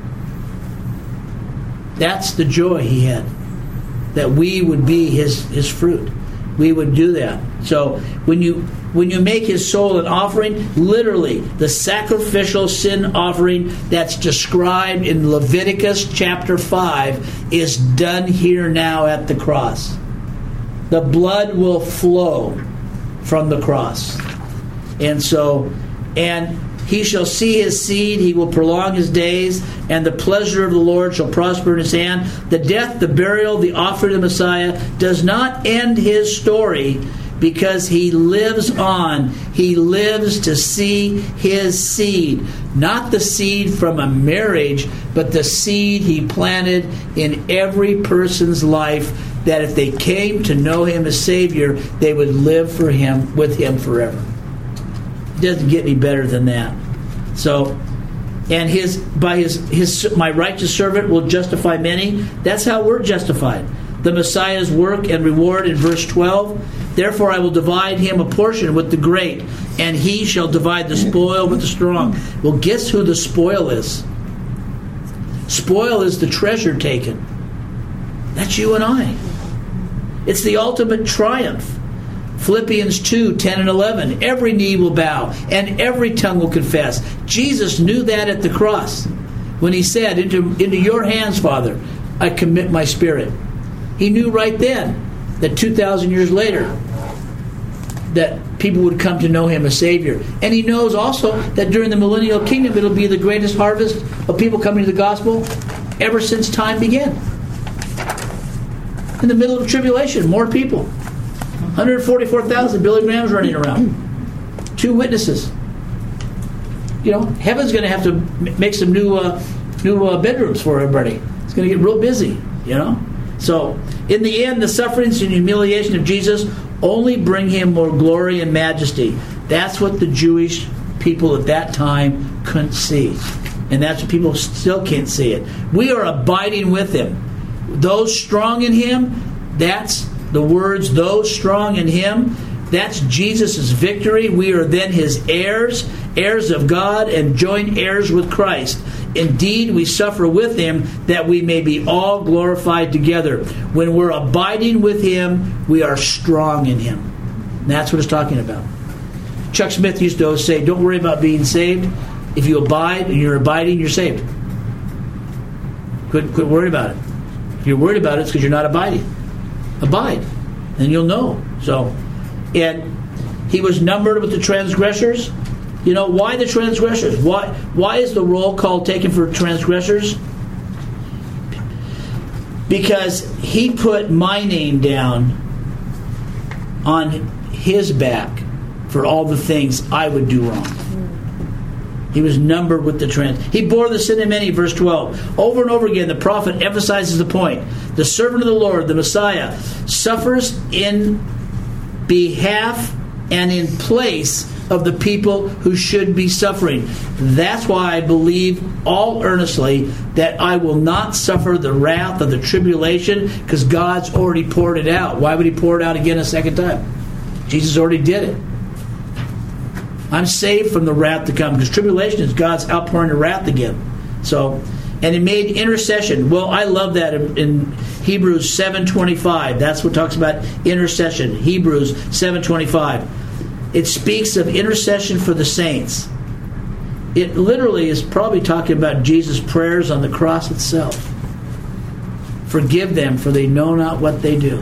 That's the joy he had. That we would be his, his fruit. We would do that. So when you when you make his soul an offering, literally the sacrificial sin offering that's described in Leviticus chapter five is done here now at the cross. The blood will flow from the cross. And so, and he shall see his seed, he will prolong his days, and the pleasure of the Lord shall prosper in his hand. The death, the burial, the offering of the Messiah does not end his story because he lives on. He lives to see his seed. Not the seed from a marriage, but the seed he planted in every person's life, that if they came to know him as Savior, they would live for him, with him forever. It doesn't get any better than that. So, and his by his his my righteous servant will justify many. That's how we're justified. The Messiah's work and reward in verse twelve. Therefore I will divide him a portion with the great, and he shall divide the spoil with the strong. Well, guess who the spoil is? Spoil is the treasure taken. That's you and I. It's the ultimate triumph. Philippians two, ten and eleven. Every knee will bow and every tongue will confess. Jesus knew that at the cross when he said, into, into your hands, Father, I commit my spirit. He knew right then that two thousand years later that people would come to know him as Savior. And he knows also that during the millennial kingdom it'll be the greatest harvest of people coming to the gospel ever since time began. In the middle of tribulation, more people. one hundred forty-four thousand, Billy Graham's running around. Two witnesses. You know, heaven's going to have to make some new uh, new uh, bedrooms for everybody. It's going to get real busy, you know. So, in the end, the sufferings and humiliation of Jesus only bring him more glory and majesty. That's what the Jewish people at that time couldn't see. And that's what people still can't see it. We are abiding with him. Those strong in him, that's the words, those strong in him, that's Jesus' victory. We are then his heirs, heirs of God, and joint heirs with Christ. Indeed, we suffer with him that we may be all glorified together. When we're abiding with him, we are strong in him. And that's what it's talking about. Chuck Smith used to always say, don't worry about being saved. If you abide and you're abiding, you're saved. Quit, quit worrying about it. If you're worried about it, it's because you're not abiding. Abide, and you'll know. So, and he was numbered with the transgressors. You know, why the transgressors? Why why is the roll call taken for transgressors? Because he put my name down on his back for all the things I would do wrong. He was numbered with the trans. He bore the sin of many, verse twelve. Over and over again, the prophet emphasizes the point. The servant of the Lord, the Messiah, suffers in behalf and in place of the people who should be suffering. That's why I believe all earnestly that I will not suffer the wrath of the tribulation, because God's already poured it out. Why would he pour it out again a second time? Jesus already did it. I'm saved from the wrath to come, because tribulation is God's outpouring of wrath again. So, and he made intercession. Well, I love that in, in Hebrews seven twenty-five. That's what talks about intercession. Hebrews seven twenty-five. It speaks of intercession for the saints. It literally is probably talking about Jesus' prayers on the cross itself. Forgive them, for they know not what they do.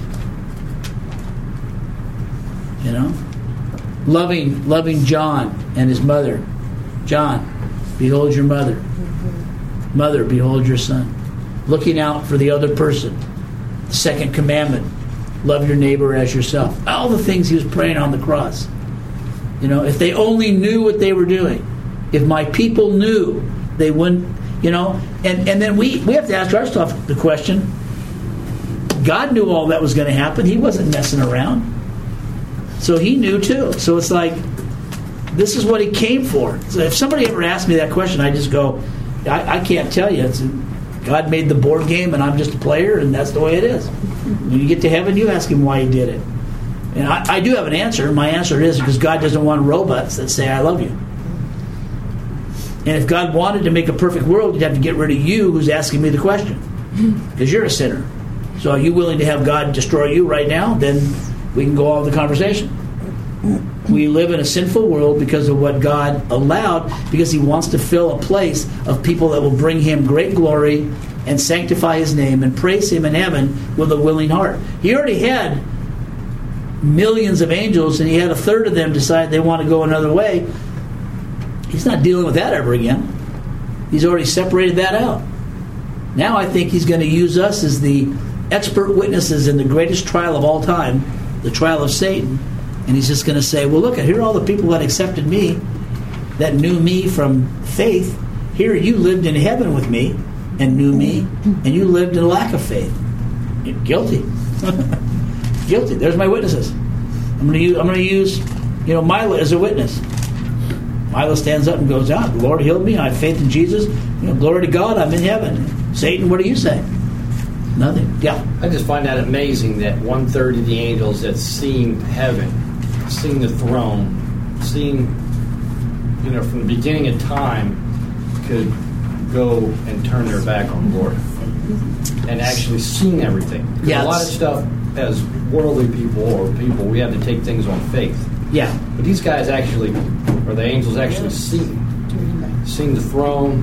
You know? Loving, loving John and his mother. John, behold your mother. Mother, behold your son. Looking out for the other person. The second commandment, love your neighbor as yourself. All the things he was praying on the cross. You know, if they only knew what they were doing. If my people knew, they wouldn't, you know. And, and then we, we have to ask ourselves the question, God knew all that was going to happen. He wasn't messing around. So he knew too. So it's like, this is what he came for. So if somebody ever asked me that question, I just go, I, I can't tell you. It's, God made the board game and I'm just a player, and that's the way it is. When you get to heaven, you ask him why he did it. And I, I do have an answer. My answer is because God doesn't want robots that say, I love you. And if God wanted to make a perfect world, he'd have to get rid of you who's asking me the question. Because you're a sinner. So are you willing to have God destroy you right now? Then we can go on with the conversation. We live in a sinful world because of what God allowed, because he wants to fill a place of people that will bring him great glory and sanctify his name and praise him in heaven with a willing heart. He already had millions of angels, and he had a third of them decide they want to go another way. He's not dealing with that ever again. He's already separated that out. Now I think he's going to use us as the expert witnesses in the greatest trial of all time, the trial of Satan. And he's just going to say, well, look, here are all the people that accepted me, that knew me from faith. Here you lived in heaven with me and knew me, and you lived in lack of faith. You're guilty. Guilty. There's my witnesses. I'm going to use, I'm going to use, you know, Mila as a witness. Milo stands up and goes out. The Lord healed me. I have faith in Jesus. You know, glory to God. I'm in heaven. Satan, what do you say? Nothing. Yeah. I just find that amazing that one third of the angels that seen heaven, seen the throne, seen, you know, from the beginning of time, could go and turn their back on the Lord and actually seen everything. Yeah, a lot of stuff as worldly people or people, we have to take things on faith. Yeah. But these guys actually, or the angels actually seen, seen the throne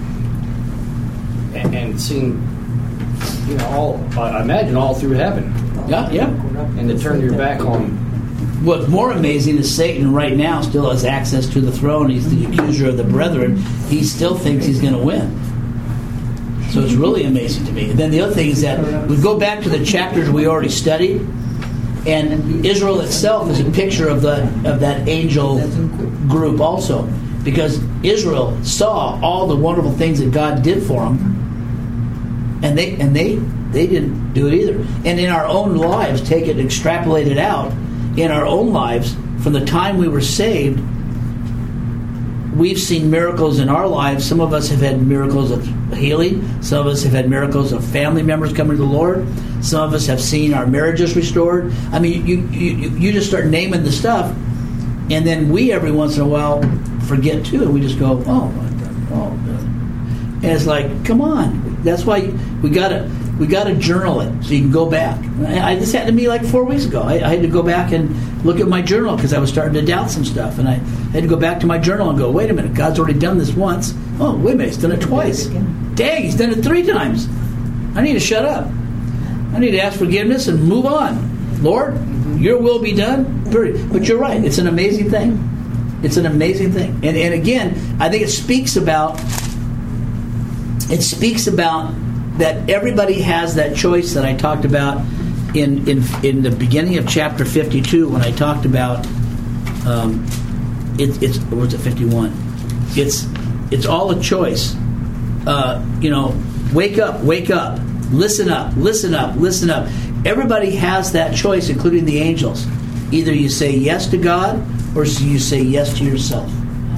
and, and seen, you know, all, I imagine all through heaven. Yeah, yeah. And to turn your back on. What's more amazing is Satan right now still has access to the throne. He's the accuser of the brethren. He still thinks he's going to win. So it's really amazing to me. And then the other thing is that we go back to the chapters we already studied, and Israel itself is a picture of the of that angel group also, because Israel saw all the wonderful things that God did for them, and they and they they didn't do it either. And in our own lives, take it, extrapolate it out. In our own lives, from the time we were saved, we've seen miracles in our lives. Some of us have had miracles of healing. Some of us have had miracles of family members coming to the Lord. Some of us have seen our marriages restored. I mean, you you, you just start naming the stuff, and then we every once in a while forget too, and we just go, oh, oh, and it's like, come on. That's why we gotta we gotta journal it so you can go back. I, this happened to me like four weeks ago. I, I had to go back and look at my journal because I was starting to doubt some stuff, and I had to go back to my journal and go, wait a minute, God's already done this once. Oh, wait a minute, He's done it twice. Dang, He's done it three times. I need to shut up. I need to ask forgiveness and move on. Lord, Your will be done. Period. But you're right. It's an amazing thing. It's an amazing thing. And and again, I think it speaks about it speaks about that everybody has that choice that I talked about in in in the beginning of chapter fifty-two when I talked about um, it, it's or was it fifty-one? It's it's all a choice. Uh, you know, wake up, wake up, listen up, listen up, listen up. Everybody has that choice, including the angels. Either you say yes to God or you say yes to yourself.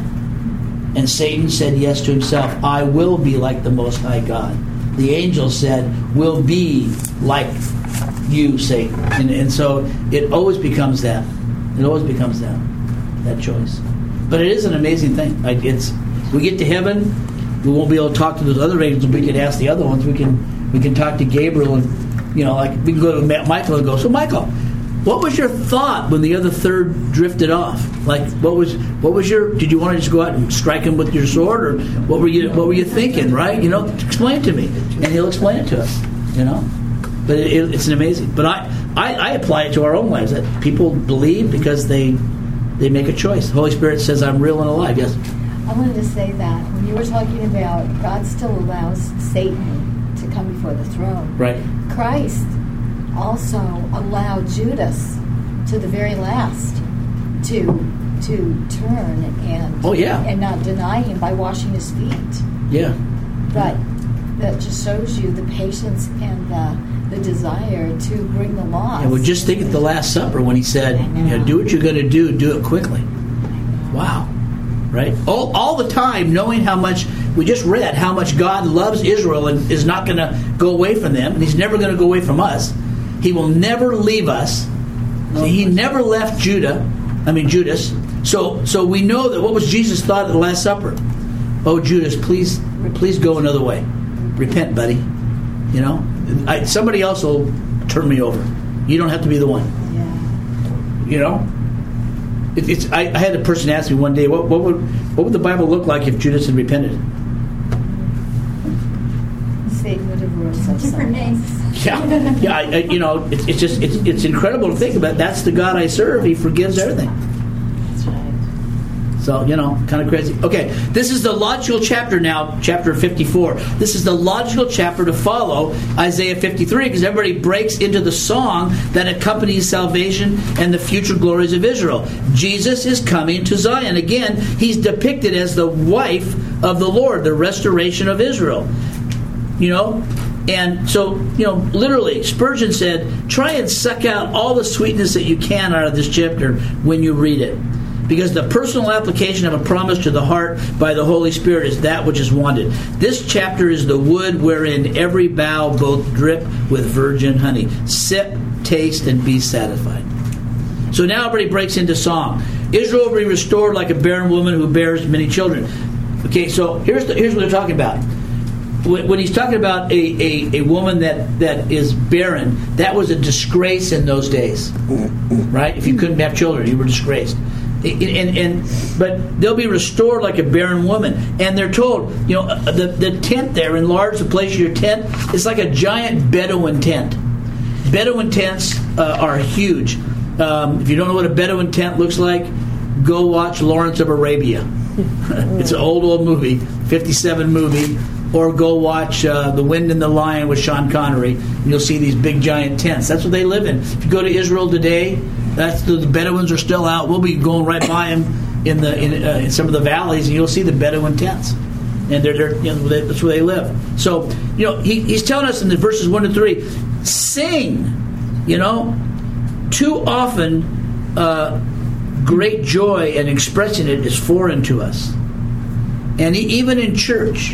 And Satan said yes to himself. I will be like the Most High God. The angel said, will be like you, Satan. And, and so it always becomes that. It always becomes that. That choice. But it is an amazing thing. Like it's, we get to heaven, we won't be able to talk to those other angels. We can ask the other ones. We can we can talk to Gabriel, and you know, like we can go to Michael and go, so Michael, what was your thought when the other third drifted off? Like, what was what was your? Did you want to just go out and strike him with your sword, or what were you what were you thinking? Right? You know, explain it to me, and he'll explain it to us. You know, but it, it, it's an amazing. But I, I I apply it to our own lives that people believe because they they make a choice. The Holy Spirit says, "I'm real and alive." Yes. I wanted to say that when you were talking about God still allows Satan to come before the throne. Right. Christ also allowed Judas to the very last to to turn and oh, yeah. and not deny him by washing his feet. Yeah. But that just shows you the patience and the the desire to bring the lost. Yeah, well, just think of the Last Supper when he said, you know, do what you're going to do, do it quickly. Wow. Right? All, all the time, knowing how much, we just read how much God loves Israel and is not going to go away from them, and He's never going to go away from us. He will never leave us. So he never left Judah, I mean Judas. So so we know that what was Jesus' thought at the Last Supper? Oh, Judas, please please go another way. Repent, buddy. You know? I, somebody else will turn me over. You don't have to be the one. Yeah. You know? It, it's. I, I had a person ask me one day, what, what would what would the Bible look like if Judas had repented? Satan would have rose up different names. Yeah, yeah. I, I, you know, it's, it's just it's it's incredible to think about. That's the God I serve. He forgives everything. That's right. So you know, kind of crazy. Okay, this is the logical chapter now, chapter fifty-four. This is the logical chapter to follow Isaiah fifty-three, because everybody breaks into the song that accompanies salvation and the future glories of Israel. Jesus is coming to Zion. Again, He's depicted as the wife of the Lord, the restoration of Israel. You know, and so, you know, literally, Spurgeon said, try and suck out all the sweetness that you can out of this chapter when you read it. because the personal application of a promise to the heart by the Holy Spirit is that which is wanted. This chapter is the wood wherein every bough both drip with virgin honey. Sip, taste, and be satisfied. So now everybody breaks into song. Israel will be restored like a barren woman who bears many children. Okay, so here's the, here's what they're talking about. When, when he's talking about a, a, a woman that, that is barren, that was a disgrace in those days, right? If you couldn't have children, you were disgraced. And, and, and but they'll be restored like a barren woman, and they're told, you know, the the tent there, enlarge the place of your tent. It's like a giant Bedouin tent. Bedouin tents uh, are huge. Um, if you don't know what a Bedouin tent looks like, go watch Lawrence of Arabia. It's an old old movie, fifty-seven movie, or go watch uh, The Wind and the Lion with Sean Connery, and you'll see these big giant tents. That's what they live in. If you go to Israel today, that's the, the Bedouins are still out. We'll be going right by them in the in, uh, in some of the valleys, and you'll see the Bedouin tents, and they're, they're you know, they, that's where they live. So you know he, he's telling us in the verses one to three, sing. You know, too often. Uh, Great joy and expressing it is foreign to us, and even in church.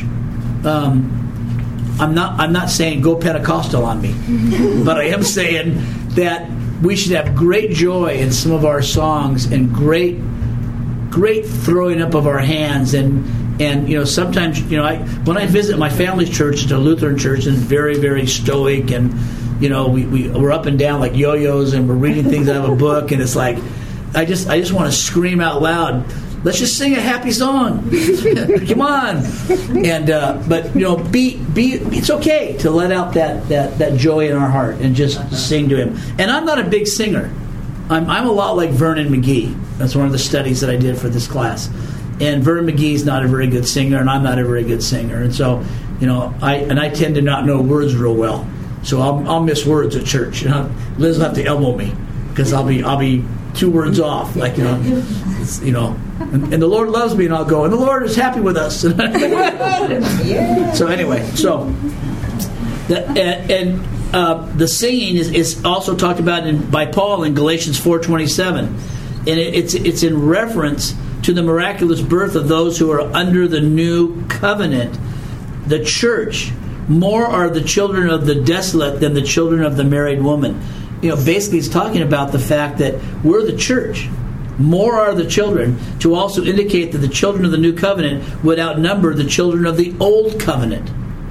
Um, I'm not. I'm not saying go Pentecostal on me, but I am saying that we should have great joy in some of our songs and great, great throwing up of our hands and and you know sometimes you know I when I visit my family's church, it's a Lutheran church, and it's very very stoic, and you know we, we we're up and down like yo-yos, and we're reading things out of a book, and it's like. I just I just want to scream out loud. Let's just sing a happy song. Come on. And uh, but you know, be be. It's okay to let out that, that, that joy in our heart and just uh-huh. sing to Him. And I'm not a big singer. I'm I'm a lot like Vernon McGee. That's one of the studies that I did for this class. And Vernon McGee's not a very good singer, and I'm not a very good singer. And so, you know, I and I tend to not know words real well. So I'll I'll miss words at church. You know, Liz will have to elbow me because I'll be I'll be. two words off, like you know, it's, you know, and, and the Lord loves me, and I'll go, and the Lord is happy with us. So anyway, so the, and, and uh, the singing is, is also talked about in, by Paul in Galatians four twenty-seven, and it, it's it's in reference to the miraculous birth of those who are under the new covenant, the church. More are the children of the desolate than the children of the married woman. You know, basically it's talking about the fact that we're the church. More are the children, to also indicate that the children of the new covenant would outnumber the children of the old covenant.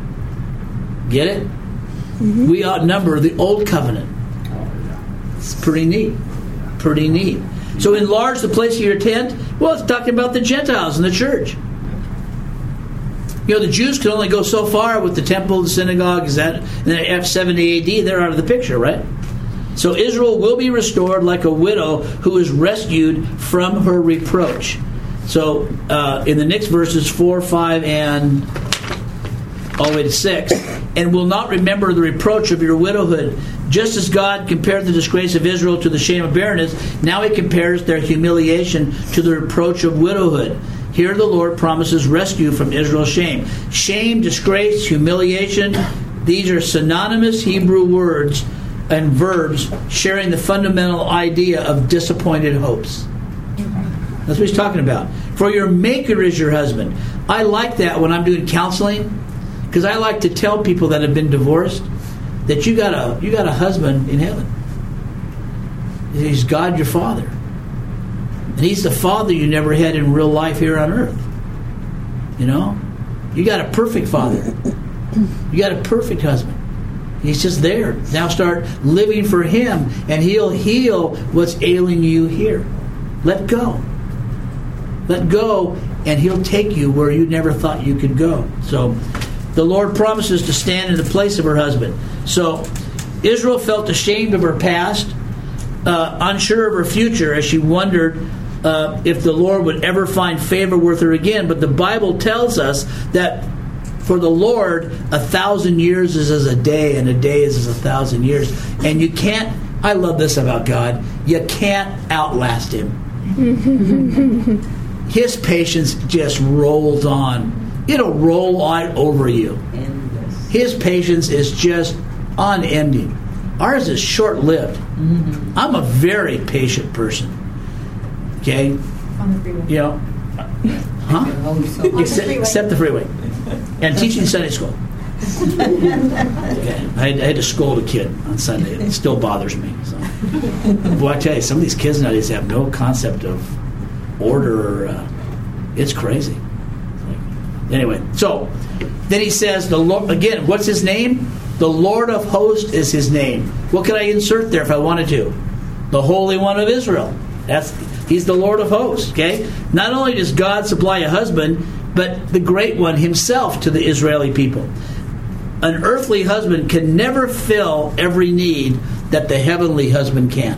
Get it? Mm-hmm. We outnumber the old covenant. It's pretty neat. Pretty neat. So enlarge the place of your tent. Well, it's talking about the Gentiles in the church. You know, the Jews could only go so far with the temple, the synagogue. Is that? And then after seventy A D, they're out of the picture, right? So Israel will be restored like a widow who is rescued from her reproach. So uh, in the next verses, four, five, and all the way to six, and will not remember the reproach of your widowhood. Just as God compared the disgrace of Israel to the shame of barrenness, now He compares their humiliation to the reproach of widowhood. Here the Lord promises rescue from Israel's shame. Shame, disgrace, humiliation, these are synonymous Hebrew words and verbs sharing the fundamental idea of disappointed hopes. That's what he's talking about. For your maker is your husband. I like that when I'm doing counseling, because I like to tell people that have been divorced that you got a you got a husband in heaven. He's God your Father. And He's the Father you never had in real life here on earth. You know? You got a perfect father. You got a perfect husband. He's just there. Now start living for Him, and He'll heal what's ailing you here. Let go. Let go, and He'll take you where you never thought you could go. So the Lord promises to stand in the place of her husband. So Israel felt ashamed of her past, uh, unsure of her future, as she wondered uh, if the Lord would ever find favor with her again. But the Bible tells us that for the Lord, a thousand years is as a day, and a day is as a thousand years. And you can't, I love this about God, you can't outlast Him. His patience just rolls on. It'll roll on over you. His patience is just unending. Ours is short-lived. I'm a very patient person. Okay? On the freeway. You know, huh? Except, except the freeway. And teaching Sunday school. Okay. I, had, I had to scold a kid on Sunday. It still bothers me. So. Boy, I tell you, some of these kids nowadays have no concept of order. Or, uh, it's crazy. Anyway, so then he says, the Lord, again, what's his name? The Lord of hosts is his name. What could I insert there if I wanted to? The Holy One of Israel. That's He's the Lord of hosts. Okay. Not only does God supply a husband, but the Great One himself to the Israeli people. An earthly husband can never fill every need that the heavenly husband can.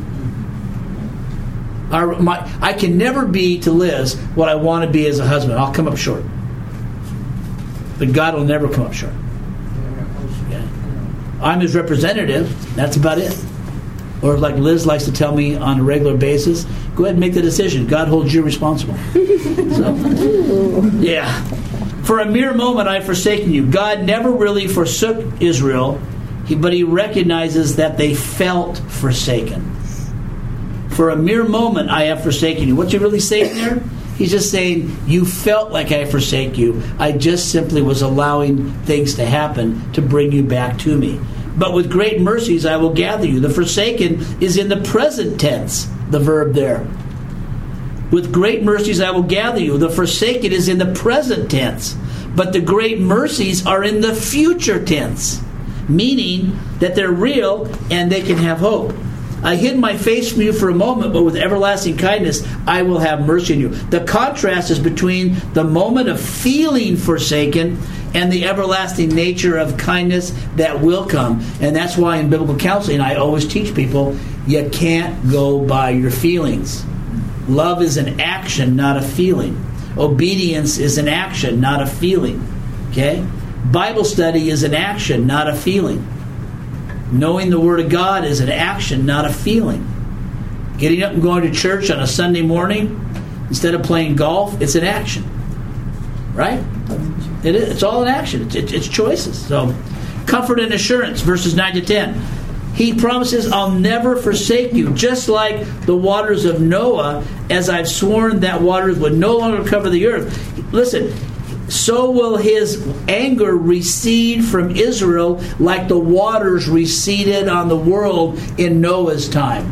Our, my, I can never be to Liz what I want to be as a husband. I'll come up short. But God will never come up short. Okay. I'm his representative. That's about it. Or like Liz likes to tell me on a regular basis, go ahead and make the decision. God holds you responsible. So, yeah. For a mere moment I have forsaken you. God never really forsook Israel, but he recognizes that they felt forsaken. For a mere moment I have forsaken you. What's he really saying there? He's just saying, you felt like I forsake you. I just simply was allowing things to happen to bring you back to me. But with great mercies I will gather you. The forsaken is in the present tense, the verb there. With great mercies I will gather you. The forsaken is in the present tense. But the great mercies are in the future tense. Meaning that they're real and they can have hope. I hid my face from you for a moment, but with everlasting kindness I will have mercy on you. The contrast is between the moment of feeling forsaken and the everlasting nature of kindness that will come. And that's why in biblical counseling I always teach people, you can't go by your feelings. Love is an action, not a feeling. Obedience is an action, not a feeling. Okay? Bible study is an action, not a feeling. Knowing the Word of God is an action, not a feeling. Getting up and going to church on a Sunday morning instead of playing golf, it's an action. Right? It is. It's all an action. It's, it's, it's choices. So, comfort and assurance, verses nine to ten. He promises, I'll never forsake you. Just like the waters of Noah, as I've sworn that waters would no longer cover the earth. Listen, so will his anger recede from Israel like the waters receded on the world in Noah's time.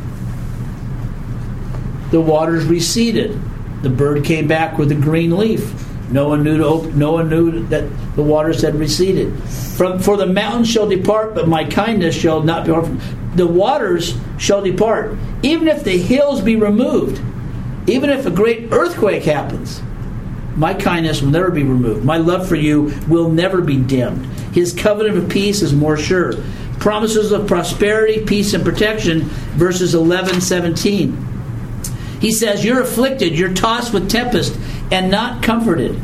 The waters receded. The bird came back with a green leaf. No one knew to open, no one knew that the waters had receded. From for the mountains shall depart, but my kindness shall not depart from. The waters shall depart, even if the hills be removed, even if a great earthquake happens. My kindness will never be removed. My love for you will never be dimmed. His covenant of peace is more sure. Promises of prosperity, peace, and protection. Verses eleven, seventeen. He says, you're afflicted, you're tossed with tempest, and not comforted.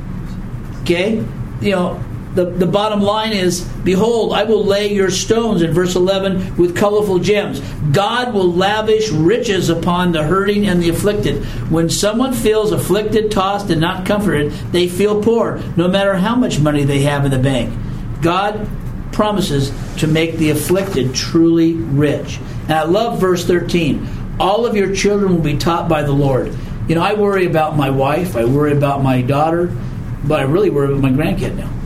Okay? You know, the, the bottom line is, behold, I will lay your stones, in verse eleven, with colorful gems. God will lavish riches upon the hurting and the afflicted. When someone feels afflicted, tossed, and not comforted, they feel poor, no matter how much money they have in the bank. God promises to make the afflicted truly rich. And I love verse thirteen. All of your children will be taught by the Lord. You know, I worry about my wife, I worry about my daughter, but I really worry about my grandkid now.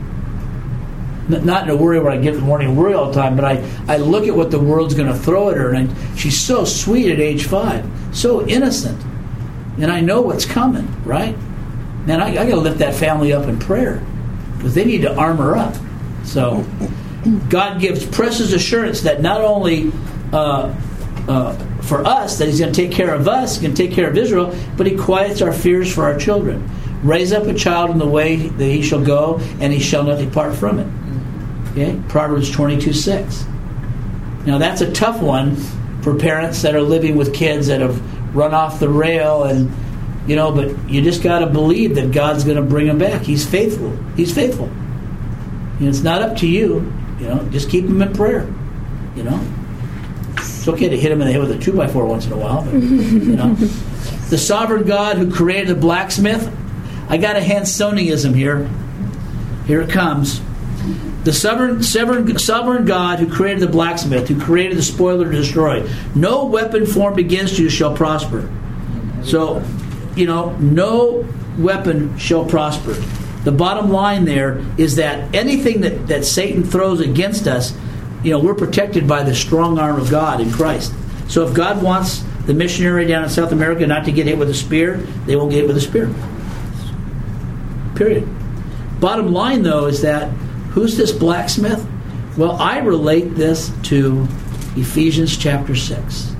Not in a worry where I get the morning worry all the time, but I, I look at what the world's going to throw at her, and I, she's so sweet at age five, so innocent. And I know what's coming, right? Man, I, I got to lift that family up in prayer, because they need to armor up. So, God gives precious assurance that not only uh, uh, for us, that he's going to take care of us, he's going to take care of Israel, but he quiets our fears for our children. Raise up a child in the way that he shall go, and he shall not depart from it. Okay? Proverbs twenty-two six. Now that's a tough one for parents that are living with kids that have run off the rail, and you know, but you just got to believe that God's going to bring them back. He's faithful. He's faithful. And it's not up to you. You know, just keep them in prayer. You know, it's okay to hit them in the head with a two by four once in a while, but you know, the sovereign God who created the blacksmith. I got a Hansonianism here. Here it comes. The sovereign, sovereign, sovereign God who created the blacksmith, who created the spoiler to destroy. No weapon formed against you shall prosper. So, you know, no weapon shall prosper. The bottom line there is that anything that, that Satan throws against us, you know, we're protected by the strong arm of God in Christ. So if God wants the missionary down in South America not to get hit with a spear, they won't get hit with a spear. Period. Bottom line, though, is that who's this blacksmith? Well, I relate this to Ephesians chapter six.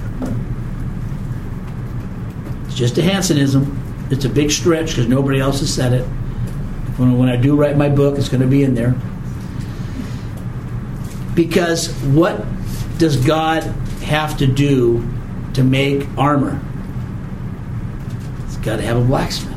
It's just a Hansenism. It's a big stretch because nobody else has said it. When, when I do write my book, it's going to be in there. Because what does God have to do to make armor? It's got to have a blacksmith.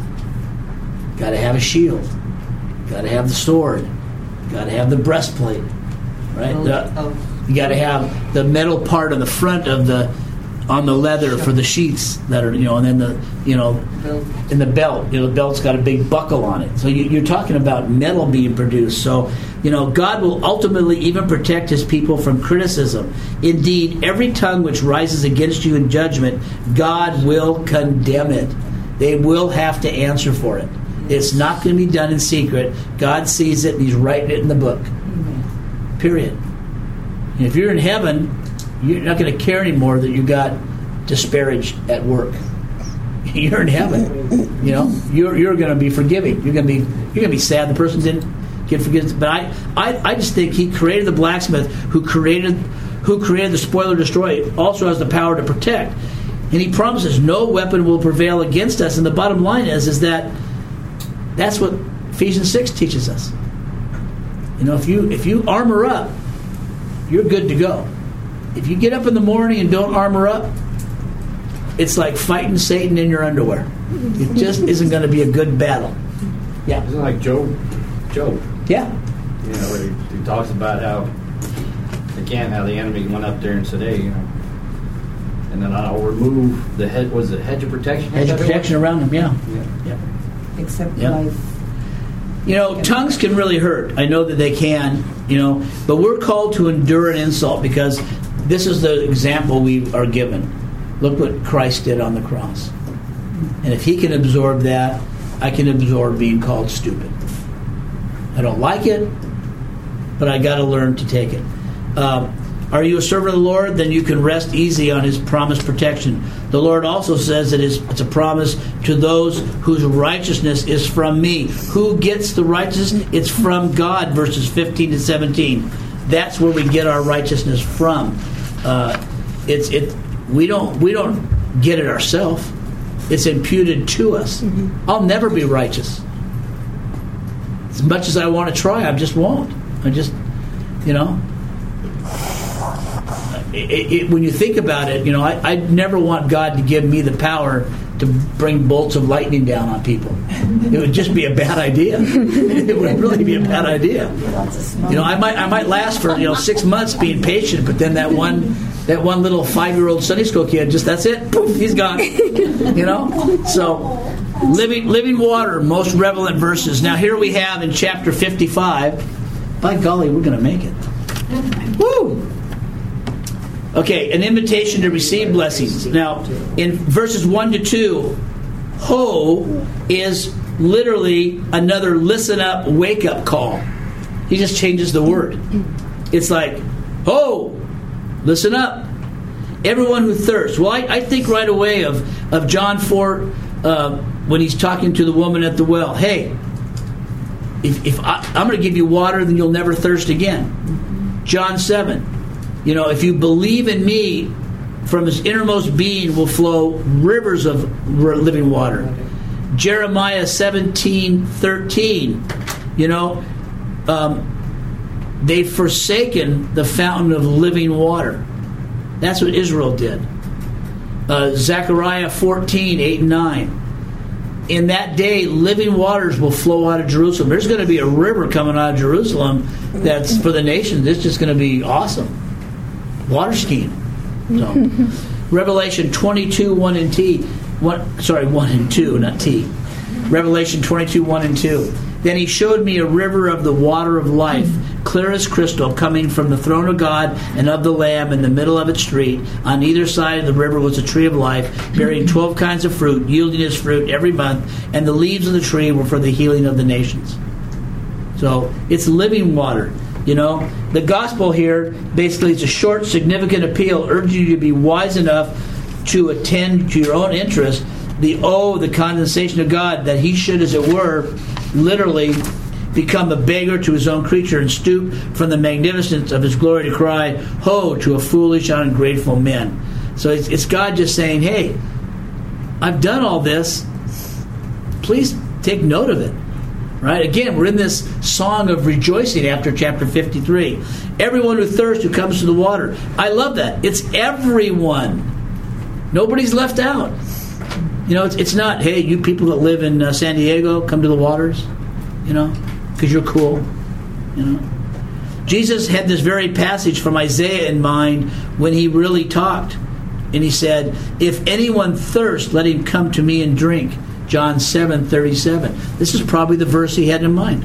Got to have a shield. Got to have the sword. Got to have the breastplate. Right? The, you got to have the metal part on the front of the on the leather for the sheaths that are, you know, and then the, you know, in the belt, you know, the belt's got a big buckle on it. So you, you're talking about metal being produced. So, you know, God will ultimately even protect his people from criticism. Indeed, every tongue which rises against you in judgment, God will condemn it. They will have to answer for it. It's not going to be done in secret. God sees it and he's writing it in the book. Period. And if you're in heaven, you're not going to care anymore that you got disparaged at work. You're in heaven. You know, you're you're going to be forgiving. You're going to be you're going to be sad the person didn't get forgiven. But I, I I just think he created the blacksmith who created who created the spoiler destroyer also has the power to protect. And he promises no weapon will prevail against us. And the bottom line is is that that's what Ephesians six teaches us. You know, if you if you armor up, you're good to go. If you get up in the morning and don't armor up, it's like fighting Satan in your underwear. It just isn't going to be a good battle. Yeah. Isn't it like Job? Job. Yeah. You know, where he, he talks about how again how the enemy went up there and said, "Hey, you know," and then I'll remove the head. Was it hedge of protection? Hedge of protection around him. Yeah. Yeah. Yeah. Except Yeah. life. You know, tongues can really hurt. I know that they can, you know, but we're called to endure an insult because this is the example we are given. Look what Christ did on the cross. And if he can absorb that, I can absorb being called stupid. I don't like it, but I got to learn to take it. Um, are you a servant of the Lord? Then you can rest easy on his promised protection. The Lord also says that it's a promise to those whose righteousness is from me. Who gets the righteousness? It's from God, verses fifteen to seventeen. That's where we get our righteousness from. Uh, it's it. We don't we don't get it ourselves. It's imputed to us. Mm-hmm. I'll never be righteous. As much as I want to try, I just won't. I just, you know. It, it, when you think about it, you know, I, I never want God to give me the power to bring bolts of lightning down on people. It would just be a bad idea. It would really be a bad idea. You know, I might I might last for you know six months being patient, but then that one that one little five year old Sunday school kid, just that's it, poof, he's gone. You know, so living living water, most relevant verses. Now here we have in chapter fifty-five. By golly, we're going to make it. Woo! Okay, an invitation to receive blessings. Now, in verses one to two, ho is literally another listen up, wake up call. He just changes the word. It's like, ho, listen up. Everyone who thirsts. Well, I, I think right away of, of John four uh, when he's talking to the woman at the well. Hey, if, if I, I'm going to give you water, then you'll never thirst again. John seven. You know, if you believe in me, from his innermost being will flow rivers of living water. Jeremiah seventeen thirteen. You know, um, they've forsaken the fountain of living water. That's what Israel did. Uh, Zechariah fourteen eight and nine. In that day, living waters will flow out of Jerusalem. There's going to be a river coming out of Jerusalem that's for the nations. It's just going to be awesome. Water skiing. So, Revelation twenty-two, one and T. One, sorry, one and two, not T. Revelation twenty-two, one and two. Then he showed me a river of the water of life, clear as crystal, coming from the throne of God and of the Lamb in the middle of its street. On either side of the river was a tree of life, bearing twelve kinds of fruit, yielding its fruit every month, and the leaves of the tree were for the healing of the nations. So it's living water. You know, the gospel here basically is a short, significant appeal urging you to be wise enough to attend to your own interest. The oh, the condescension of God, that he should, as it were, literally become a beggar to his own creature and stoop from the magnificence of his glory to cry, ho, to a foolish, ungrateful men. So it's, it's God just saying, hey, I've done all this. Please take note of it. Right? Again, we're in this song of rejoicing after chapter fifty-three. Everyone who thirsts, who comes to the water. I love that. It's everyone. Nobody's left out. You know, it's, it's not, hey, you people that live in uh, San Diego, come to the waters. You know, because you're cool. You know, Jesus had this very passage from Isaiah in mind when he really talked. And he said, if anyone thirsts, let him come to me and drink. John seven thirty-seven. This is probably the verse he had in mind.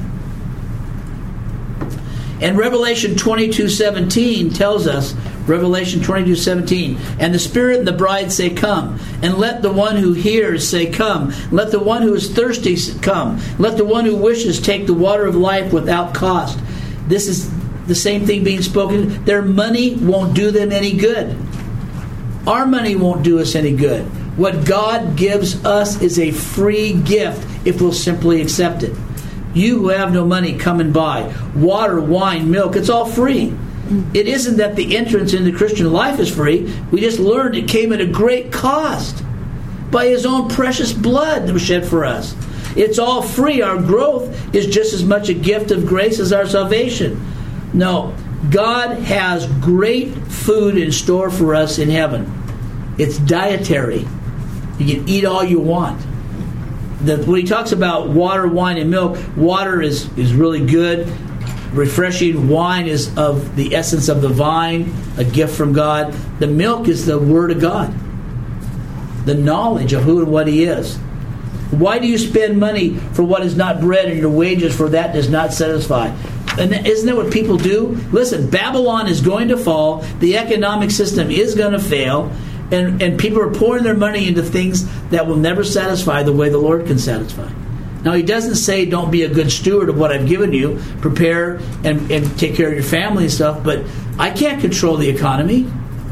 And Revelation twenty-two seventeen tells us, Revelation twenty-two seventeen, and the Spirit and the bride say, come. And let the one who hears say, come. Let the one who is thirsty come. Let the one who wishes take the water of life without cost. This is the same thing being spoken. Their money won't do them any good. Our money won't do us any good. What God gives us is a free gift if we'll simply accept it. You who have no money, come and buy. Water, wine, milk, it's all free. It isn't that the entrance into Christian life is free. We just learned it came at a great cost by his own precious blood that was shed for us. It's all free. Our growth is just as much a gift of grace as our salvation. No, God has great food in store for us in heaven. It's dietary. You can eat all you want. The, when he talks about water, wine, and milk, water is, is really good, refreshing. Wine is of the essence of the vine, a gift from God. The milk is the Word of God, the knowledge of who and what he is. Why do you spend money for what is not bread, and your wages for that does not satisfy? And isn't that what people do? Listen, Babylon is going to fall. The economic system is going to fail. And, and people are pouring their money into things that will never satisfy the way the Lord can satisfy. Now, he doesn't say don't be a good steward of what I've given you. Prepare and, and take care of your family and stuff. But I can't control the economy.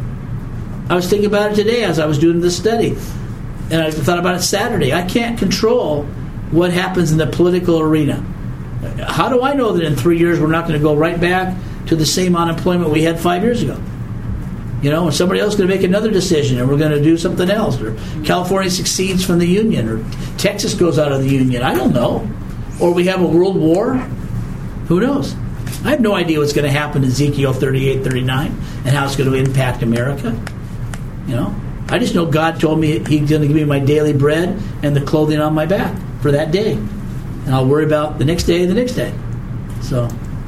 I was thinking about it today as I was doing this study. And I thought about it Saturday. I can't control what happens in the political arena. How do I know that in three years we're not going to go right back to the same unemployment we had five years ago? You know, and somebody else is going to make another decision and we're going to do something else. Or California succeeds from the Union. Or Texas goes out of the Union. I don't know. Or we have a world war. Who knows? I have no idea what's going to happen in Ezekiel thirty-eight, thirty-nine and how it's going to impact America. You know, I just know God told me he's going to give me my daily bread and the clothing on my back for that day. And I'll worry about the next day and the next day. So,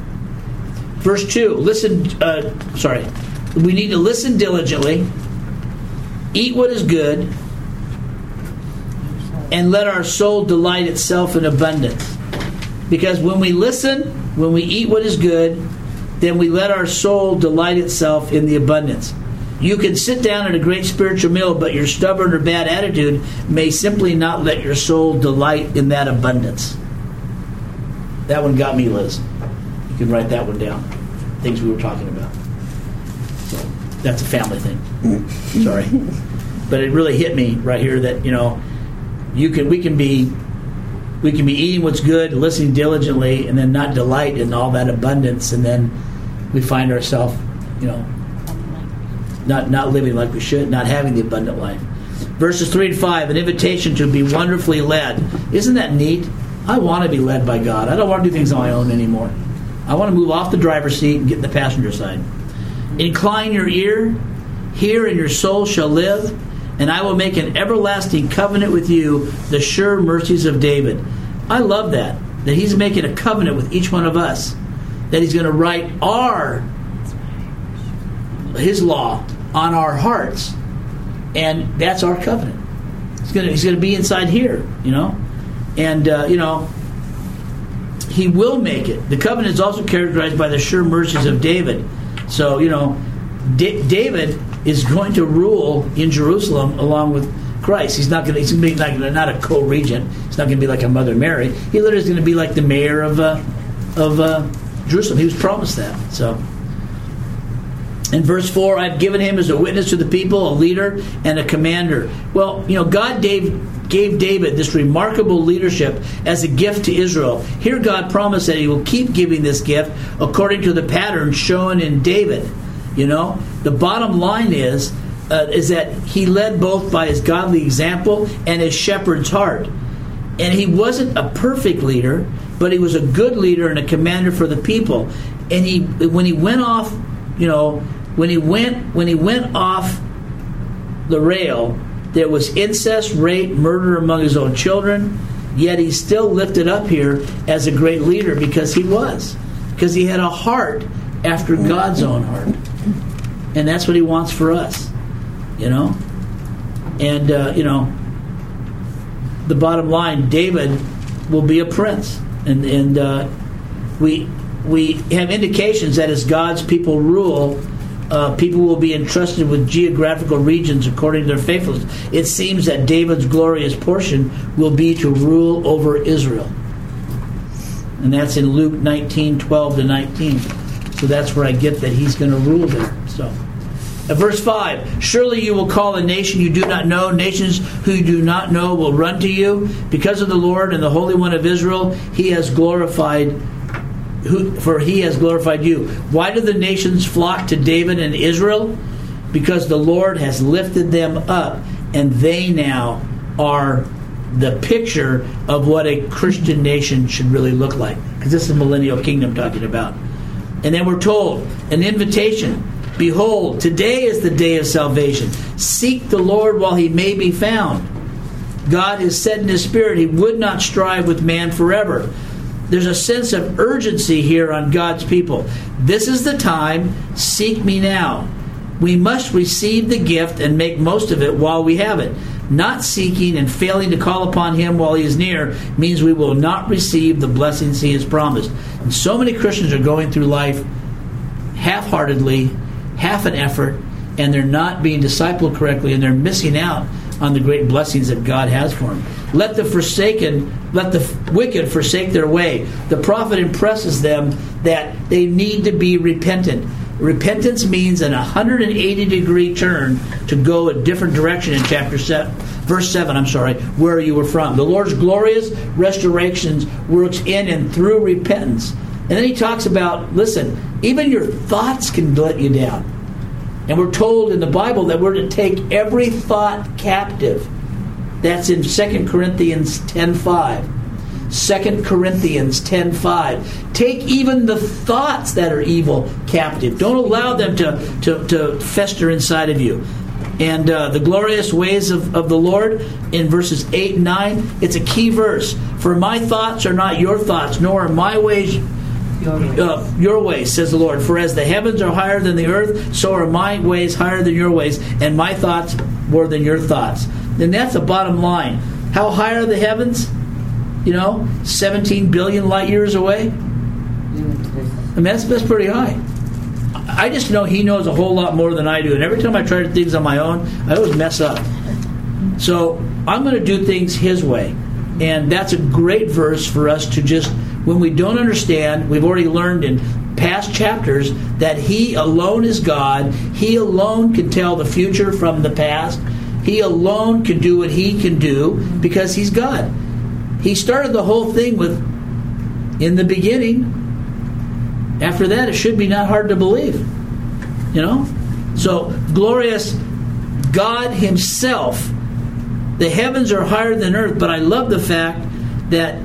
verse two, listen, uh, sorry. We need to listen diligently, eat what is good, and let our soul delight itself in abundance. Because when we listen, when we eat what is good, then we let our soul delight itself in the abundance. You can sit down at a great spiritual meal, but your stubborn or bad attitude may simply not let your soul delight in that abundance. That one got me, Liz. You can write that one down. Things we were talking about. So that's a family thing. Sorry. But it really hit me right here that, you know, you can we can be we can be eating what's good, listening diligently, and then not delight in all that abundance, and then we find ourselves, you know, not not living like we should, not having the abundant life. Verses three and five, an invitation to be wonderfully led. Isn't that neat? I want to be led by God. I don't want to do things on my own anymore. I want to move off the driver's seat and get in the passenger side. Incline your ear, hear, and your soul shall live, and I will make an everlasting covenant with you, the sure mercies of David. I love that, that he's making a covenant with each one of us, that he's going to write our, his law on our hearts, and that's our covenant. He's going to, he's going to be inside here, you know, and, uh, you know, he will make it. The covenant is also characterized by the sure mercies of David. So, you know, D- David is going to rule in Jerusalem along with Christ. He's not going to. He's going to be like, not a co-regent. He's not going to be like a Mother Mary. He literally is going to be like the mayor of uh, of uh, Jerusalem. He was promised that. So, in verse four, I've given him as a witness to the people, a leader and a commander. Well, you know, God gave, gave David this remarkable leadership as a gift to Israel. Here God promised that he will keep giving this gift according to the pattern shown in David. You know, the bottom line is, uh, is that he led both by his godly example and his shepherd's heart. And he wasn't a perfect leader, but he was a good leader and a commander for the people. And he, when he went off, you know, When he went when he went off the rail, there was incest, rape, murder among his own children, yet he's still lifted up here as a great leader because he was. Because he had a heart after God's own heart. And that's what he wants for us. You know? And, uh, you know, the bottom line, David will be a prince. And, and uh, we, we have indications that as God's people rule, Uh, people will be entrusted with geographical regions according to their faithfulness. It seems that David's glorious portion will be to rule over Israel. And that's in Luke nineteen, twelve to nineteen. So that's where I get that he's going to rule there. So, uh, verse five, surely you will call a nation you do not know. Nations who you do not know will run to you. Because of the Lord and the Holy One of Israel, he has glorified Who, for he has glorified you. Why do the nations flock to David and Israel? Because the Lord has lifted them up, and they now are the picture of what a Christian nation should really look like. Because this is the millennial kingdom talking about. And then we're told, an invitation. Behold, today is the day of salvation. Seek the Lord while he may be found. God has said in his spirit he would not strive with man forever. There's a sense of urgency here on God's people. This is the time. Seek me now. We must receive the gift and make most of it while we have it. Not seeking and failing to call upon him while he is near means we will not receive the blessings he has promised. And so many Christians are going through life half-heartedly, half an effort, and they're not being discipled correctly, and they're missing out on the great blessings that God has for them. Let the forsaken, let the wicked forsake their way. The prophet impresses them that they need to be repentant. Repentance means an one hundred eighty degree turn to go a different direction in chapter seven, verse seven, I'm sorry, where you were from. The Lord's glorious restorations works in and through repentance. And then he talks about, listen, even your thoughts can let you down. And we're told in the Bible that we're to take every thought captive. That's in Second Corinthians ten five. Second Corinthians ten five. Take even the thoughts that are evil captive. Don't allow them to, to, to fester inside of you. And uh, the glorious ways of, of the Lord in verses eight and nine, it's a key verse. For my thoughts are not your thoughts, nor are my ways Your ways. Uh, your ways, says the Lord. For as the heavens are higher than the earth, so are my ways higher than your ways, and my thoughts more than your thoughts. And that's the bottom line. How high are the heavens? You know, seventeen billion light years away. I mean, that's, that's pretty high. I just know he knows a whole lot more than I do. And every time I try to do things on my own, I always mess up. So I'm going to do things his way. And that's a great verse for us to just, when we don't understand, we've already learned in past chapters that he alone is God. He alone can tell the future from the past. He alone can do what he can do because he's God. He started the whole thing with, in the beginning. After that, it should be not hard to believe. You know? So, glorious God himself. The heavens are higher than earth, but I love the fact that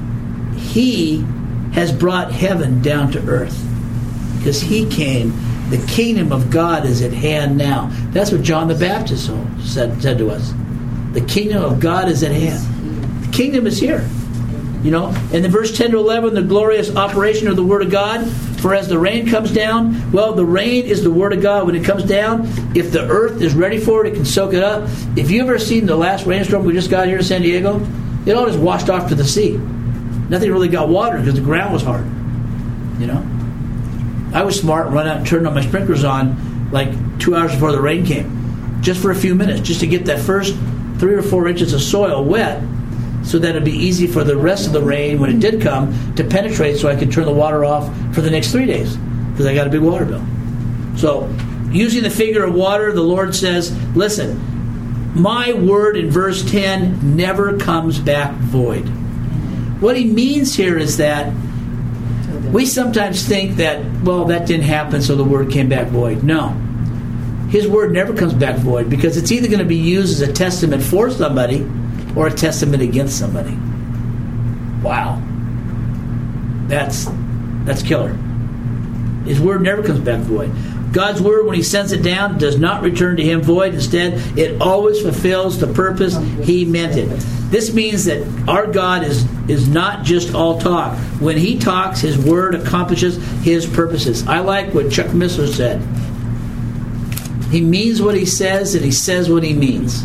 he has brought heaven down to earth. Because he came. The kingdom of God is at hand now. That's what John the Baptist said, said to us. The kingdom of God is at hand. The kingdom is here. You know, and in verse ten to eleven, the glorious operation of the Word of God. For as the rain comes down, well, the rain is the Word of God. When it comes down, if the earth is ready for it, it can soak it up. If you've ever seen the last rainstorm we just got here in San Diego, it all just washed off to the sea. nothing really got watered because the ground was hard. You know, I was smart, run out and turned on my sprinklers on like two hours before the rain came, just for a few minutes, just to get that first three or four inches of soil wet, so that it'd be easy for the rest of the rain, when it did come, to penetrate, so I could turn the water off for the next three days, because I got a big water bill. So, using the figure of water, the Lord says, listen, my word in verse ten never comes back void. What he means here is that we sometimes think that, well, that didn't happen, so the word came back void. No. His word never comes back void, because it's either going to be used as a testament for somebody or a testament against somebody. Wow. That's that's killer. His word never comes back void. God's word, when he sends it down, does not return to him void. Instead, it always fulfills the purpose he meant it. This means that our God is, is not just all talk. When he talks, his word accomplishes his purposes. I like what Chuck Missler said. He means what he says, and he says what he means.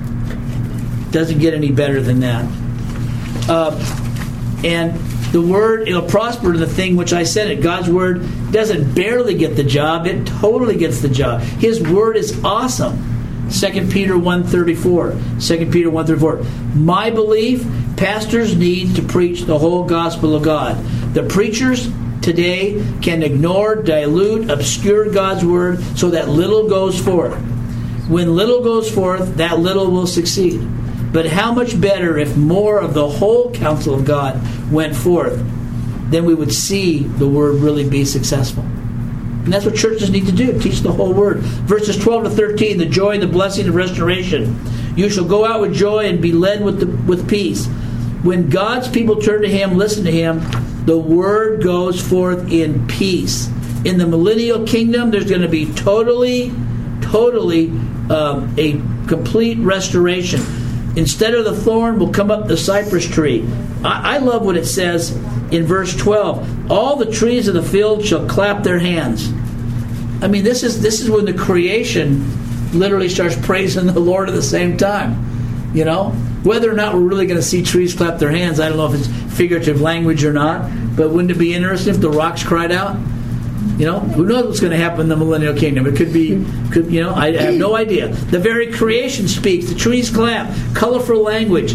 Doesn't get any better than that. Uh, and the word, it'll prosper in the thing which I said it. God's word doesn't barely get the job. It totally gets the job. His word is awesome. Second Peter one thirty-four. Second Peter one thirty-four. My belief, pastors need to preach the whole gospel of God. The preachers today can ignore, dilute, obscure God's word so that little goes forth. When little goes forth, that little will succeed. But how much better if more of the whole counsel of God went forth, then we would see the word really be successful. And that's what churches need to do, teach the whole word. Verses twelve to thirteen, the joy and the blessing of restoration. You shall go out with joy and be led with the, with peace. When God's people turn to him, listen to him, the word goes forth in peace. In the millennial kingdom, there's going to be totally, totally um, a complete restoration. Instead of the thorn will come up the cypress tree. I, I love what it says in verse twelve. All the trees of the field shall clap their hands. I mean, this is this is when the creation literally starts praising the Lord at the same time. You know? Whether or not we're really going to see trees clap their hands, I don't know if it's figurative language or not, but wouldn't it be interesting if the rocks cried out? You know, who knows what's going to happen in the millennial kingdom? It could be, could you know, I, I have no idea. The very creation speaks. The trees clap. Colorful language.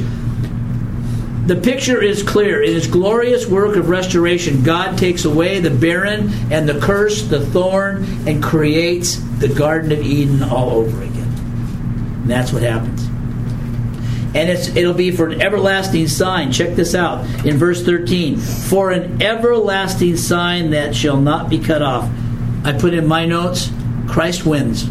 The picture is clear. In his glorious work of restoration, God takes away the barren and the curse, the thorn, and creates the Garden of Eden all over again. And that's what happens. And it's, it'll be for an everlasting sign. Check this out in verse thirteen. For an everlasting sign that shall not be cut off. I put in my notes, Christ wins.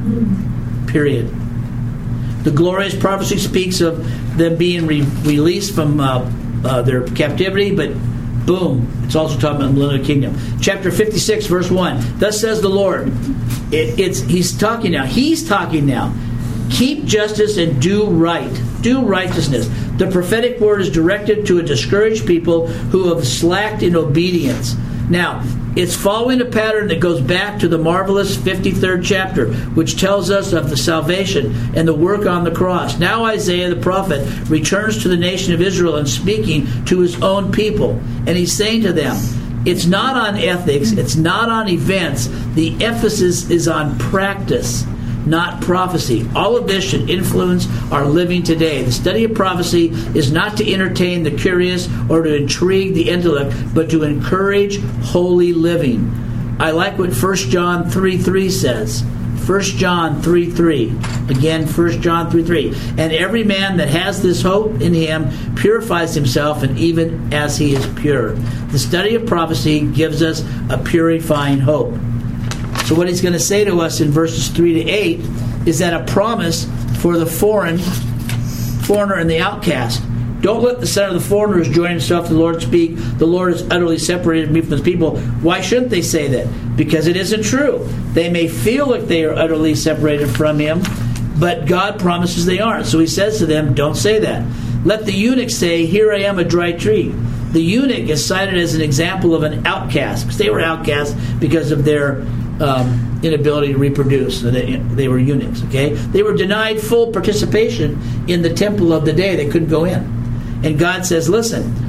Period. The glorious prophecy speaks of them being re- released from uh, uh, their captivity, but boom, it's also talking about the millennial kingdom. Chapter fifty-six, verse one. Thus says the Lord. It, it's He's talking now. He's talking now. Keep justice and do right. Do righteousness. The prophetic word is directed to a discouraged people who have slacked in obedience. Now, it's following a pattern that goes back to the marvelous fifty-third chapter, which tells us of the salvation and the work on the cross. Now Isaiah the prophet returns to the nation of Israel and speaking to his own people. And he's saying to them, it's not on ethics, it's not on events. The emphasis is on practice, not prophecy. All of this should influence our living today. The study of prophecy is not to entertain the curious or to intrigue the intellect, but to encourage holy living. I like what First John three three says. First John three three. Again, First John three three. And every man that has this hope in him purifies himself, and even as he is pure. The study of prophecy gives us a purifying hope. So what he's going to say to us in verses three to eight is that a promise for the foreign, foreigner and the outcast. Don't let the son of the foreigner who's joined himself to the Lord speak, the Lord has utterly separated me from his people. Why shouldn't they say that? Because it isn't true. They may feel like they are utterly separated from him, but God promises they aren't. So he says to them, don't say that. Let the eunuch say, here I am, a dry tree. The eunuch is cited as an example of an outcast, because they were outcasts because of their Um, inability to reproduce. So they, they were eunuchs, okay? They were denied full participation in the temple of the day. They couldn't go in. And God says, listen,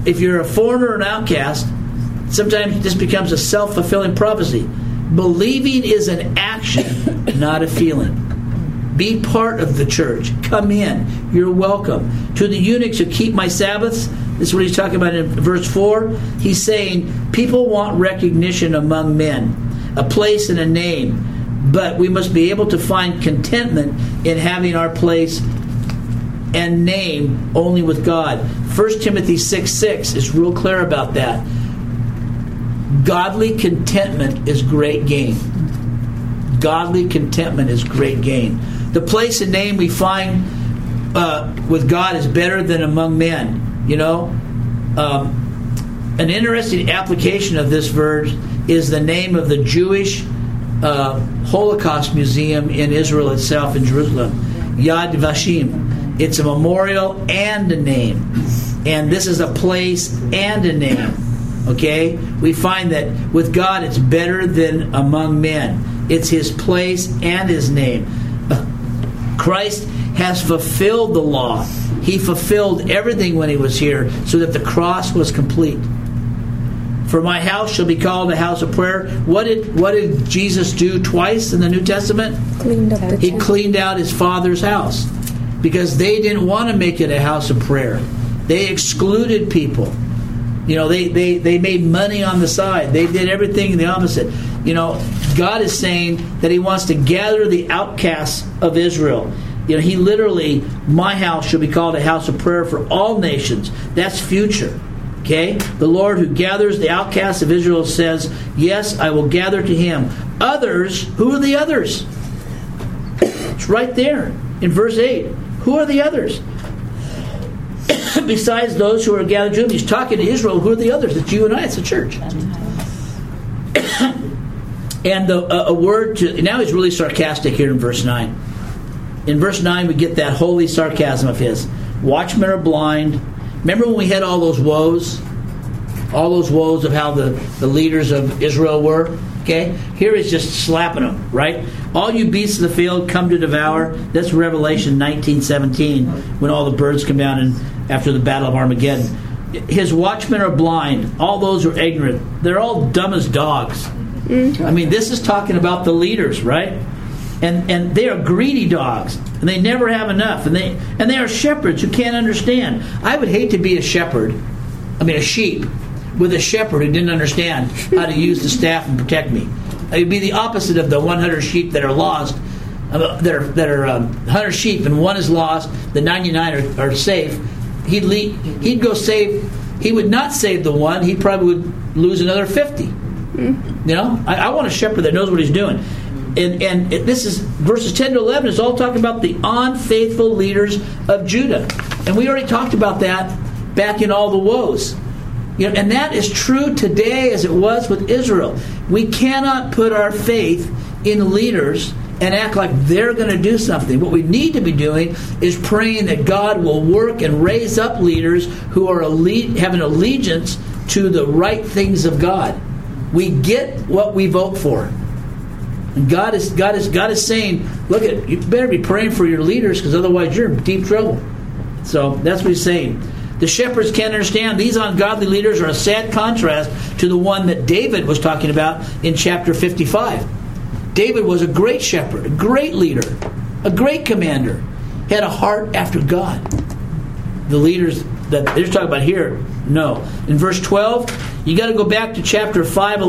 if you're a foreigner or an outcast, sometimes this becomes a self-fulfilling prophecy. Believing is an action, not a feeling. Be part of the church. Come in. You're welcome. To the eunuchs who keep my Sabbaths, this is what he's talking about in verse four. He's saying people want recognition among men, a place and a name, but we must be able to find contentment in having our place and name only with God. First Timothy six six is real clear about that. Godly contentment is great gain. Godly contentment is great gain. The place and name we find uh, with God is better than among men. You know, um, an interesting application of this verse is the name of the Jewish uh, Holocaust Museum in Israel itself, in Jerusalem, Yad Vashem. It's a memorial and a name, and this is a place and a name. Okay, we find that with God, it's better than among men. It's His place and His name. Christ has fulfilled the law. He fulfilled everything when He was here, so that the cross was complete. For my house shall be called a house of prayer. What did what did Jesus do twice in the New Testament? Cleaned up the He temple. cleaned out His Father's house because they didn't want to make it a house of prayer. They excluded people. You know, they, they, they made money on the side. They did everything the opposite. You know, God is saying that He wants to gather the outcasts of Israel. You know, He literally, my house shall be called a house of prayer for all nations. That's future. Okay? The Lord who gathers the outcasts of Israel says, yes, I will gather to Him. Others, who are the others? It's right there in verse eight. Who are the others? Besides those who are gathered to Him, He's talking to Israel. Who are the others? It's you and I. It's the church. And the, uh, a word to now He's really sarcastic here in verse nine. In verse nine, we get that holy sarcasm of His. Watchmen are blind. Remember when we had all those woes, all those woes of how the, the leaders of Israel were. Okay, here He's just slapping them. Right. All you beasts of the field come to devour. That's Revelation nineteen seventeen, when all the birds come down and after the battle of Armageddon. His watchmen are blind. All those are ignorant. They're all dumb as dogs. Mm-hmm. I mean, this is talking about the leaders, right? And and they are greedy dogs, and they never have enough. And they and they are shepherds who can't understand. I would hate to be a shepherd. I mean, a sheep with a shepherd who didn't understand how to use the staff and protect me. It would be the opposite of the one hundred sheep that are lost. Uh, that are that are um, one hundred sheep, and one is lost. The ninety-nine are, are safe. He'd lead, he'd go save. He would not save the one. He probably would lose another fifty. Mm. You know, I, I want a shepherd that knows what he's doing. And and it, this is verses ten to eleven is all talking about the unfaithful leaders of Judah, and we already talked about that back in all the woes. You know, and that is true today as it was with Israel. We cannot put our faith in leaders and act like they're going to do something. What we need to be doing is praying that God will work and raise up leaders who are alle- have an allegiance to the right things of God. We get what we vote for. And God is God is God is saying, look, at you better be praying for your leaders, because otherwise you're in deep trouble. So that's what He's saying. The shepherds can't understand. These ungodly leaders are a sad contrast to the one that David was talking about in chapter fifty-five. David was a great shepherd, a great leader, a great commander. He had a heart after God. The leaders that they're talking about here, no. In verse twelve, you got to go back to chapter five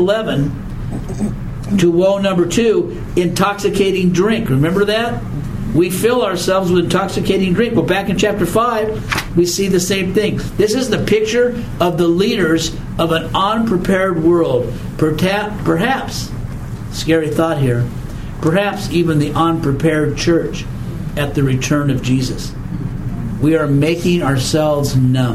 eleven to woe number two, intoxicating drink. Remember that? We fill ourselves with intoxicating drink. Well, back in chapter five, we see the same thing. This is the picture of the leaders of an unprepared world. Perhaps, scary thought here, perhaps even the unprepared church at the return of Jesus. We are making ourselves numb.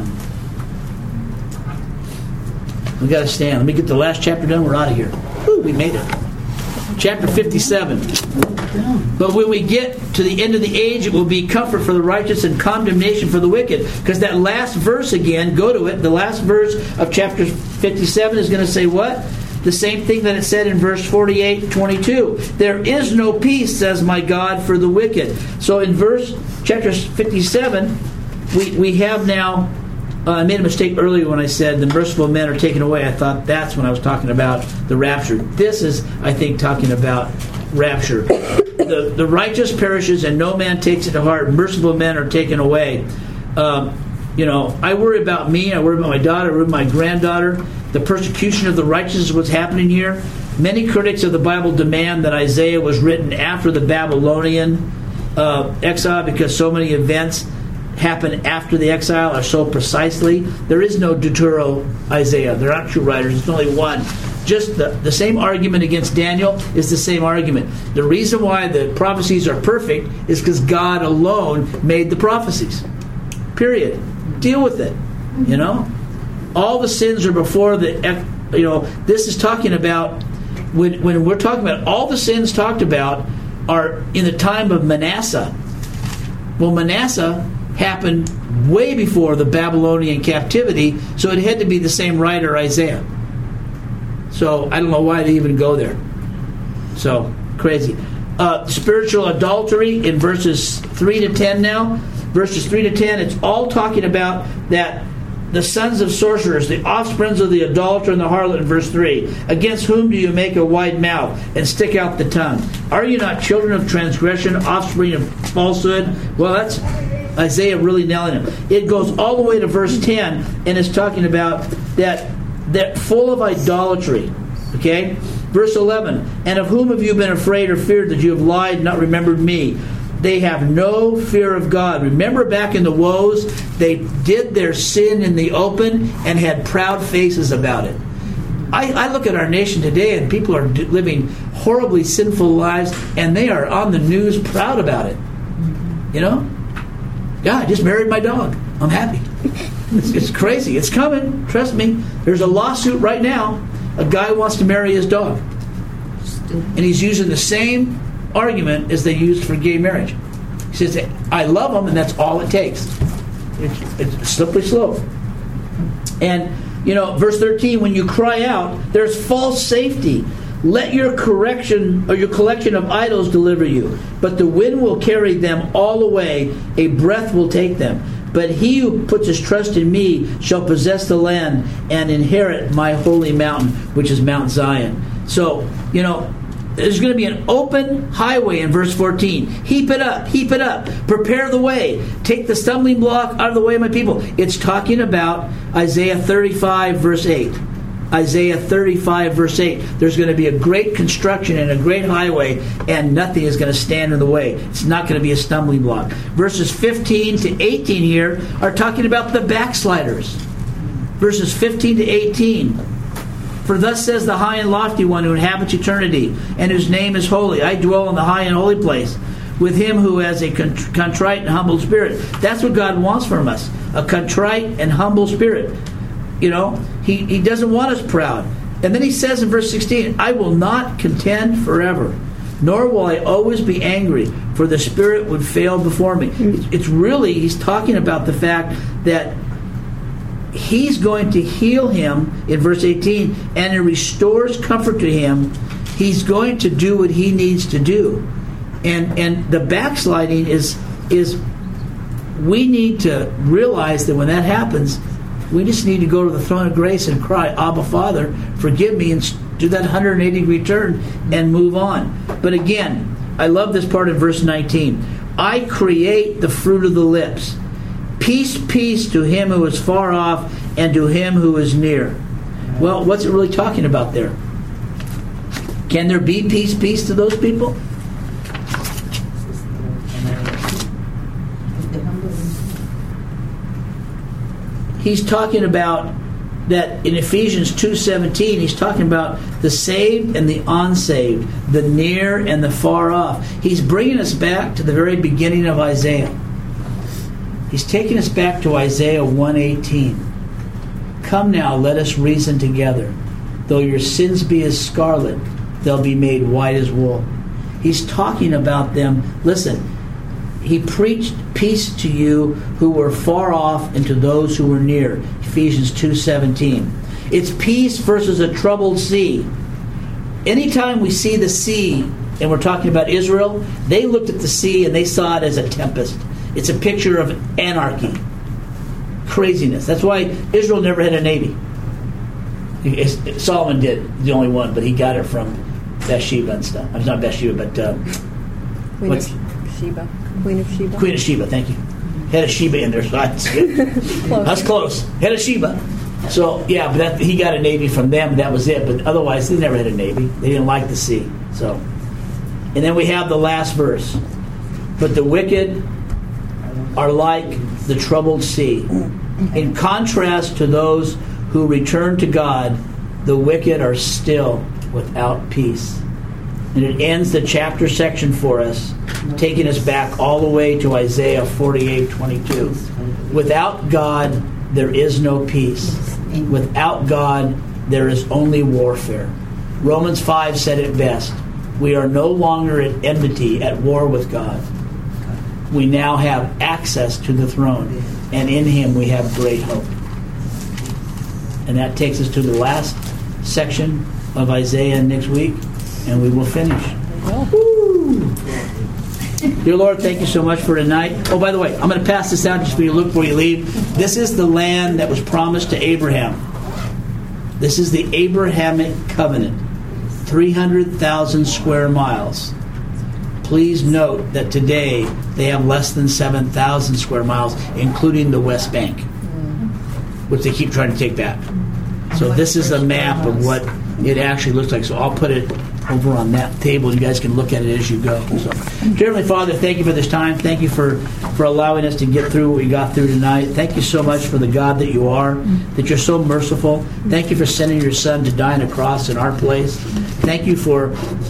We got to stand. Let me get the last chapter done. We're out of here. Woo, we made it. Chapter fifty-seven. But when we get to the end of the age, it will be comfort for the righteous and condemnation for the wicked. Because that last verse again, go to it, the last verse of chapter fifty-seven is going to say what? The same thing that it said in verse forty-eight twenty-two. There is no peace, says my God, for the wicked. So in verse chapter fifty-seven, we, we have now uh, I made a mistake earlier when I said the merciful men are taken away. I thought that's when I was talking about the rapture. This is, I think, talking about rapture. The, the righteous perishes and no man takes it to heart. Merciful men are taken away. Um, you know, I worry about me. I worry about my daughter. I worry about my granddaughter. The persecution of the righteous is what's happening here. Many critics of the Bible demand that Isaiah was written after the Babylonian uh, exile because so many events happen after the exile are so precisely. There is no Deutero Isaiah. There aren't two writers. There's only one. Just the, the same argument against Daniel is the same argument. The reason why the prophecies are perfect is because God alone made the prophecies. Period. Deal with it. You know? All the sins are before the, you know, this is talking about, when, when we're talking about, all the sins talked about are in the time of Manasseh. Well, Manasseh happened way before the Babylonian captivity, so it had to be the same writer, Isaiah. So I don't know why they even go there. So, crazy. Uh, spiritual adultery in verses three to ten now. Verses three to ten, it's all talking about that the sons of sorcerers, the offsprings of the adulterer and the harlot in verse three. Against whom do you make a wide mouth and stick out the tongue? Are you not children of transgression, offspring of falsehood? Well, that's Isaiah really nailing him. It goes all the way to verse ten, and it's talking about that that full of idolatry. Okay? Verse eleven, and of whom have you been afraid or feared that you have lied and not remembered me? They have no fear of God. Remember back in the woes, they did their sin in the open and had proud faces about it. I, I look at our nation today and people are d- living horribly sinful lives and they are on the news proud about it. You know? Yeah, I just married my dog. I'm happy. It's, it's crazy. It's coming. Trust me. There's a lawsuit right now. A guy wants to marry his dog. And he's using the same argument as they used for gay marriage. He says, I love them, and that's all it takes. It's, it's a slippery slope. And, you know, verse thirteen, when you cry out, there's false safety. Let your correction or your collection of idols deliver you. But the wind will carry them all away. A breath will take them. But he who puts his trust in me shall possess the land and inherit my holy mountain, which is Mount Zion. So, you know, there's going to be an open highway in verse fourteen. Heap it up, heap it up. Prepare the way. Take the stumbling block out of the way of my people. It's talking about Isaiah thirty-five, verse eight. Isaiah thirty-five, verse eight. There's going to be a great construction and a great highway, and nothing is going to stand in the way. It's not going to be a stumbling block. Verses fifteen to eighteen here are talking about the backsliders. Verses fifteen to eighteen. For thus says the high and lofty one who inhabits eternity, and whose name is holy. I dwell in the high and holy place, with him who has a contrite and humble spirit. That's what God wants from us, a contrite and humble spirit. You know, he, he doesn't want us proud. And then he says in verse sixteen, I will not contend forever, nor will I always be angry, for the spirit would fail before me. It's, it's really, he's talking about the fact that he's going to heal him in verse eighteen, and it restores comfort to him. He's going to do what he needs to do. And and the backsliding is is we need to realize that when that happens, we just need to go to the throne of grace and cry, Abba, Father, forgive me, and do that one hundred eighty degree turn and move on. But again, I love this part in verse nineteen. I create the fruit of the lips. Peace, peace to him who is far off and to him who is near. Well, what's it really talking about there? Can there be peace, peace to those people? He's talking about that in Ephesians two seventeen, he's talking about the saved and the unsaved, the near and the far off. He's bringing us back to the very beginning of Isaiah. He's taking us back to Isaiah one eighteen. Come now, let us reason together. Though your sins be as scarlet, they'll be made white as wool. He's talking about them. Listen, he preached peace to you who were far off and to those who were near. Ephesians two seventeen. It's peace versus a troubled sea. Anytime we see the sea, and we're talking about Israel, they looked at the sea and they saw it as a tempest. It's a picture of anarchy, craziness. That's why Israel never had a navy. It's, Solomon did, the only one, but he got it from Bathsheba and stuff. It's not Bathsheba, but um, Queen what's of Sheba. Queen of Sheba. Queen of Sheba? Thank you. Had a Sheba in there, so that's good. Close. That's close. Had a Sheba. So yeah, but that, he got a navy from them, and that was it. But otherwise, they never had a navy. They didn't like the sea. So, and then we have the last verse. But the wicked are like the troubled sea. In contrast to those who return to God, the wicked are still without peace. And it ends the chapter section for us, taking us back all the way to Isaiah forty-eight twenty-two. Without God, there is no peace. Without God, there is only warfare. Romans five said it best. We are no longer at enmity, at war with God. We now have access to the throne, and in Him we have great hope. And that takes us to the last section of Isaiah next week, and we will finish. Woo! Dear Lord, thank you so much for tonight. Oh, by the way, I'm going to pass this out just for you to look before you leave. This is the land that was promised to Abraham. This is the Abrahamic covenant, three hundred thousand square miles. Please note that today they have less than seven thousand square miles, including the West Bank, which they keep trying to take back. So this is a map of what it actually looks like. So I'll put it over on that table. You guys can look at it as you go. So, dear Heavenly Father, thank you for this time. Thank you for, for allowing us to get through what we got through tonight. Thank you so much for the God that you are, that you're so merciful. Thank you for sending your Son to die on a cross in our place. Thank you for